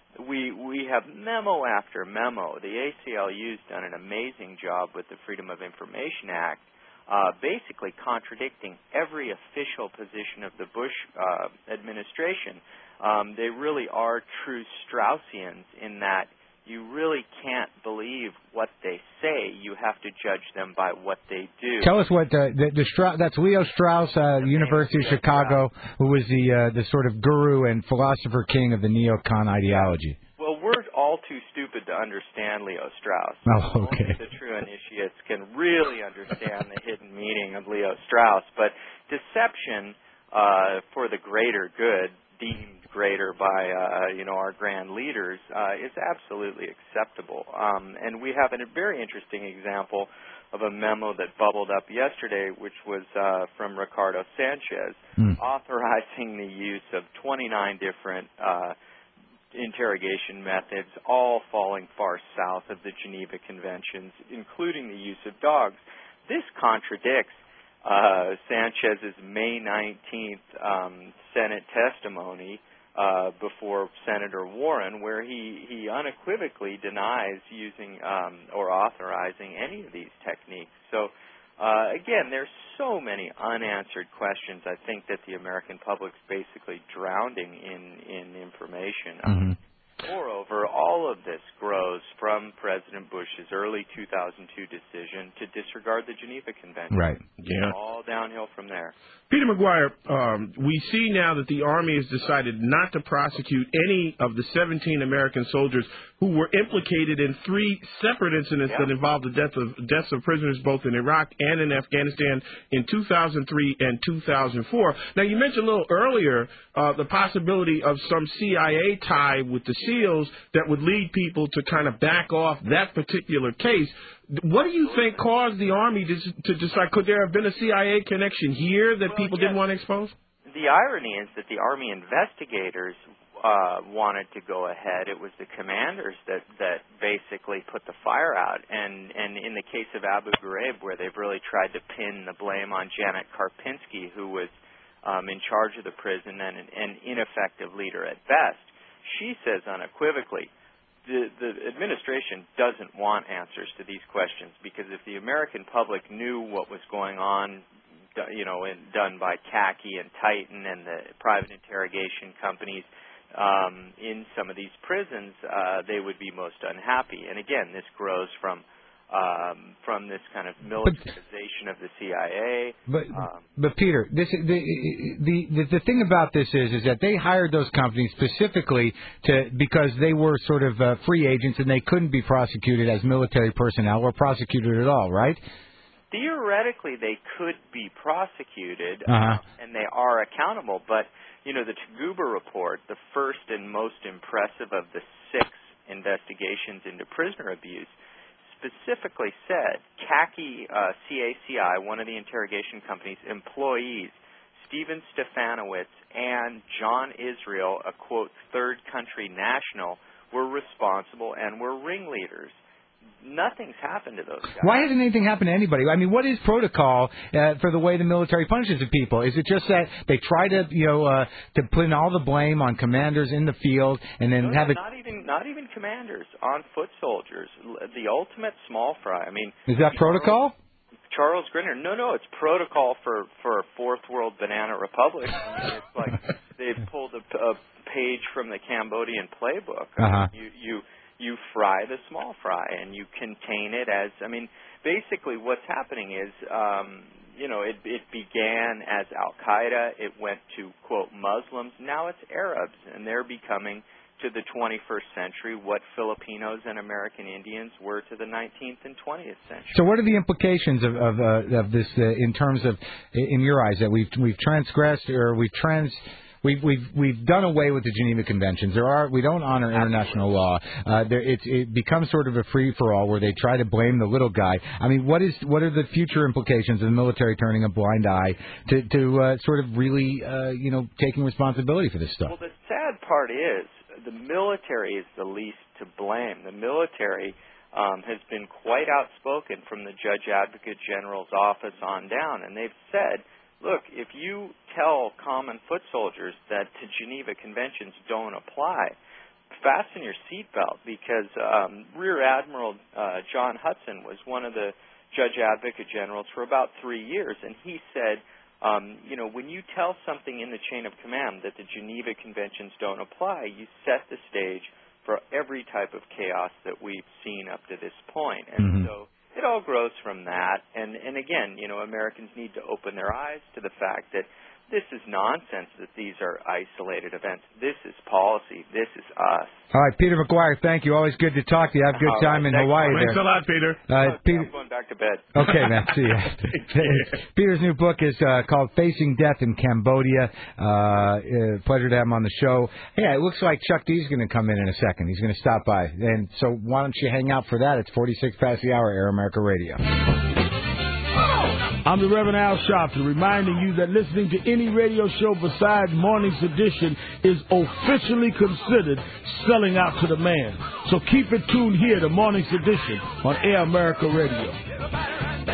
Speaker 10: we have memo after memo. The ACLU's done an amazing job with the Freedom of Information Act, basically contradicting every official position of the Bush administration. They really are true Straussians in that you really can't believe what they say. You have to judge them by what they do.
Speaker 1: Tell us what that's Leo Strauss, University of Chicago, who was the sort of guru and philosopher king of the neocon ideology.
Speaker 10: Well, we're all too stupid to understand Leo Strauss.
Speaker 1: Oh, okay.
Speaker 10: Only the true initiates can really understand the hidden meaning of Leo Strauss. But deception for the greater good, deemed greater by our grand leaders, is absolutely acceptable. And we have a very interesting example of a memo that bubbled up yesterday, which was from Ricardo Sanchez, authorizing the use of 29 different interrogation methods, all falling far south of the Geneva Conventions, including the use of dogs. This contradicts Sanchez's May 19th Senate testimony before Senator Warren, where he unequivocally denies using or authorizing any of these techniques. So, again, there's so many unanswered questions. I think that the American public's basically drowning in information.
Speaker 1: Mm-hmm.
Speaker 10: Moreover, all of this grows from President Bush's early 2002 decision to disregard the Geneva Convention.
Speaker 1: Right.
Speaker 2: Yeah.
Speaker 10: All downhill from there.
Speaker 2: Peter McGuire, we see now that the Army has decided not to prosecute any of the 17 American soldiers who were implicated in 3 separate incidents that involved the deaths of prisoners both in Iraq and in Afghanistan in 2003 and 2004. Now, you mentioned a little earlier the possibility of some CIA tie with the SEALs that would lead people to kind of back off that particular case. What do you think caused the Army to decide? Could there have been a CIA connection here that people didn't want to expose?
Speaker 10: The irony is that the Army investigators wanted to go ahead. It was the commanders that basically put the fire out. And in the case of Abu Ghraib, where they've really tried to pin the blame on Janet Karpinski, who was in charge of the prison and an ineffective leader at best, she says unequivocally, the administration doesn't want answers to these questions, because if the American public knew what was going on, done by Khaki and Titan and the private interrogation companies in some of these prisons, they would be most unhappy. And again, this grows from this kind of militarization of the CIA.
Speaker 1: But Peter, this the thing about this is that they hired those companies specifically because they were sort of free agents and they couldn't be prosecuted as military personnel or prosecuted at all, right?
Speaker 10: Theoretically, they could be prosecuted, and they are accountable. But, the Taguba report, the first and most impressive of the 6 investigations into prisoner abuse, specifically said Khaki CACI, one of the interrogation company's employees, Stephen Stefanowitz and John Israel, a, quote, third country national, were responsible and were ringleaders. Nothing's happened to those guys.
Speaker 1: Why hasn't anything happened to anybody? I mean, what is protocol for the way the military punishes the people? Is it just that they try to, to put in all the blame on commanders in the field and then have it?
Speaker 10: Not even commanders, on foot soldiers, the ultimate small fry. I mean,
Speaker 1: is that protocol?
Speaker 10: Charles Grinner. No, it's protocol for fourth world banana republic. I mean, it's like they've pulled a page from the Cambodian playbook. You fry the small fry, and you contain it as, basically what's happening is, it began as Al-Qaeda. It went to, quote, Muslims. Now it's Arabs, and they're becoming, to the 21st century, what Filipinos and American Indians were to the 19th and 20th century.
Speaker 1: So what are the implications of this in terms of, in your eyes, that we've transgressed or We've done away with the Geneva Conventions. We don't honor international law. It becomes sort of a free for all where they try to blame the little guy. I mean, what are the future implications of the military turning a blind eye to sort of really taking responsibility for this stuff?
Speaker 10: Well, the sad part is the military is the least to blame. The military has been quite outspoken from the Judge Advocate General's office on down, and they've said, look, if you tell common foot soldiers that the Geneva Conventions don't apply, fasten your seatbelt, because Rear Admiral John Hudson was one of the Judge Advocate Generals for about 3 years, and he said, when you tell something in the chain of command that the Geneva Conventions don't apply, you set the stage for every type of chaos that we've seen up to this point. And so it all grows from that. And again, Americans need to open their eyes to the fact that this is nonsense, that these are isolated events. This is policy. This is us.
Speaker 1: All right, Peter McGuire, thank you. Always good to talk to you. Have a good time in Hawaii.
Speaker 2: Thanks a lot, Peter.
Speaker 1: Peter.
Speaker 10: I'm going back to bed.
Speaker 1: Okay, man. See you. Peter's new book is called Facing Death in Cambodia. Pleasure to have him on the show. Yeah, it looks like Chuck D's going to come in a second. He's going to stop by. And so why don't you hang out for that? It's 46 past the hour, Air America Radio.
Speaker 11: I'm the Reverend Al Sharpton, reminding you that listening to any radio show besides Morning's Edition is officially considered selling out to the man. So keep it tuned here to Morning's Edition on Air America Radio.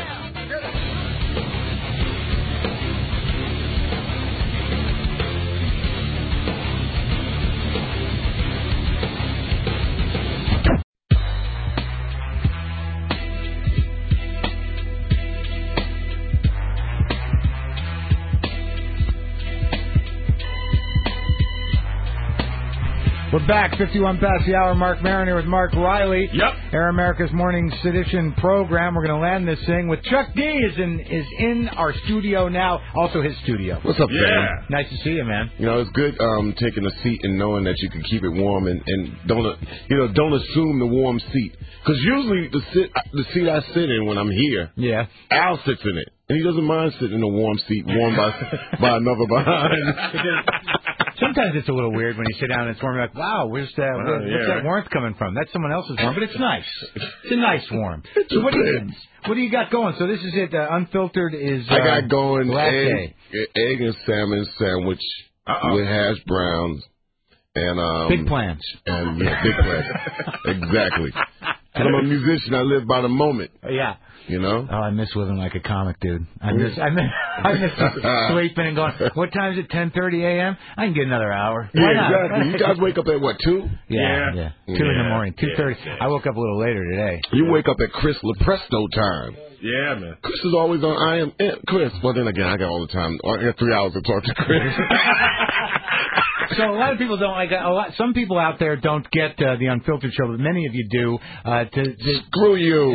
Speaker 1: We're back, 51 past the hour. Mark Maron here with Mark Riley.
Speaker 2: Yep.
Speaker 1: Air America's Morning Sedition program. We're going to land this thing with Chuck D is in our studio now, also his studio.
Speaker 12: What's up, man?
Speaker 1: Nice to see you, man.
Speaker 12: It's good taking a seat and knowing that you can keep it warm and don't assume the warm seat. Because usually the seat I sit in when I'm here, Al sits in it. And he doesn't mind sitting in a warm seat, warmed by another behind.
Speaker 1: Sometimes it's a little weird when you sit down and it's warm. You're like, wow, where's that warmth coming from? That's someone else's warm, but it's nice. It's a nice warm. So what do you got going? So this is it. Unfiltered is
Speaker 12: I got going
Speaker 1: egg
Speaker 12: and salmon sandwich with hash browns And
Speaker 1: big plans.
Speaker 12: And yeah, big plans. Exactly. And I'm a musician. I live by the moment.
Speaker 1: Yeah.
Speaker 12: You know?
Speaker 1: Oh, I miss living like a comic, dude. I miss sleeping and going, what time is it, 10:30 a.m.? I can get another hour. Why
Speaker 12: Yeah,
Speaker 1: not?
Speaker 12: exactly. You guys wake up at what, 2?
Speaker 1: Yeah. 2 in the morning, 2:30. I woke up a little later today.
Speaker 12: You wake up at Chris Lepresto time.
Speaker 2: Yeah, man.
Speaker 12: Chris is always on I Am Chris. Well, then again, I got all the time. I got 3 hours to talk to Chris.
Speaker 1: So a lot of people don't like some people out there don't get the Unfiltered show, but many of you do.
Speaker 12: Screw you.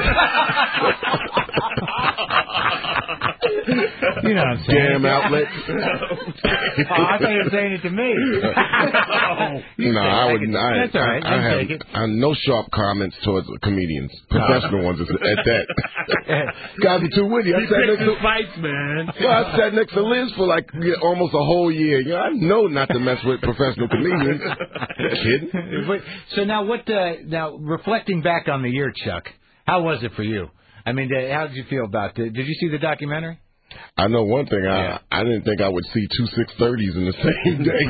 Speaker 1: You know what I'm saying?
Speaker 12: Damn outlets.
Speaker 1: I thought you were saying it to me.
Speaker 12: No, I wouldn't.
Speaker 1: That's all right.
Speaker 12: I have no sharp comments towards comedians, professional ones at that. Guys are too witty. I sat next to
Speaker 2: fights, man.
Speaker 12: Well, I sat next to Liz for like almost a whole year. You know, I know not to mess with professional comedians. Kidding.
Speaker 1: So now, now reflecting back on the year, Chuck, how was it for you? I mean, how did you feel about it? Did you see the documentary?
Speaker 12: I know one thing. I didn't think I would see 2 630s in the same day.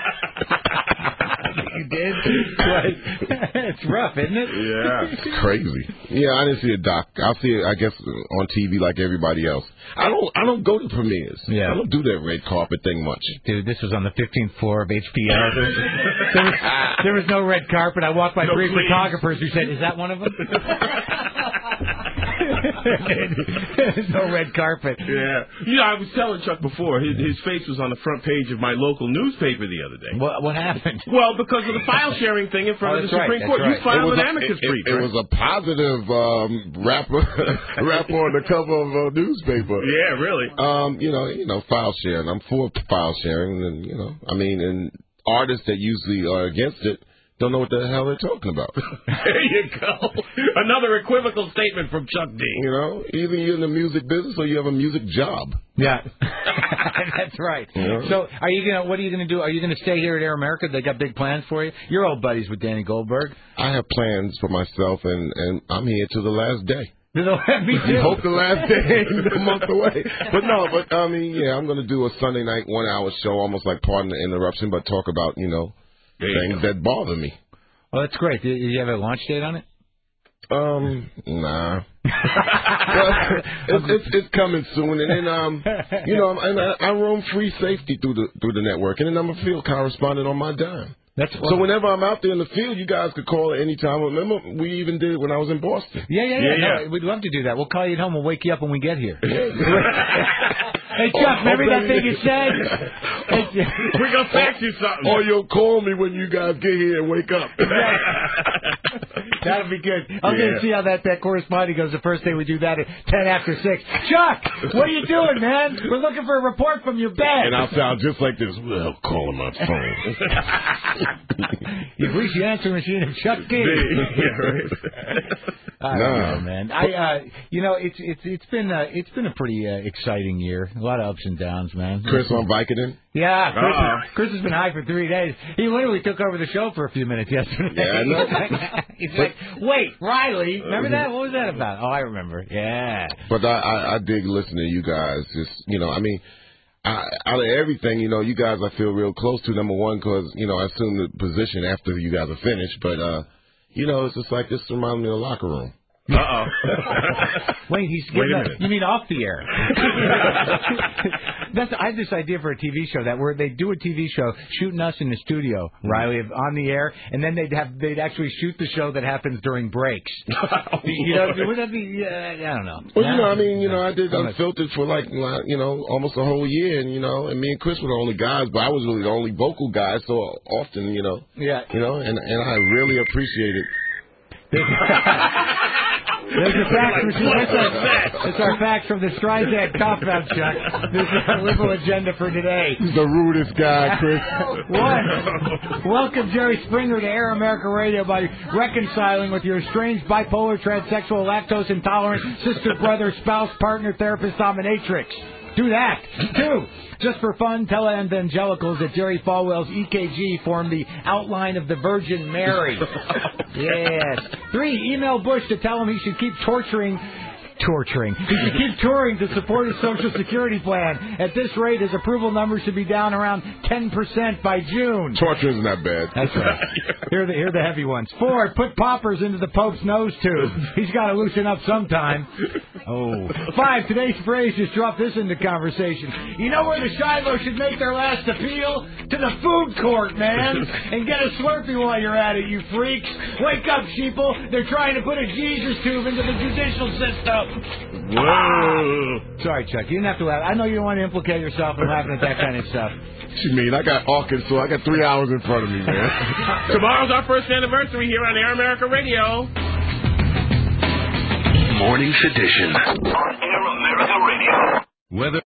Speaker 1: You did? It's rough, isn't it?
Speaker 12: Yeah. It's crazy. Yeah, I didn't see a doc. I'll see it, I guess, on TV like everybody else. I don't go to premieres.
Speaker 1: Yeah.
Speaker 12: I don't do that red carpet thing much.
Speaker 1: Dude, this was on the 15th floor of HBO. There was no red carpet. I walked by 3 photographers who said, is that one of them? No red carpet.
Speaker 2: Yeah. You know, I was telling Chuck before, his face was on the front page of my local newspaper the other day.
Speaker 1: What happened?
Speaker 2: Well, because of the file sharing thing in front of the Supreme Court.
Speaker 1: Right.
Speaker 2: You filed an amicus brief.
Speaker 12: It was a positive rapper on the cover of a newspaper.
Speaker 2: Yeah, really.
Speaker 12: You know, file sharing. I'm for file sharing, and and artists that usually are against it don't know what the hell they're talking about.
Speaker 2: There you go. Another equivocal statement from Chuck D.
Speaker 12: You know, either you're in the music business or you have a music job.
Speaker 1: Yeah, that's right.
Speaker 12: Yeah.
Speaker 1: So, what are you gonna do? Are you gonna stay here at Air America? They got big plans for you. You're old buddies with Danny Goldberg.
Speaker 12: I have plans for myself, and I'm here till the last day.
Speaker 1: Me too.
Speaker 12: Hope the last day ain't a month away. But I'm going to do a Sunday night 1 hour show, almost like Pardon the Interruption, but talk about, things that bother me.
Speaker 1: Oh, that's great. Did you have a launch date on it?
Speaker 12: Nah. It's coming soon, and then I roam free safety through the network, and then I'm a field correspondent on my dime. So whenever I'm out there in the field, you guys could call at any time. Remember, we even did it when I was in Boston.
Speaker 1: Yeah. No, we'd love to do that. We'll call you at home. We'll wake you up when we get here. Hey, Chuck, remember that thing you said?
Speaker 2: We're going to fax you something.
Speaker 12: Or you'll call me when you guys get here and wake up.
Speaker 1: That'll be good. I'm going to see how that corresponding goes the first day we do that at 10 after 6. Chuck, what are you doing, man? We're looking for a report from your bed.
Speaker 12: And I'll sound just like this. Well, call him on phone.
Speaker 1: You've reached the answering machine of Chuck D. I don't know, man. It's been a pretty exciting year. A lot of ups and downs, man.
Speaker 12: Chris on Vicodin?
Speaker 1: Yeah, Chris has been high for 3 days. He literally took over the show for a few minutes yesterday.
Speaker 12: Yeah, I know.
Speaker 1: He's like, wait, Riley, remember that? What was that about? Oh, I remember. Yeah.
Speaker 12: But I dig listening to you guys. Just, out of everything, you guys I feel real close to, number one, because, I assume the position after you guys are finished. But, it's just like this reminds me of the locker room.
Speaker 2: Uh-oh.
Speaker 1: Wait,
Speaker 2: Wait a minute.
Speaker 1: You mean off the air? I have this idea for a TV show where they do a TV show shooting us in the studio, Riley, on the air, and then they'd actually shoot the show that happens during breaks. Would that be? I don't know.
Speaker 12: Well, I did Unfiltered for almost a whole year, and me and Chris were the only guys, but I was really the only vocal guy, so often,
Speaker 1: Yeah.
Speaker 12: And I really appreciate it.
Speaker 1: There's a fax machine. It's our fax from the Streisand Cop Out, Chuck. This is our liberal agenda for today.
Speaker 12: He's the rudest guy, Chris.
Speaker 1: Welcome Jerry Springer to Air America Radio by reconciling with your estranged bipolar, transsexual, lactose intolerant, sister, brother, spouse, partner, therapist, dominatrix. Do that. 2, just for fun, televangelicals at Jerry Falwell's EKG form the outline of the Virgin Mary. Yes. 3, email Bush to tell him he should keep torturing torturing. He should keep touring to support his Social Security plan. At this rate, his approval numbers should be down around 10% by June.
Speaker 12: Torture isn't that bad.
Speaker 1: That's right. Here are the heavy ones. 4, put poppers into the Pope's nose tube. He's got to loosen up sometime. 5, today's phrase just dropped this into conversation. You know where the Shiloh should make their last appeal? To the food court, man. And get a Slurpee while you're at it, you freaks. Wake up, sheeple. They're trying to put a Jesus tube into the judicial system.
Speaker 12: Whoa.
Speaker 1: Sorry, Chuck. You didn't have to laugh. I know you don't want to implicate yourself in laughing at that kind of stuff.
Speaker 12: What you mean? I got Arkansas. I got 3 hours in front of me, man.
Speaker 2: Tomorrow's our first anniversary here on Air America Radio.
Speaker 4: Morning Sedition on Air America Radio. Weather.